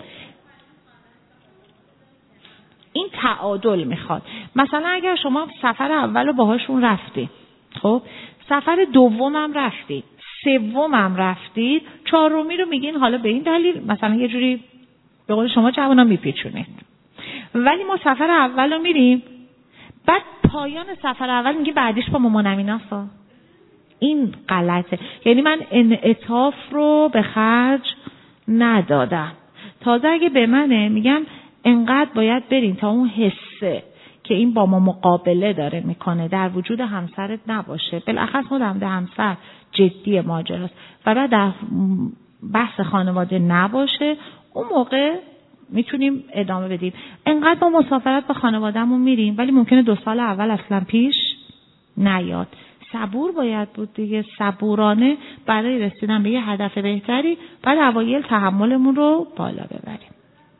این تعادل میخواد. مثلا اگر شما سفر اول رو باهاشون رفتی خب سفر دومم رفتید، سومم رفتید، چهارمی رو میگین حالا به این دلیل مثلا یه جوری به قول شما جوونا میپیچونید. ولی ما سفر اول رو میریم، بعد پایان سفر اول میگی بعدیش با مامان امیناسا. این غلطه. یعنی من انعطاف رو به خرج ندادم. تازه اگه به منه میگم انقدر باید بریم تا اون حسه که این با ما مقابله داره میکنه در وجود همسرت نباشه. بالاخص ما در همسر جدی ماجراست و بعد در بحث خانواده نباشه، اون موقع میتونیم ادامه بدیم. انقدر با مسافرت با خانوادهمون میریم ولی ممکنه دو سال اول اصلا پیش نیاد. صبور باید بود دیگه، صبورانه برای رسیدن به یه هدف بهتری بعد اوایل تحملمون رو بالا ببریم.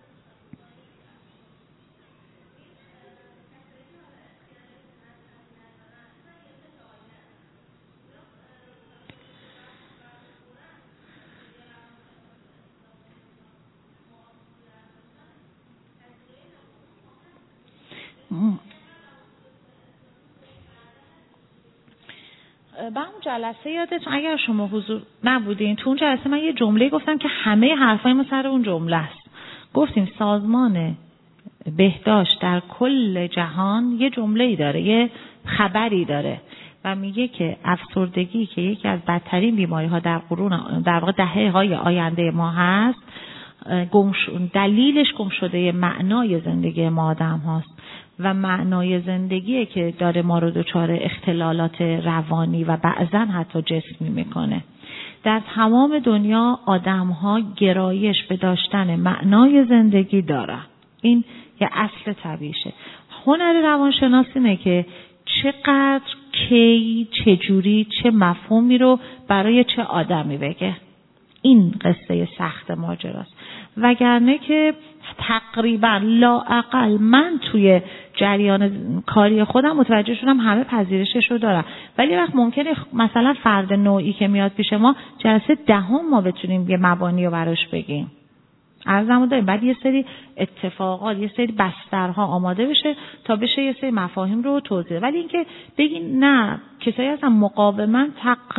با اون جلسه یادتون اگر شما حضور نبودین تو اون جلسه من یه جمله گفتم که همه حرفای ما سر اون جمله است. گفتیم سازمان بهداشت در کل جهان یه جمله‌ای داره، یه خبری داره و میگه که افسردگی که یکی از بدترین بیماری‌ها در قرون در واقع دهه‌های آینده ما هست، گمش... دلیلش گم شده معنای زندگی ما آدم هاست و معنای زندگی که داره ما رو دچار اختلالات روانی و بعضن حتی جسمی میکنه. در تمام دنیا آدم ها گرایش به داشتن معنای زندگی دارن. این یه اصل طبیعیشه. هنر روانشناس اینه که چقدر، کی، چجوری، چه مفهومی رو برای چه آدمی بگه. این قصه سخت ماجراست. وگرنه که تقریبا لااقل من توی جریان کاری خودم متوجه شدم همه پذیرشش رو دارم، ولی وقت ممکنه مثلا فرد نوعی که میاد پیش ما جلسه دهم ما بتونیم یه مبانی رو براش بگیم. عرضمو داریم بعد یه سری اتفاقات، یه سری بسترها آماده بشه تا بشه یه سری مفاهیم رو توضیح. ولی اینکه بگین نه کسایی هستن مقاومن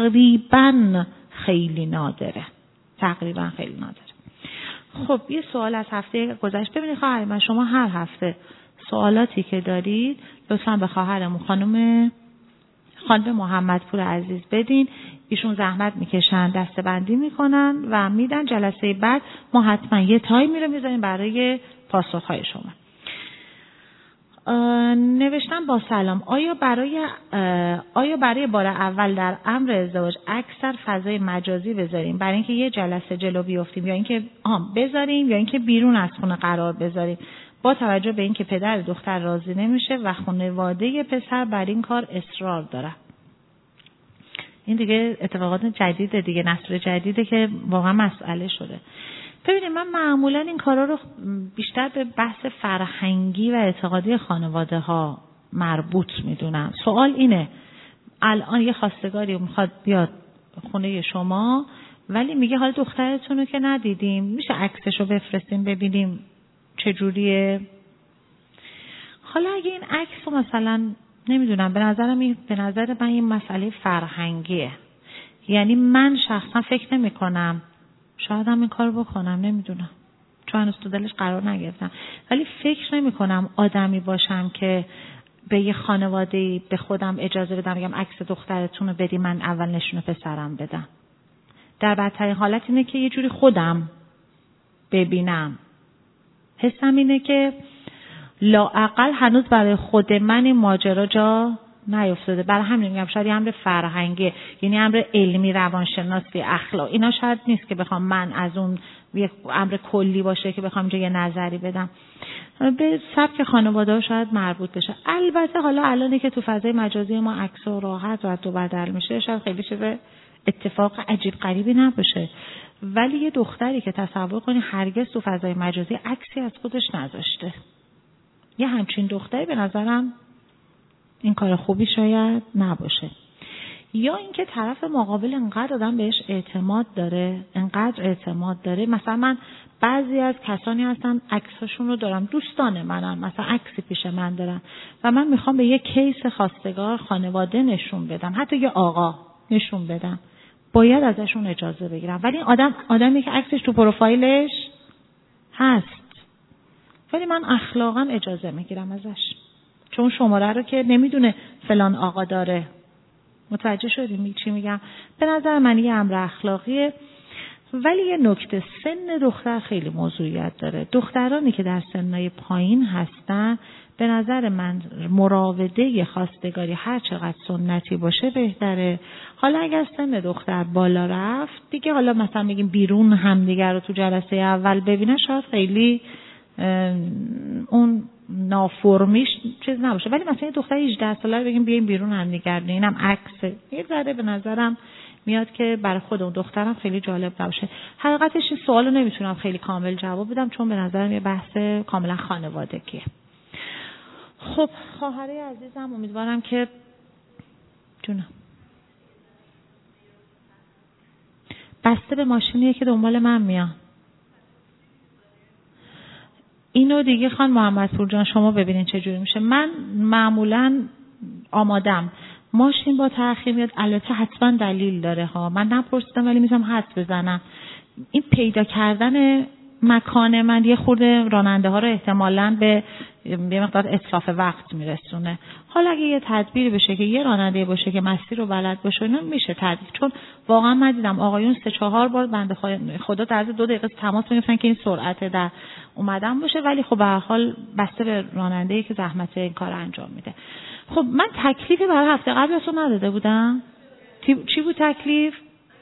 تقریبا خیلی نادره، تقریبا خیلی نادره. خب یه سوال از هفته گذشته. ببینید خواهر من، شما هر هفته سوالاتی که دارید لطفاً به خواهرمون خانم خانم محمدپور عزیز بدین. ایشون زحمت میکشن، دسته‌بندی میکنن و میدن. جلسه بعد ما حتما یه تایمی رو میذاریم برای پاسخهای شما. نوشتم با سلام، آیا برای آیا برای بار اول در امر ازدواج اکثر فضای مجازی بذاریم برای اینکه یه جلسه جلو بیافتیم، یا اینکه آها بذاریم یا اینکه بیرون از خونه قرار بذاریم با توجه به اینکه پدر دختر راضی نمیشه و خانواده پسر بر این کار اصرار داره؟ این دیگه اتفاقات جدیده دیگه، نسل جدیده که واقعا مسئله شده. ببینید من معمولا این کارا رو بیشتر به بحث فرهنگی و اعتقادی خانواده ها مربوط میدونم. سوال اینه، الان یه خواستگاری میخواد بیاد خونه شما ولی میگه حالا دخترتون رو که ندیدیم، میشه عکسش رو بفرستیم ببینیم چجوریه؟ حالا اگه این عکس رو مثلا نمیدونم، به نظرم این به نظر من این مسئله فرهنگیه. یعنی من شخصا فکر نمی کنم، شاید هم این کار بکنم، نمیدونم چون هنوز تو دلش قرار نگرفتم، ولی فکر نمی کنم آدمی باشم که به یه خانواده به خودم اجازه بدم بگم عکس دخترتون رو بدی من اول نشون پسرم بدم. در بدترین حالت اینه که یه جوری خودم ببینم. حسم اینه که لااقل هنوز برای خود من این ماجرا جا نیفتاده. برای همین میگم شاید یه امر فرهنگی، یعنی امر علمی، روانشناسی، اخلاق، اینا شاید نیست که بخوام من از اون یک امر کلی باشه که بخوام یه نظری بدم. به سبک خانواده ها شاید مربوط بشه. البته حالا الانی که تو فضای مجازی ما عکس و راحت رد و بدل میشه شاید خیلی چیز اتفاق عجیب غریبی نباشه، ولی یه دختری که تصور کنی هرگز تو فضای مجازی عکسی از خودش نذاشته، یه همچین دختری به نظرم این کار خوبی شاید نباشه. یا اینکه طرف مقابل انقدر آدم بهش اعتماد داره، انقدر اعتماد داره. مثلا من بعضی از کسانی هستن عکساشون رو دارم، دوستان منن، مثلا عکسی پیش من دارن و من میخوام به یه کیس خواستگار خانواده نشون بدم، حتی یه آقا نشون بدم، باید ازشون اجازه بگیرم. ولی آدم آدمی که عکسش تو پروفایلش هست، ولی من اخلاقا اجازه میگیرم ازش، چون شماره رو که نمیدونه فلان آقا داره. متوجه شدیم چی میگم؟ به نظر من یه امر اخلاقیه. ولی یه نکته، سن دختر خیلی موضوعیت داره. دخترانی که در سنهای پایین هستن به نظر من مراوده خواستگاری هر چقدر سنتی باشه بهتره. حالا اگر سن دختر بالا رفت دیگه، حالا مثلا میگیم بیرون همدیگر رو تو جلسه اول ببینن، شاید خیلی اون نافرمیش چیز نباشه. ولی مثلا یه دختر هجده ساله رو بگیم بیایم بیرون همدیگر ببینیم، اینم عکس، یه ذره به نظرم میاد که برای خود اون دخترم خیلی جالب نباشه. حقیقتش این سوالو نمیتونم خیلی کامل جواب بدم، چون به نظرم یه بحث کاملا خانوادگیه. خب خواهرای عزیزم، امیدوارم که جونم بسته به ماشینیه که دنبال من میان. اینو دیگه خان محمدپور جان شما ببینین چه جوری میشه. من معمولا آمادم، ماشین با تأخیر میاد، البته حتما دلیل داره ها، من نپرسیدم ولی میذارم حدس بزنم. این پیدا کردن مکان من یه خورده راننده ها رو احتمالاً به یه مقدار اتلاف وقت میرسونه. حالا اگه یه تدبیری بشه که یه راننده باشه که مسیر رو بلد باشه، اینا میشه تدبیر. چون واقعا من دیدم آقایون سه چهار بار بنده خدا در دو دقیقه تماس میگفتن که این سرعت در اومدن باشه، ولی خب به هر حال بسته به راننده‌ای که زحمت این کار انجام میده. خب من تکلیفی برای هفته قبل اصلا نداده بودم. چی بود تکلیف؟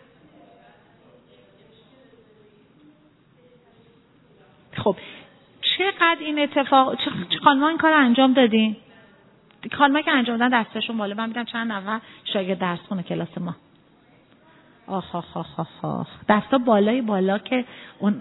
خب چقدر این اتفاق، چه خانم‌ها این کار انجام دادین؟ خانم‌ها که انجام دادن دستشون بالا. من میدم چند نفر شاگرد درس خونه کلاس ما. آخ آخ آخ آخ آخ دستا بالای بالا که اون.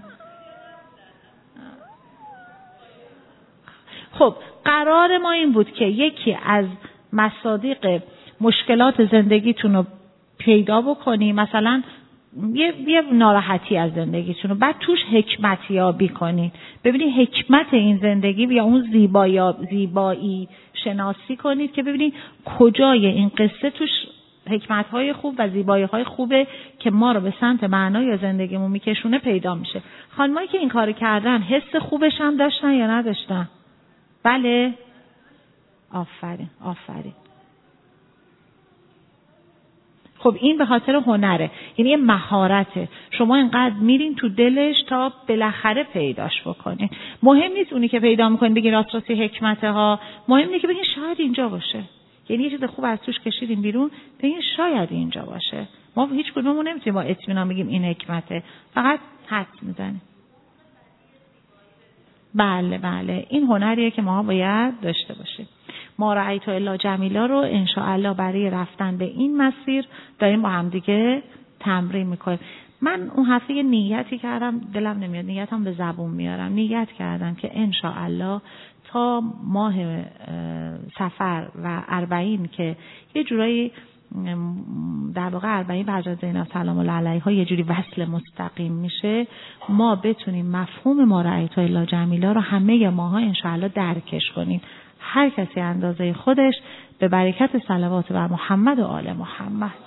خب قرار ما این بود که یکی از مصادیق مشکلات زندگیتون رو پیدا بکنی، مثلا یه, یه ناراحتی از زندگیتون رو، بعد توش حکمت یابی کنین، ببینید حکمت این زندگی یا اون زیبایی زیبایی شناسی کنید که ببینید کجای این قصه توش حکمت‌های خوب و زیبایی‌های خوبه که ما رو به سمت معنای زندگیمون میکشونه پیدا میشه. خانمایی که این کارو کردن حس خوبش هم داشتن یا نداشتن؟ بله؟ آفرین آفرین. خب این به خاطر هنره، یعنی یه مهارته. شما اینقدر میرین تو دلش تا بالاخره پیداش بکنین. مهم نیست اونی که پیدا میکنین بگین راست راستی حکمته ها، مهم اینه که بگین شاید اینجا باشه. یعنی یه چیز خوب از توش کشیدین بیرون، بگین شاید اینجا باشه. ما هیچ کدوممون نمیتونیم با اطمینان بگیم این حکمته، فقط حدس میزنیم. بله بله، این هنریه که ما باید داشته باشیم. ما رأیت الا جمیلا رو انشاءالله برای رفتن به این مسیر داریم با هم دیگه تمرین میکنیم. من اون هفته یه نیتی کردم، دلم نمیاد نیتم به زبون میارم، نیت کردم که انشاءالله تا ماه صفر و اربعین که یه جورایی در واقع اربعین به حضرت زینب سلام الله علیها یه جوری وصل مستقیم میشه، ما بتونیم مفهوم ما رأیت الا جمیلا رو همه ماها انشاءالله درکش کنیم، هر کسی اندازه خودش، به برکت صلوات بر محمد و آل محمد.